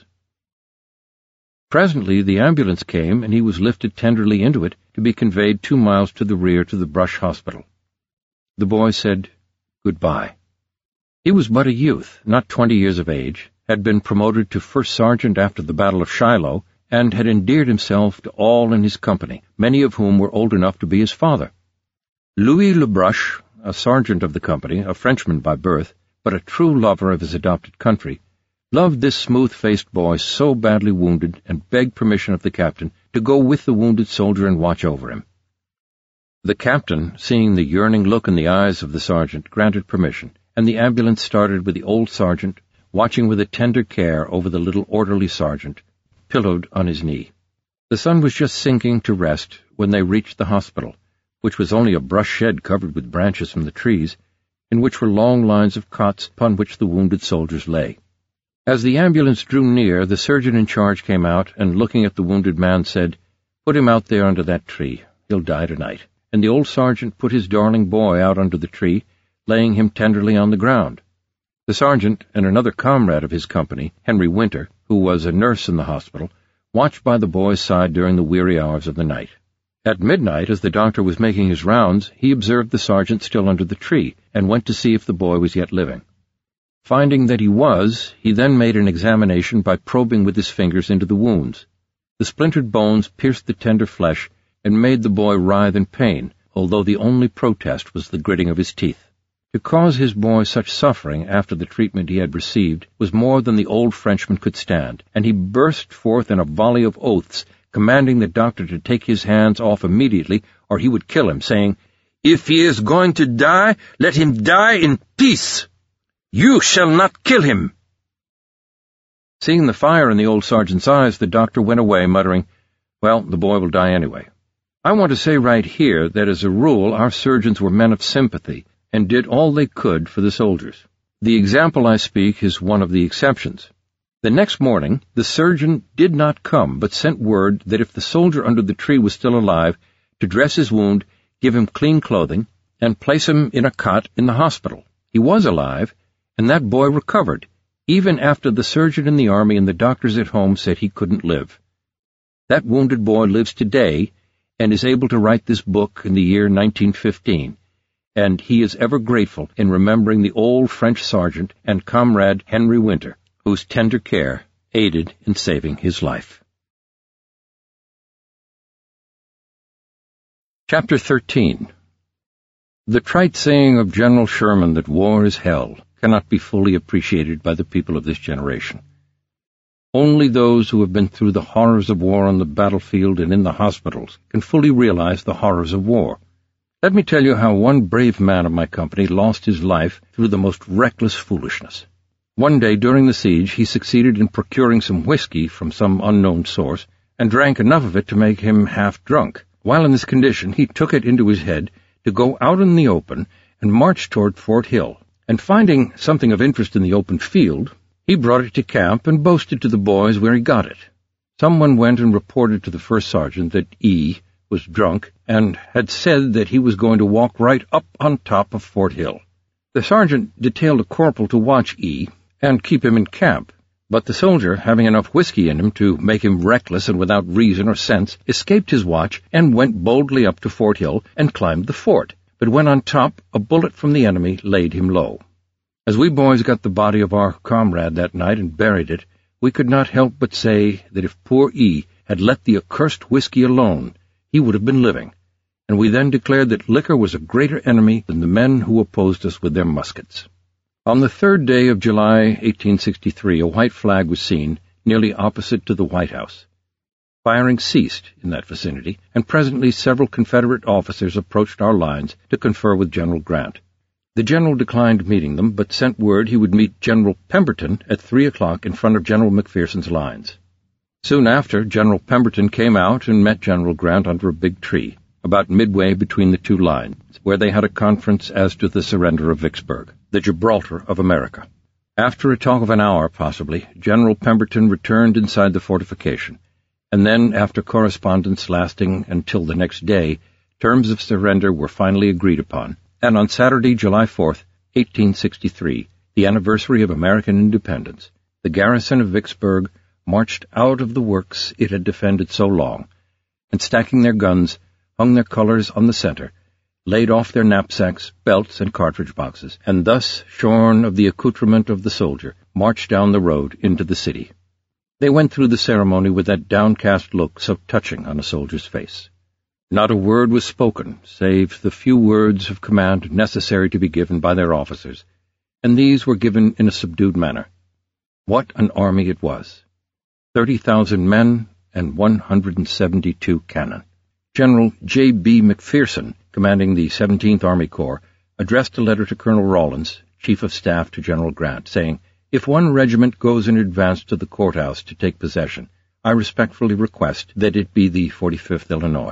Presently the ambulance came, and he was lifted tenderly into it to be conveyed 2 miles to the rear to the Brush Hospital. The boy said, "Goodbye." He was but a youth, not 20 years of age, had been promoted to first sergeant after the Battle of Shiloh, and had endeared himself to all in his company, many of whom were old enough to be his father. Louis Le Brush, a sergeant of the company, a Frenchman by birth, but a true lover of his adopted country, loved this smooth-faced boy so badly wounded, and begged permission of the captain to go with the wounded soldier and watch over him. The captain, seeing the yearning look in the eyes of the sergeant, granted permission, and the ambulance started with the old sergeant watching with a tender care over the little orderly sergeant, pillowed on his knee. The sun was just sinking to rest when they reached the hospital, which was only a brush shed covered with branches from the trees, in which were long lines of cots upon which the wounded soldiers lay. As the ambulance drew near, the surgeon in charge came out, and looking at the wounded man said, "Put him out there under that tree. He'll die tonight." And the old sergeant put his darling boy out under the tree, laying him tenderly on the ground. The sergeant and another comrade of his company, Henry Winter, who was a nurse in the hospital, watched by the boy's side during the weary hours of the night. At midnight, as the doctor was making his rounds, he observed the sergeant still under the tree, and went to see if the boy was yet living. Finding that he was, he then made an examination by probing with his fingers into the wounds. The splintered bones pierced the tender flesh and made the boy writhe in pain, although the only protest was the gritting of his teeth. To cause his boy such suffering after the treatment he had received was more than the old Frenchman could stand, and he burst forth in a volley of oaths, commanding the doctor to take his hands off immediately, or he would kill him, saying, "If he is going to die, let him die in peace. You shall not kill him." Seeing the fire in the old sergeant's eyes, the doctor went away, muttering, "Well, the boy will die anyway." I want to say right here that as a rule our surgeons were men of sympathy, and did all they could for the soldiers. The example I speak is one of the exceptions. The next morning, the surgeon did not come, but sent word that if the soldier under the tree was still alive, to dress his wound give him clean clothing, and place him in a cot in the hospital. He was alive, and that boy recovered, even after the surgeon in the army and the doctors at home said he couldn't live. That wounded boy lives today and is able to write this book in the year 1915, and he is ever grateful in remembering the old French sergeant and comrade Henry Winter, whose tender care aided in saving his life. Chapter 13. The trite saying of General Sherman that war is hell cannot be fully appreciated by the people of this generation. Only those who have been through the horrors of war on the battlefield and in the hospitals can fully realize the horrors of war. Let me tell you how one brave man of my company lost his life through the most reckless foolishness. One day during the siege he succeeded in procuring some whiskey from some unknown source and drank enough of it to make him half drunk. While in this condition he took it into his head to go out in the open and march toward Fort Hill, and finding something of interest in the open field, he brought it to camp and boasted to the boys where he got it. Someone went and reported to the first sergeant that E. was drunk and had said that he was going to walk right up on top of Fort Hill. The sergeant detailed a corporal to watch E. and keep him in camp, but the soldier, having enough whiskey in him to make him reckless and without reason or sense, escaped his watch and went boldly up to Fort Hill and climbed the fort. But when on top, a bullet from the enemy laid him low. As we boys got the body of our comrade that night and buried it, we could not help but say that if poor E. had let the accursed whiskey alone, he would have been living, and we then declared that liquor was a greater enemy than the men who opposed us with their muskets. On the 3rd day of July, 1863, a white flag was seen nearly opposite to the White House. Firing ceased in that vicinity, and presently several Confederate officers approached our lines to confer with General Grant. The general declined meeting them, but sent word he would meet General Pemberton at 3 o'clock in front of General McPherson's lines. Soon after, General Pemberton came out and met General Grant under a big tree, about midway between the two lines, where they had a conference as to the surrender of Vicksburg, the Gibraltar of America. After a talk of an hour, possibly, General Pemberton returned inside the fortification, and then, after correspondence lasting until the next day, terms of surrender were finally agreed upon, and on Saturday, July 4th, 1863, the anniversary of American independence, the garrison of Vicksburg marched out of the works it had defended so long, and stacking their guns, hung their colors on the center, laid off their knapsacks, belts, and cartridge boxes, and thus, shorn of the accoutrement of the soldier, marched down the road into the city. They went through the ceremony with that downcast look so touching on a soldier's face. Not a word was spoken, save the few words of command necessary to be given by their officers, and these were given in a subdued manner. What an army it was! 30,000 men and 172 cannon. General J.B. McPherson, commanding the 17th Army Corps, addressed a letter to Colonel Rawlins, Chief of Staff to General Grant, saying, "If one regiment goes in advance to the courthouse to take possession, I respectfully request that it be the 45th Illinois.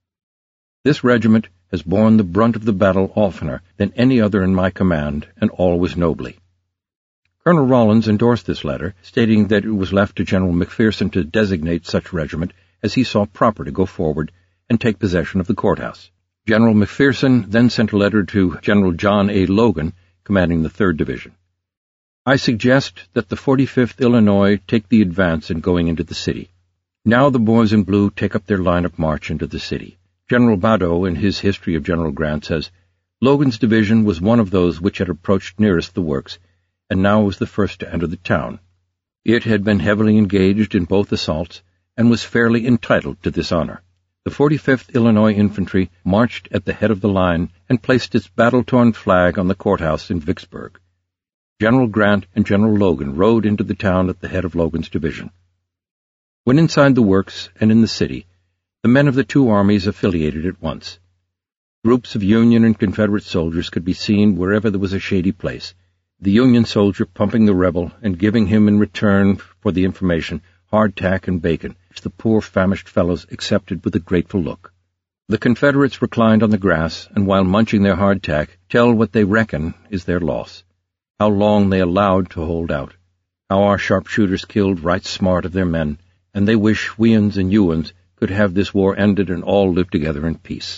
This regiment has borne the brunt of the battle oftener than any other in my command, and always nobly." Colonel Rawlins endorsed this letter, stating that it was left to General McPherson to designate such regiment as he saw proper to go forward and take possession of the courthouse. General McPherson then sent a letter to General John A. Logan, commanding the 3rd Division. "I suggest that the 45th Illinois take the advance in going into the city. Now the boys in blue take up their line of march into the city." General Badeau, in his history of General Grant, says, "Logan's division was one of those which had approached nearest the works, and now was the first to enter the town. It had been heavily engaged in both assaults, and was fairly entitled to this honor. The 45th Illinois Infantry marched at the head of the line and placed its battle-torn flag on the courthouse in Vicksburg. General Grant and General Logan rode into the town at the head of Logan's division. When inside the works and in the city, the men of the two armies affiliated at once. Groups of Union and Confederate soldiers could be seen wherever there was a shady place, the Union soldier pumping the rebel and giving him in return for the information hardtack and bacon, which the poor famished fellows accepted with a grateful look. The Confederates reclined on the grass, and while munching their hardtack, tell what they reckon is their loss, how long they allowed to hold out, how our sharpshooters killed right smart of their men, and they wish we-uns and you-uns could have this war ended and all live together in peace.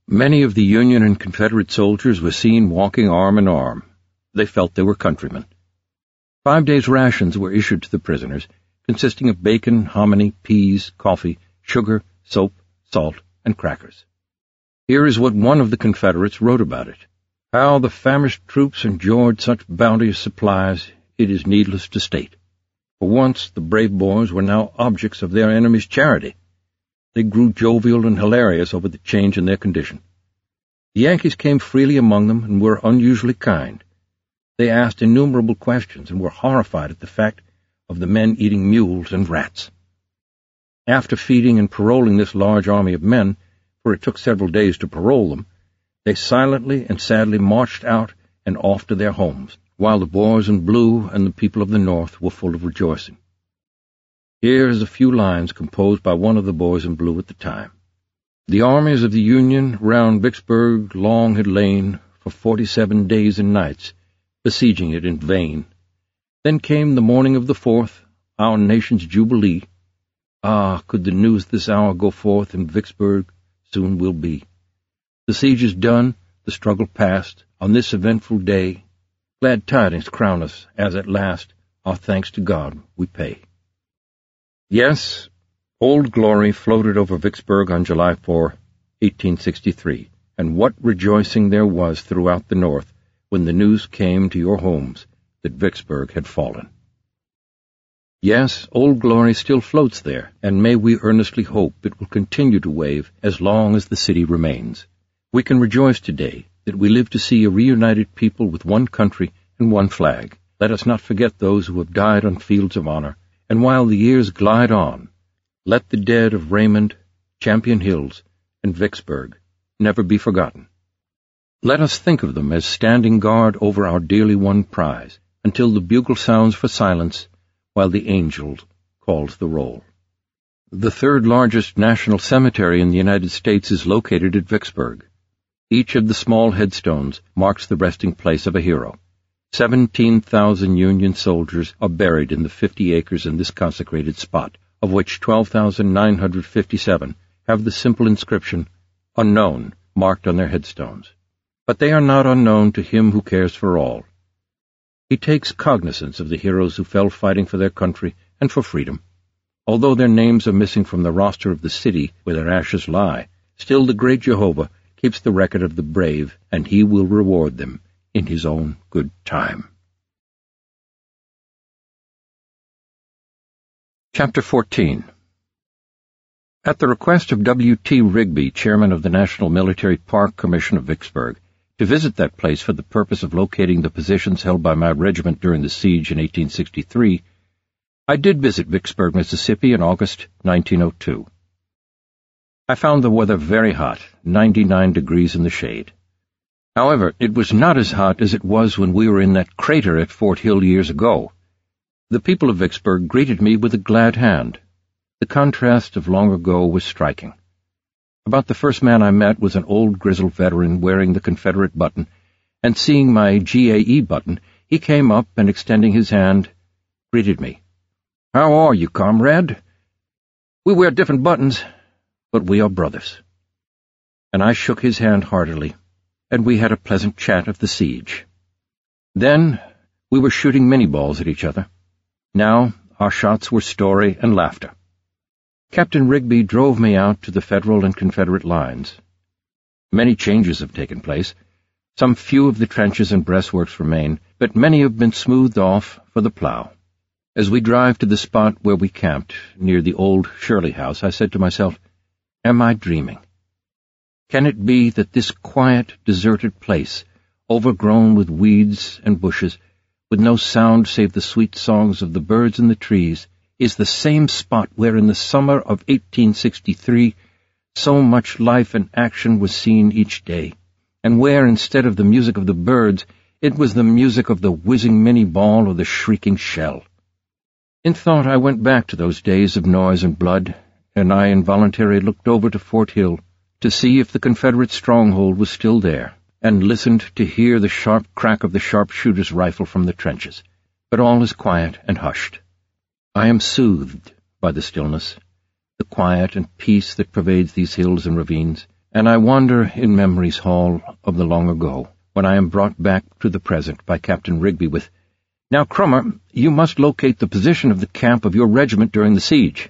Many of the Union and Confederate soldiers were seen walking arm in arm. They felt they were countrymen. 5 days' rations were issued to the prisoners, consisting of bacon, hominy, peas, coffee, sugar, soap, salt, and crackers. Here is what one of the Confederates wrote about it. How the famished troops enjoyed such bounteous supplies, it is needless to state. For once, the brave boys were now objects of their enemies' charity. They grew jovial and hilarious over the change in their condition. The Yankees came freely among them and were unusually kind. They asked innumerable questions and were horrified at the fact of the men eating mules and rats. After feeding and paroling this large army of men, for it took several days to parole them, they silently and sadly marched out and off to their homes, while the boys in blue and the people of the North were full of rejoicing. Here is a few lines composed by one of the boys in blue at the time. The armies of the Union round Vicksburg long had lain for 47 days and nights, besieging it in vain. Then came the morning of the 4th, our nation's jubilee. Ah, could the news this hour go forth in Vicksburg, soon will be. The siege is done, the struggle past, on this eventful day. Glad tidings crown us, as at last our thanks to God we pay. Yes, Old Glory floated over Vicksburg on July 4, 1863, and what rejoicing there was throughout the North when the news came to your homes that Vicksburg had fallen. Yes, Old Glory still floats there, and may we earnestly hope it will continue to wave as long as the city remains. We can rejoice today that we live to see a reunited people with one country and one flag. Let us not forget those who have died on fields of honor, and while the years glide on, let the dead of Raymond, Champion Hills, and Vicksburg never be forgotten. Let us think of them as standing guard over our dearly won prize, until the bugle sounds for silence, while the angel calls the roll. The third largest national cemetery in the United States is located at Vicksburg. Each of the small headstones marks the resting place of a hero. 17,000 Union soldiers are buried in the 50 acres in this consecrated spot, of which 12,957 have the simple inscription, Unknown, marked on their headstones. But they are not unknown to Him who cares for all. He takes cognizance of the heroes who fell fighting for their country and for freedom. Although their names are missing from the roster of the city where their ashes lie, still the great Jehovah keeps the record of the brave, and He will reward them in His own good time. Chapter 14. At the request of W.T. Rigby, chairman of the National Military Park Commission of Vicksburg, to visit that place for the purpose of locating the positions held by my regiment during the siege in 1863, I did visit Vicksburg, Mississippi in August 1902. I found the weather very hot, 99 degrees in the shade. However, it was not as hot as it was when we were in that crater at Fort Hill years ago. The people of Vicksburg greeted me with a glad hand. The contrast of long ago was striking. About the first man I met was an old grizzled veteran wearing the Confederate button, and seeing my GAE button, he came up and, extending his hand, greeted me. "How are you, comrade? We wear different buttons, but we are brothers." And I shook his hand heartily, and we had a pleasant chat of the siege. Then we were shooting Minié-balls at each other. Now our shots were story and laughter. Captain Rigby drove me out to the Federal and Confederate lines. Many changes have taken place. Some few of the trenches and breastworks remain, but many have been smoothed off for the plow. As we drive to the spot where we camped, near the old Shirley House, I said to myself, am I dreaming? Can it be that this quiet, deserted place, overgrown with weeds and bushes, with no sound save the sweet songs of the birds in the trees, is the same spot where in the summer of 1863 so much life and action was seen each day, and where instead of the music of the birds, it was the music of the whizzing Minié-ball or the shrieking shell. In thought I went back to those days of noise and blood, and I involuntarily looked over to Fort Hill to see if the Confederate stronghold was still there, and listened to hear the sharp crack of the sharpshooter's rifle from the trenches. But all is quiet and hushed. I am soothed by the stillness, the quiet and peace that pervades these hills and ravines, and I wander in memory's hall of the long ago, when I am brought back to the present by Captain Rigby with, "Now, Crummer, you must locate the position of the camp of your regiment during the siege."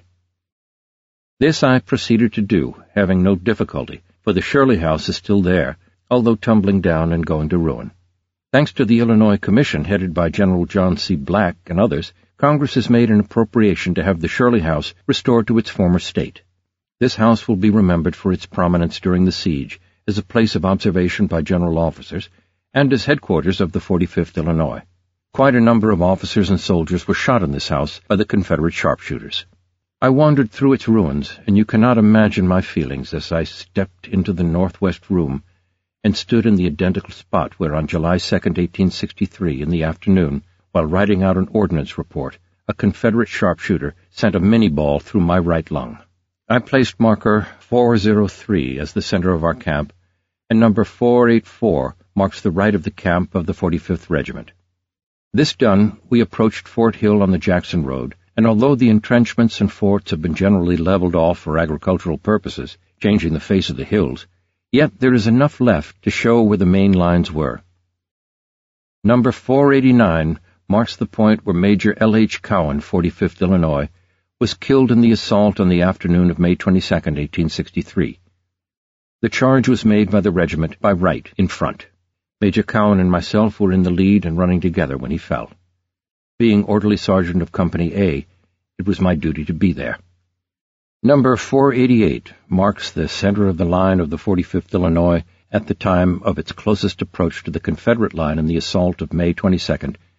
This I proceeded to do, having no difficulty, for the Shirley House is still there, although tumbling down and going to ruin. Thanks to the Illinois Commission headed by General John C. Black and others, Congress has made an appropriation to have the Shirley House restored to its former state. This house will be remembered for its prominence during the siege as a place of observation by general officers and as headquarters of the 45th Illinois. Quite a number of officers and soldiers were shot in this house by the Confederate sharpshooters. I wandered through its ruins, and you cannot imagine my feelings as I stepped into the northwest room and stood in the identical spot where on July 2, 1863, in the afternoon, while writing out an ordnance report, a Confederate sharpshooter sent a minie-ball through my right lung. I placed marker 403 as the center of our camp, and number 484 marks the right of the camp of the 45th Regiment. This done, we approached Fort Hill on the Jackson Road, and although the entrenchments and forts have been generally leveled off for agricultural purposes, changing the face of the hills, yet there is enough left to show where the main lines were. Number 489 marks the point where Major L. H. Cowan, 45th Illinois, was killed in the assault on the afternoon of May 22, 1863. The charge was made by the regiment by Wright in front. Major Cowan and myself were in the lead and running together when he fell. Being orderly sergeant of Company A, it was my duty to be there. Number 488 marks the center of the line of the 45th Illinois at the time of its closest approach to the Confederate line in the assault of May 22,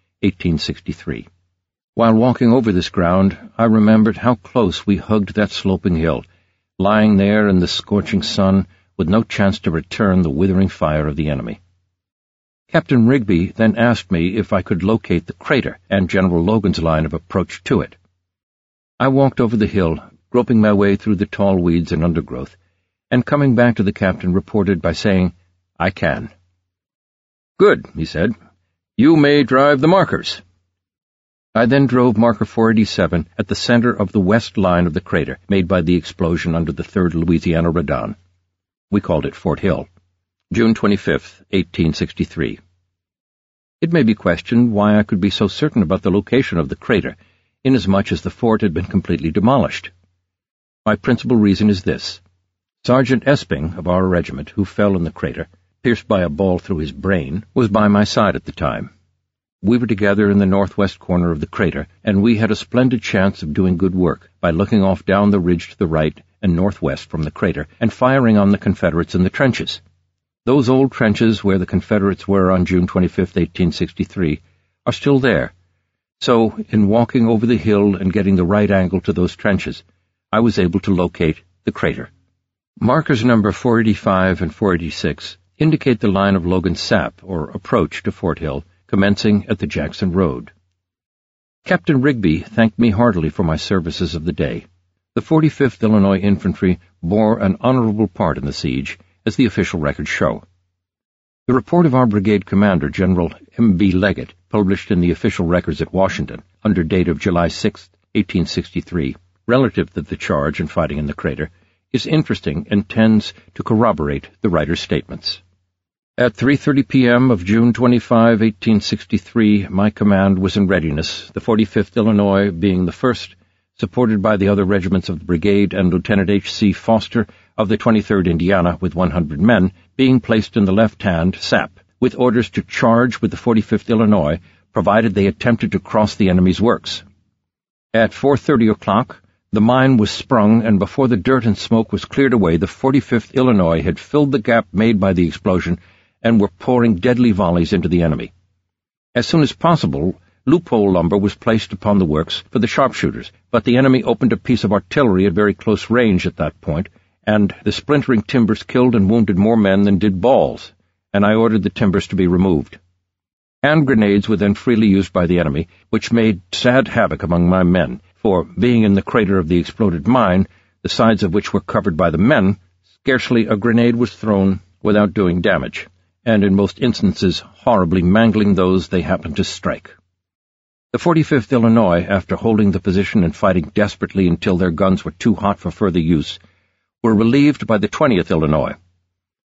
1863. While walking over this ground, I remembered how close we hugged that sloping hill, lying there in the scorching sun with no chance to return the withering fire of the enemy. Captain Rigby then asked me if I could locate the crater and General Logan's line of approach to it. I walked over the hill, groping my way through the tall weeds and undergrowth, and coming back to the captain reported by saying, "I can." "Good," he said. "You may drive the markers." I then drove marker 487 at the center of the west line of the crater made by the explosion under the 3rd Louisiana Redan. We called it Fort Hill. June 25, 1863. It may be questioned why I could be so certain about the location of the crater, inasmuch as the fort had been completely demolished. My principal reason is this. Sergeant Esping of our regiment, who fell in the crater, pierced by a ball through his brain, was by my side at the time. We were together in the northwest corner of the crater, and we had a splendid chance of doing good work by looking off down the ridge to the right and northwest from the crater and firing on the Confederates in the trenches. Those old trenches where the Confederates were on June 25, 1863, are still there. So, in walking over the hill and getting the right angle to those trenches, I was able to locate the crater. Markers number 485 and 486 indicate the line of Logan's Sap, or approach to Fort Hill, commencing at the Jackson Road. Captain Rigby thanked me heartily for my services of the day. The 45th Illinois Infantry bore an honorable part in the siege, as the official records show. The report of our brigade commander, General M.B. Leggett, published in the official records at Washington, under date of July 6, 1863, relative to the charge and fighting in the crater, is interesting and tends to corroborate the writer's statements. At 3:30 p.m. of June 25, 1863, my command was in readiness, the 45th Illinois being the first, supported by the other regiments of the brigade and Lieutenant H.C. Foster of the 23rd Indiana with 100 men, being placed in the left-hand sap, with orders to charge with the 45th Illinois, provided they attempted to cross the enemy's works. At 4:30 o'clock, the mine was sprung, and before the dirt and smoke was cleared away, the 45th Illinois had filled the gap made by the explosion and were pouring deadly volleys into the enemy. As soon as possible, loophole lumber was placed upon the works for the sharpshooters, but the enemy opened a piece of artillery at very close range at that point, and the splintering timbers killed and wounded more men than did balls, and I ordered the timbers to be removed. Hand grenades were then freely used by the enemy, which made sad havoc among my men, for, being in the crater of the exploded mine, the sides of which were covered by the men, scarcely a grenade was thrown without doing damage, and in most instances horribly mangling those they happened to strike. The 45th Illinois, after holding the position and fighting desperately until their guns were too hot for further use, were relieved by the 20th Illinois,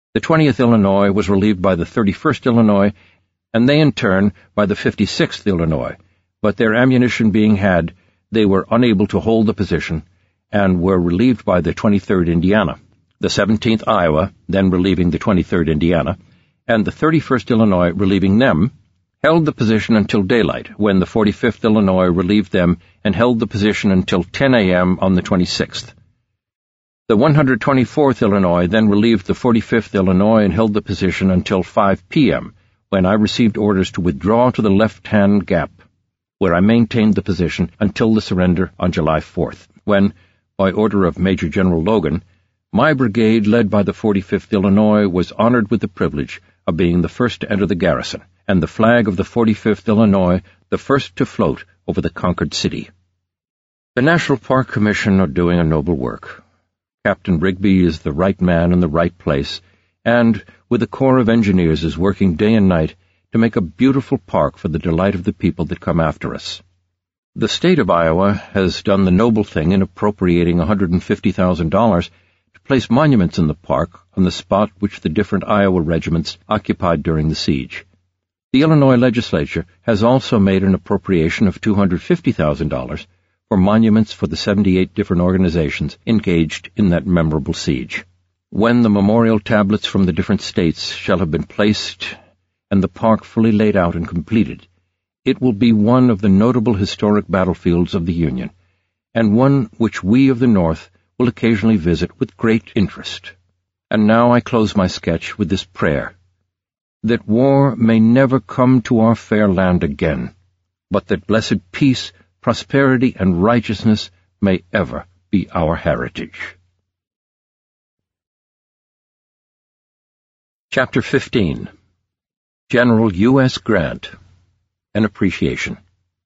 The 20th Illinois was relieved by the 31st Illinois, and they in turn by the 56th Illinois, but their ammunition being had, they were unable to hold the position, and were relieved by the 23rd Indiana, the 17th Iowa, then relieving the 23rd Indiana, and the 31st Illinois relieving them, held the position until daylight, when the 45th Illinois relieved them and held the position until 10 a.m. on the 26th. The 124th Illinois then relieved the 45th Illinois and held the position until 5 p.m., when I received orders to withdraw to the left-hand gap, where I maintained the position until the surrender on July 4th, when, by order of Major General Logan, my brigade, led by the 45th Illinois, was honored with the privilege of being the first to enter the garrison, and the flag of the 45th Illinois the first to float over the conquered city. The National Park Commission are doing a noble work. Captain Rigby is the right man in the right place, and, with a corps of engineers, is working day and night to make a beautiful park for the delight of the people that come after us. The state of Iowa has done the noble thing in appropriating $150,000 to place monuments in the park on the spot which the different Iowa regiments occupied during the siege. The Illinois legislature has also made an appropriation of $250,000 for monuments for the 78 different organizations engaged in that memorable siege. When the memorial tablets from the different states shall have been placed and the park fully laid out and completed, it will be one of the notable historic battlefields of the Union, and one which we of the North will occasionally visit with great interest. And now I close my sketch with this prayer, that war may never come to our fair land again, but that blessed peace, prosperity, and righteousness may ever be our heritage. Chapter 15. General U.S. Grant, An Appreciation.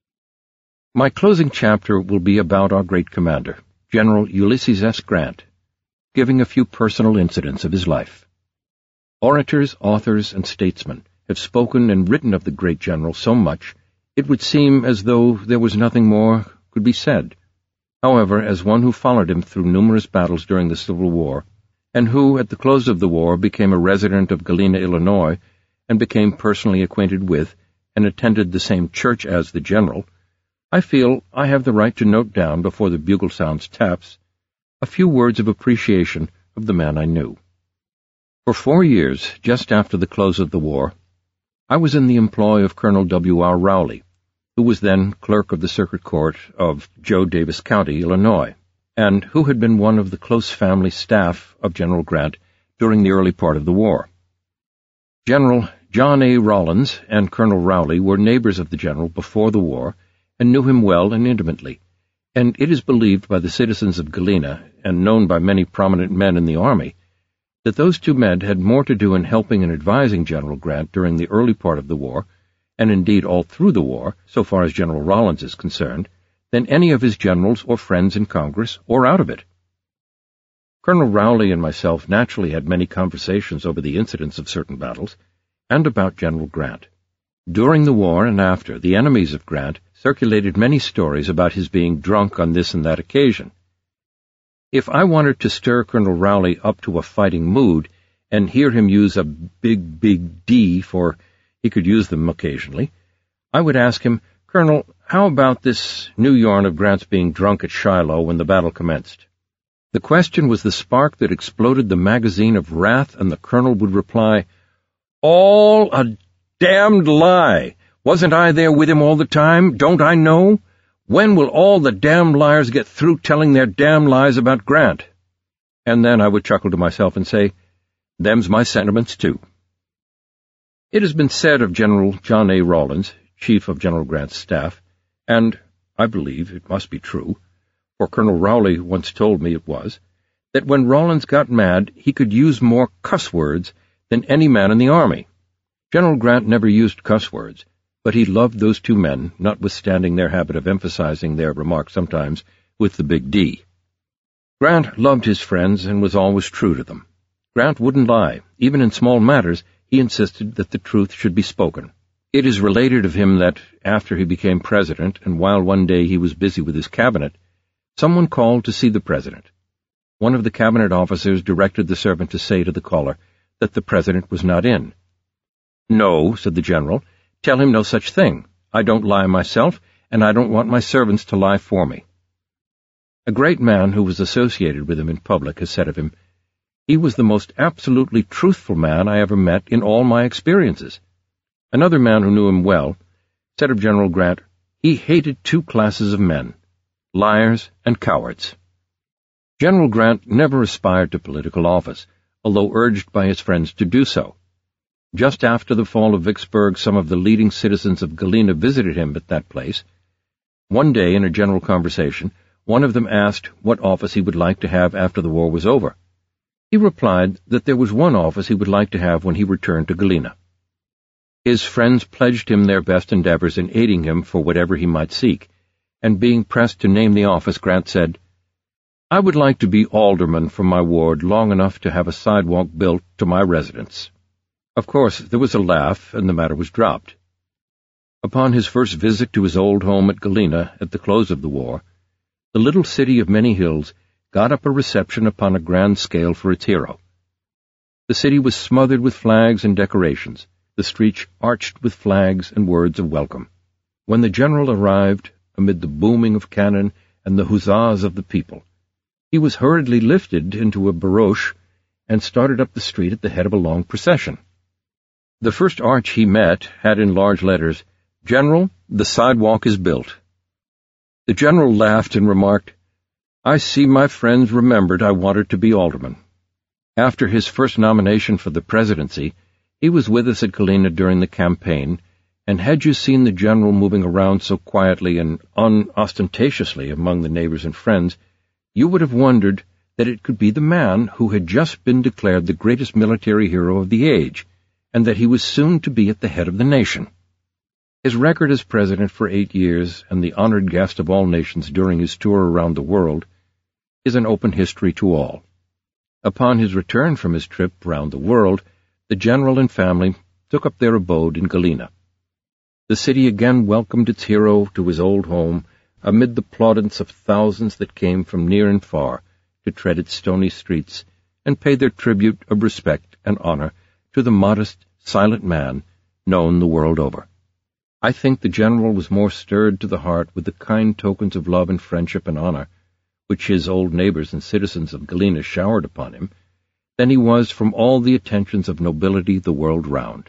My closing chapter will be about our great commander, General Ulysses S. Grant, giving a few personal incidents of his life. Orators, authors, and statesmen have spoken and written of the great general so much, it would seem as though there was nothing more could be said. However, as one who followed him through numerous battles during the Civil War, and who, at the close of the war, became a resident of Galena, Illinois, and became personally acquainted with and attended the same church as the general, I feel I have the right to note down before the bugle sounds taps a few words of appreciation of the man I knew. For 4 years, just after the close of the war, I was in the employ of Colonel W.R. Rowley, who was then clerk of the Circuit Court of Joe Davis County, Illinois, and who had been one of the close family staff of General Grant during the early part of the war. General John A. Rollins and Colonel Rowley were neighbors of the general before the war and knew him well and intimately, and it is believed by the citizens of Galena, and known by many prominent men in the Army, that those two men had more to do in helping and advising General Grant during the early part of the war, and indeed all through the war, so far as General Rollins is concerned, than any of his generals or friends in Congress or out of it. Colonel Rowley and myself naturally had many conversations over the incidents of certain battles, and about General Grant. During the war and after, the enemies of Grant circulated many stories about his being drunk on this and that occasion. If I wanted to stir Colonel Rowley up to a fighting mood and hear him use a big D, for he could use them occasionally, I would ask him, "Colonel, how about this new yarn of Grant's being drunk at Shiloh when the battle commenced?" The question was the spark that exploded the magazine of wrath, and the colonel would reply, "All a damned lie! Wasn't I there with him all the time? Don't I know? When will all the damned liars get through telling their damned lies about Grant?" And then I would chuckle to myself and say, "Them's my sentiments, too." It has been said of General John A. Rollins, chief of General Grant's staff, and I believe it must be true, for Colonel Rowley once told me it was, that when Rollins got mad, he could use more cuss words than any man in the Army. General Grant never used cuss words, but he loved those two men, notwithstanding their habit of emphasizing their remarks sometimes with the big D. Grant loved his friends and was always true to them. Grant wouldn't lie. Even in small matters, he insisted that the truth should be spoken. It is related of him that, after he became president, and while one day he was busy with his cabinet, someone called to see the president. One of the cabinet officers directed the servant to say to the caller that the President was not in. "No," said the General, "tell him no such thing. I don't lie myself, and I don't want my servants to lie for me." A great man who was associated with him in public has said of him, "He was the most absolutely truthful man I ever met in all my experiences." Another man who knew him well said of General Grant, "He hated two classes of men, liars and cowards." General Grant never aspired to political office, although urged by his friends to do so. Just after the fall of Vicksburg, some of the leading citizens of Galena visited him at that place. One day, in a general conversation, one of them asked what office he would like to have after the war was over. He replied that there was one office he would like to have when he returned to Galena. His friends pledged him their best endeavors in aiding him for whatever he might seek, and being pressed to name the office, Grant said, "I would like to be alderman from my ward long enough to have a sidewalk built to my residence." Of course, there was a laugh, and the matter was dropped. Upon his first visit to his old home at Galena at the close of the war, the little city of many hills got up a reception upon a grand scale for its hero. The city was smothered with flags and decorations, the streets arched with flags and words of welcome. When the General arrived, amid the booming of cannon and the huzzas of the people, he was hurriedly lifted into a barouche and started up the street at the head of a long procession. The first arch he met had in large letters, "General, the sidewalk is built." The General laughed and remarked, "I see my friends remembered I wanted to be alderman." After his first nomination for the presidency, he was with us at Galena during the campaign, and had you seen the General moving around so quietly and unostentatiously among the neighbors and friends, you would have wondered that it could be the man who had just been declared the greatest military hero of the age, and that he was soon to be at the head of the nation. His record as president for 8 years, and the honored guest of all nations during his tour around the world, is an open history to all. Upon his return from his trip round the world, the General and family took up their abode in Galena. The city again welcomed its hero to his old home, amid the plaudits of thousands that came from near and far to tread its stony streets and pay their tribute of respect and honor to the modest, silent man known the world over. I think the General was more stirred to the heart with the kind tokens of love and friendship and honor which his old neighbors and citizens of Galena showered upon him than he was from all the attentions of nobility the world round.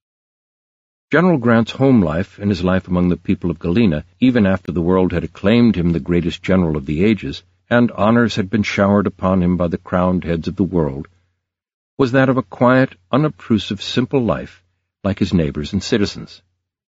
General Grant's home life and his life among the people of Galena, even after the world had acclaimed him the greatest general of the ages, and honors had been showered upon him by the crowned heads of the world, was that of a quiet, unobtrusive, simple life, like his neighbors and citizens.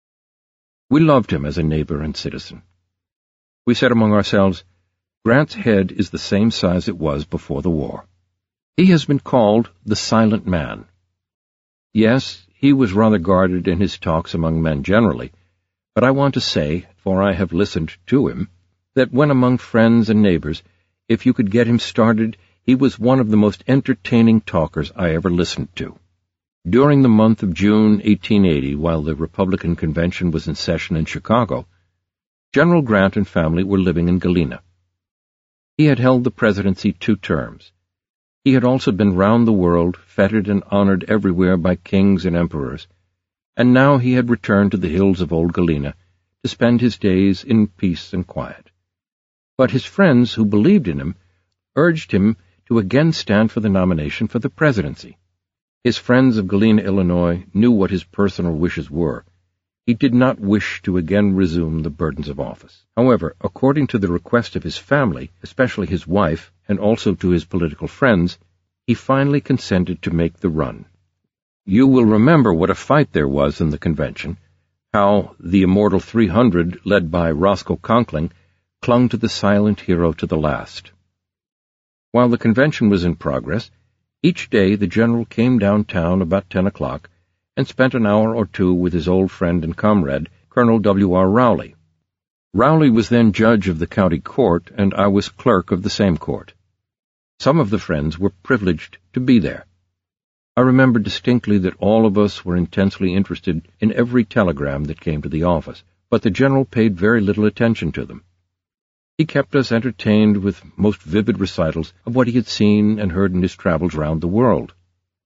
We loved him as a neighbor and citizen. We said among ourselves, Grant's head is the same size it was before the war. He has been called the silent man. Yes, he was rather guarded in his talks among men generally, but I want to say, for I have listened to him, that when among friends and neighbors, if you could get him started, he was one of the most entertaining talkers I ever listened to. During the month of June 1880, while the Republican Convention was in session in Chicago, General Grant and family were living in Galena. He had held the presidency 2 terms. He had also been round the world, feted and honored everywhere by kings and emperors, and now he had returned to the hills of old Galena to spend his days in peace and quiet. But his friends, who believed in him, urged him to again stand for the nomination for the presidency. His friends of Galena, Illinois, knew what his personal wishes were. He did not wish to again resume the burdens of office. However, according to the request of his family, especially his wife, and also to his political friends, he finally consented to make the run. You will remember what a fight there was in the convention, how the immortal 300, led by Roscoe Conkling, clung to the silent hero to the last. While the convention was in progress, each day the General came downtown about 10 o'clock and spent an hour or 2 with his old friend and comrade, Colonel W.R. Rowley. Rowley was then judge of the county court, and I was clerk of the same court. Some of the friends were privileged to be there. I remember distinctly that all of us were intensely interested in every telegram that came to the office, but the General paid very little attention to them. He kept us entertained with most vivid recitals of what he had seen and heard in his travels round the world.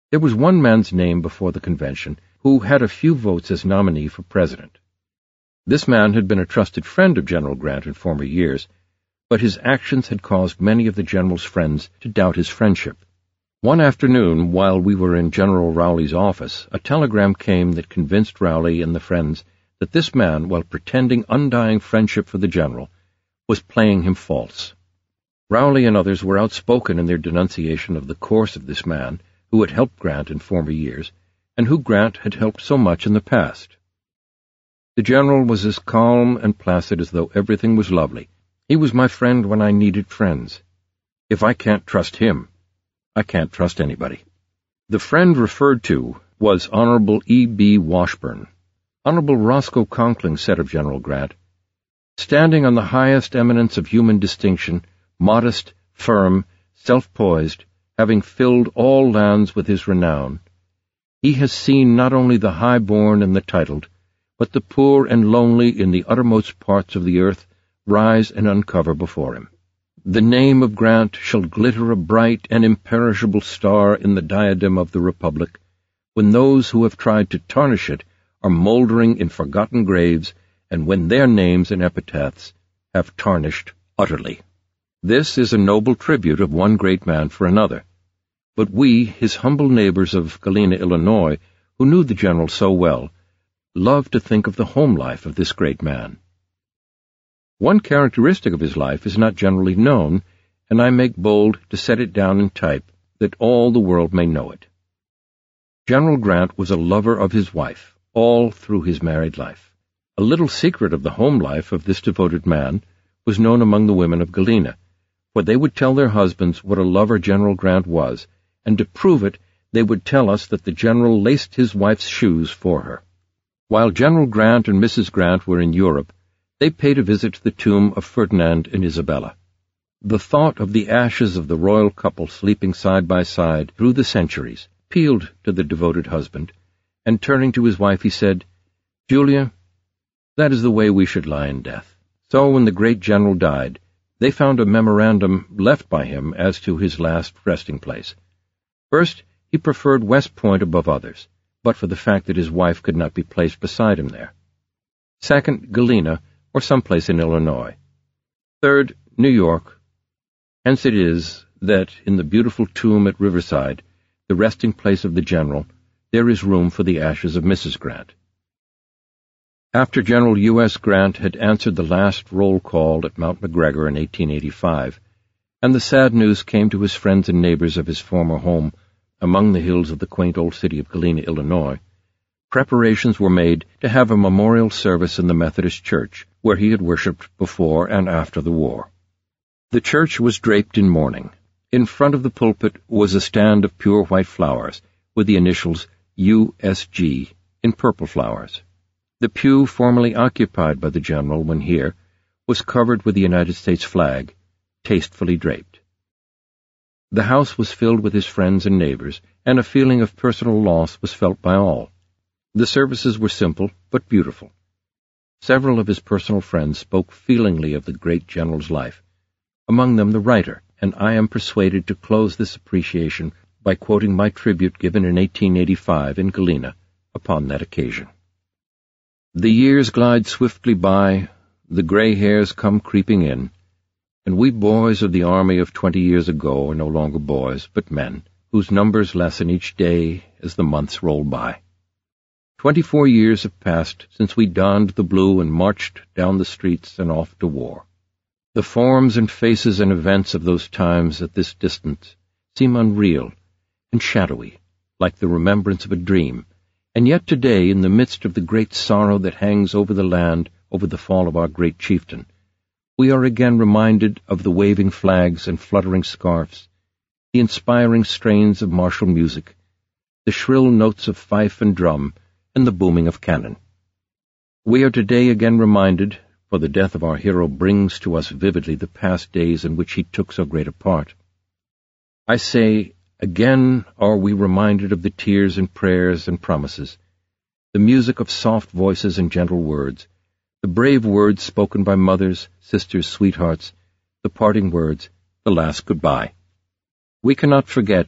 There was one man's name before the convention who had a few votes as nominee for president. This man had been a trusted friend of General Grant in former years, but his actions had caused many of the general's friends to doubt his friendship. One afternoon, while we were in General Rowley's office, a telegram came that convinced Rowley and the friends that this man, while pretending undying friendship for the general, was playing him false. Rowley and others were outspoken in their denunciation of the course of this man, who had helped Grant in former years, and who Grant had helped so much in the past. The general was as calm and placid as though everything was lovely. He was my friend when I needed friends. If I can't trust him, I can't trust anybody. The friend referred to was Honorable E.B. Washburn. Honorable Roscoe Conkling said of General Grant, "Standing on the highest eminence of human distinction, modest, firm, self-poised, having filled all lands with his renown, he has seen not only the high-born and the titled, but the poor and lonely in the uttermost parts of the earth rise and uncover before him. The name of Grant shall glitter a bright and imperishable star in the diadem of the Republic, when those who have tried to tarnish it are mouldering in forgotten graves, and when their names and epitaphs have tarnished utterly." This is a noble tribute of one great man for another. But we, his humble neighbors of Galena, Illinois, who knew the general so well, loved to think of the home life of this great man. One characteristic of his life is not generally known, and I make bold to set it down in type that all the world may know it. General Grant was a lover of his wife, all through his married life. A little secret of the home life of this devoted man was known among the women of Galena, for they would tell their husbands what a lover General Grant was, and to prove it, they would tell us that the general laced his wife's shoes for her. While General Grant and Mrs. Grant were in Europe, they paid a visit to the tomb of Ferdinand and Isabella. The thought of the ashes of the royal couple sleeping side by side through the centuries appealed to the devoted husband, and turning to his wife he said, "Julia, that is the way we should lie in death." So when the great general died, they found a memorandum left by him as to his last resting place. First, he preferred West Point above others, but for the fact that his wife could not be placed beside him there. Second, Galena, or someplace in Illinois. Third, New York. Hence it is that in the beautiful tomb at Riverside, the resting place of the general, there is room for the ashes of Mrs. Grant. After General U.S. Grant had answered the last roll call at Mount McGregor in 1885, and the sad news came to his friends and neighbors of his former home among the hills of the quaint old city of Galena, Illinois, preparations were made to have a memorial service in the Methodist Church, where he had worshipped before and after the war. The church was draped in mourning. In front of the pulpit was a stand of pure white flowers, with the initials USG in purple flowers. The pew formerly occupied by the general when here was covered with the United States flag, tastefully draped. The house was filled with his friends and neighbors, and a feeling of personal loss was felt by all. The services were simple but beautiful. Several of his personal friends spoke feelingly of the great general's life, among them the writer, and I am persuaded to close this appreciation by quoting my tribute given in 1885 in Galena upon that occasion. The years glide swiftly by, the gray hairs come creeping in, and we boys of the army of 20 years ago are no longer boys, but men, whose numbers lessen each day as the months roll by. 24 years have passed since we donned the blue and marched down the streets and off to war. The forms and faces and events of those times at this distance seem unreal and shadowy, like the remembrance of a dream, and yet today, in the midst of the great sorrow that hangs over the land over the fall of our great chieftain, we are again reminded of the waving flags and fluttering scarfs, the inspiring strains of martial music, the shrill notes of fife and drum, and the booming of cannon. We are today again reminded, for the death of our hero brings to us vividly the past days in which he took so great a part. I say, again are we reminded of the tears and prayers and promises, the music of soft voices and gentle words, the brave words spoken by mothers, sisters, sweethearts, the parting words, the last goodbye. We cannot forget,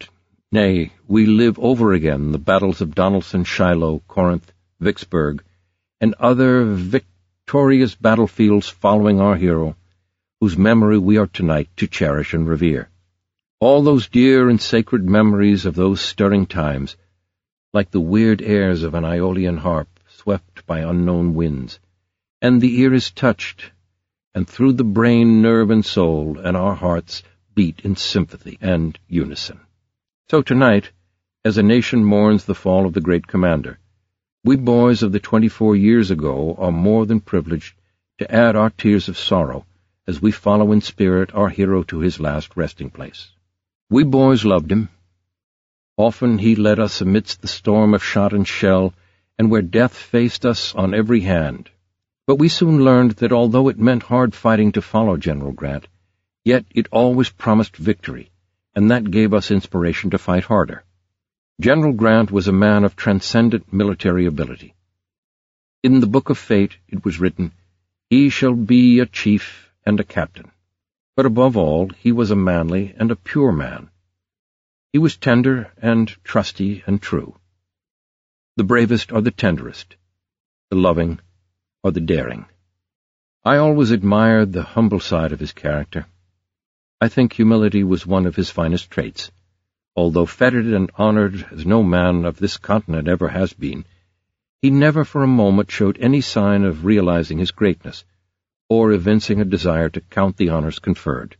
Nay, we live over again the battles of Donelson, Shiloh, Corinth, Vicksburg, and other victorious battlefields following our hero, whose memory we are tonight to cherish and revere. All those dear and sacred memories of those stirring times, like the weird airs of an Aeolian harp swept by unknown winds, and the ear is touched, and through the brain, nerve, and soul, and our hearts beat in sympathy and unison. So tonight, as a nation mourns the fall of the great commander, we boys of the 24 years ago are more than privileged to add our tears of sorrow as we follow in spirit our hero to his last resting place. We boys loved him. Often he led us amidst the storm of shot and shell, and where death faced us on every hand. But we soon learned that although it meant hard fighting to follow General Grant, yet it always promised victory, and that gave us inspiration to fight harder. General Grant was a man of transcendent military ability. In the Book of Fate it was written, "He shall be a chief and a captain." But above all, he was a manly and a pure man. He was tender and trusty and true. The bravest are the tenderest, the loving are the daring. I always admired the humble side of his character. I think humility was one of his finest traits. Although feted and honored as no man of this continent ever has been, he never for a moment showed any sign of realizing his greatness, or evincing a desire to count the honors conferred.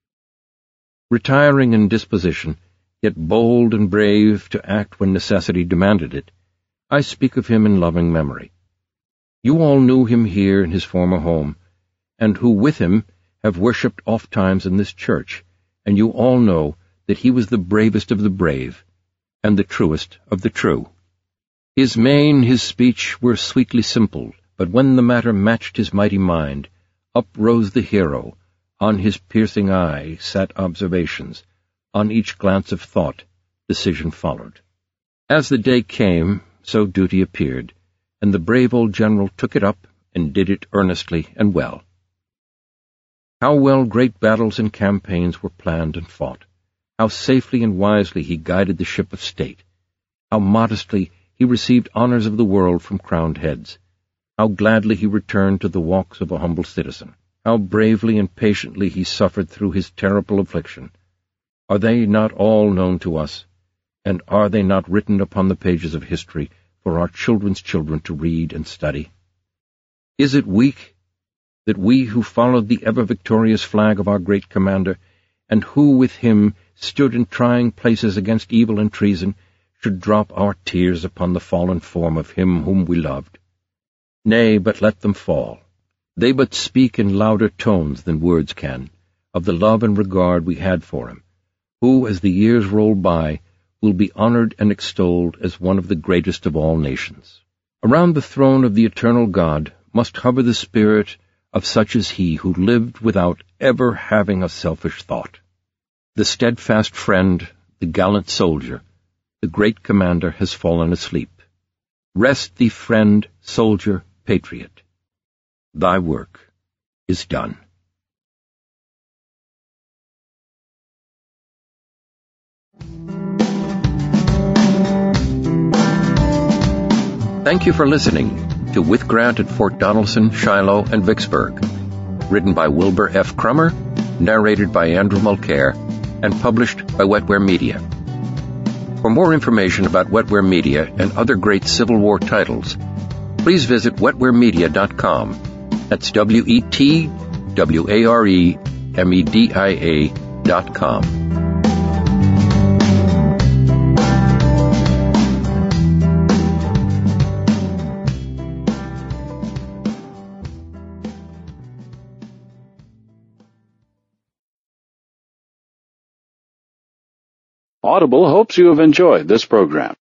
Retiring in disposition, yet bold and brave to act when necessity demanded it, I speak of him in loving memory. You all knew him here in his former home, and who with him have worshipped oft-times in this church, and you all know that he was the bravest of the brave, and the truest of the true. His mien, his speech were sweetly simple, but when the matter matched his mighty mind, up rose the hero, on his piercing eye sat observations, on each glance of thought decision followed. As the day came, so duty appeared, and the brave old general took it up and did it earnestly and well. How well great battles and campaigns were planned and fought, how safely and wisely he guided the ship of state, how modestly he received honors of the world from crowned heads, how gladly he returned to the walks of a humble citizen, how bravely and patiently he suffered through his terrible affliction. Are they not all known to us, and are they not written upon the pages of history for our children's children to read and study? Is it weak that we who followed the ever-victorious flag of our great commander, and who with him stood in trying places against evil and treason, should drop our tears upon the fallen form of him whom we loved? Nay, but let them fall. They but speak in louder tones than words can, of the love and regard we had for him, who, as the years roll by, will be honored and extolled as one of the greatest of all nations. Around the throne of the eternal God must hover the spirit of such as he who lived without ever having a selfish thought. The steadfast friend, the gallant soldier, the great commander has fallen asleep. Rest thee, friend, soldier, patriot. Thy work is done. Thank you for listening to With Grant at Fort Donelson, Shiloh, and Vicksburg. Written by Wilbur F. Crummer, narrated by Andrew Mulcair, and published by Wetware Media. For more information about Wetware Media and other great Civil War titles, please visit wetwaremedia.com. That's WETWAREMEDIA.com. Audible hopes you have enjoyed this program.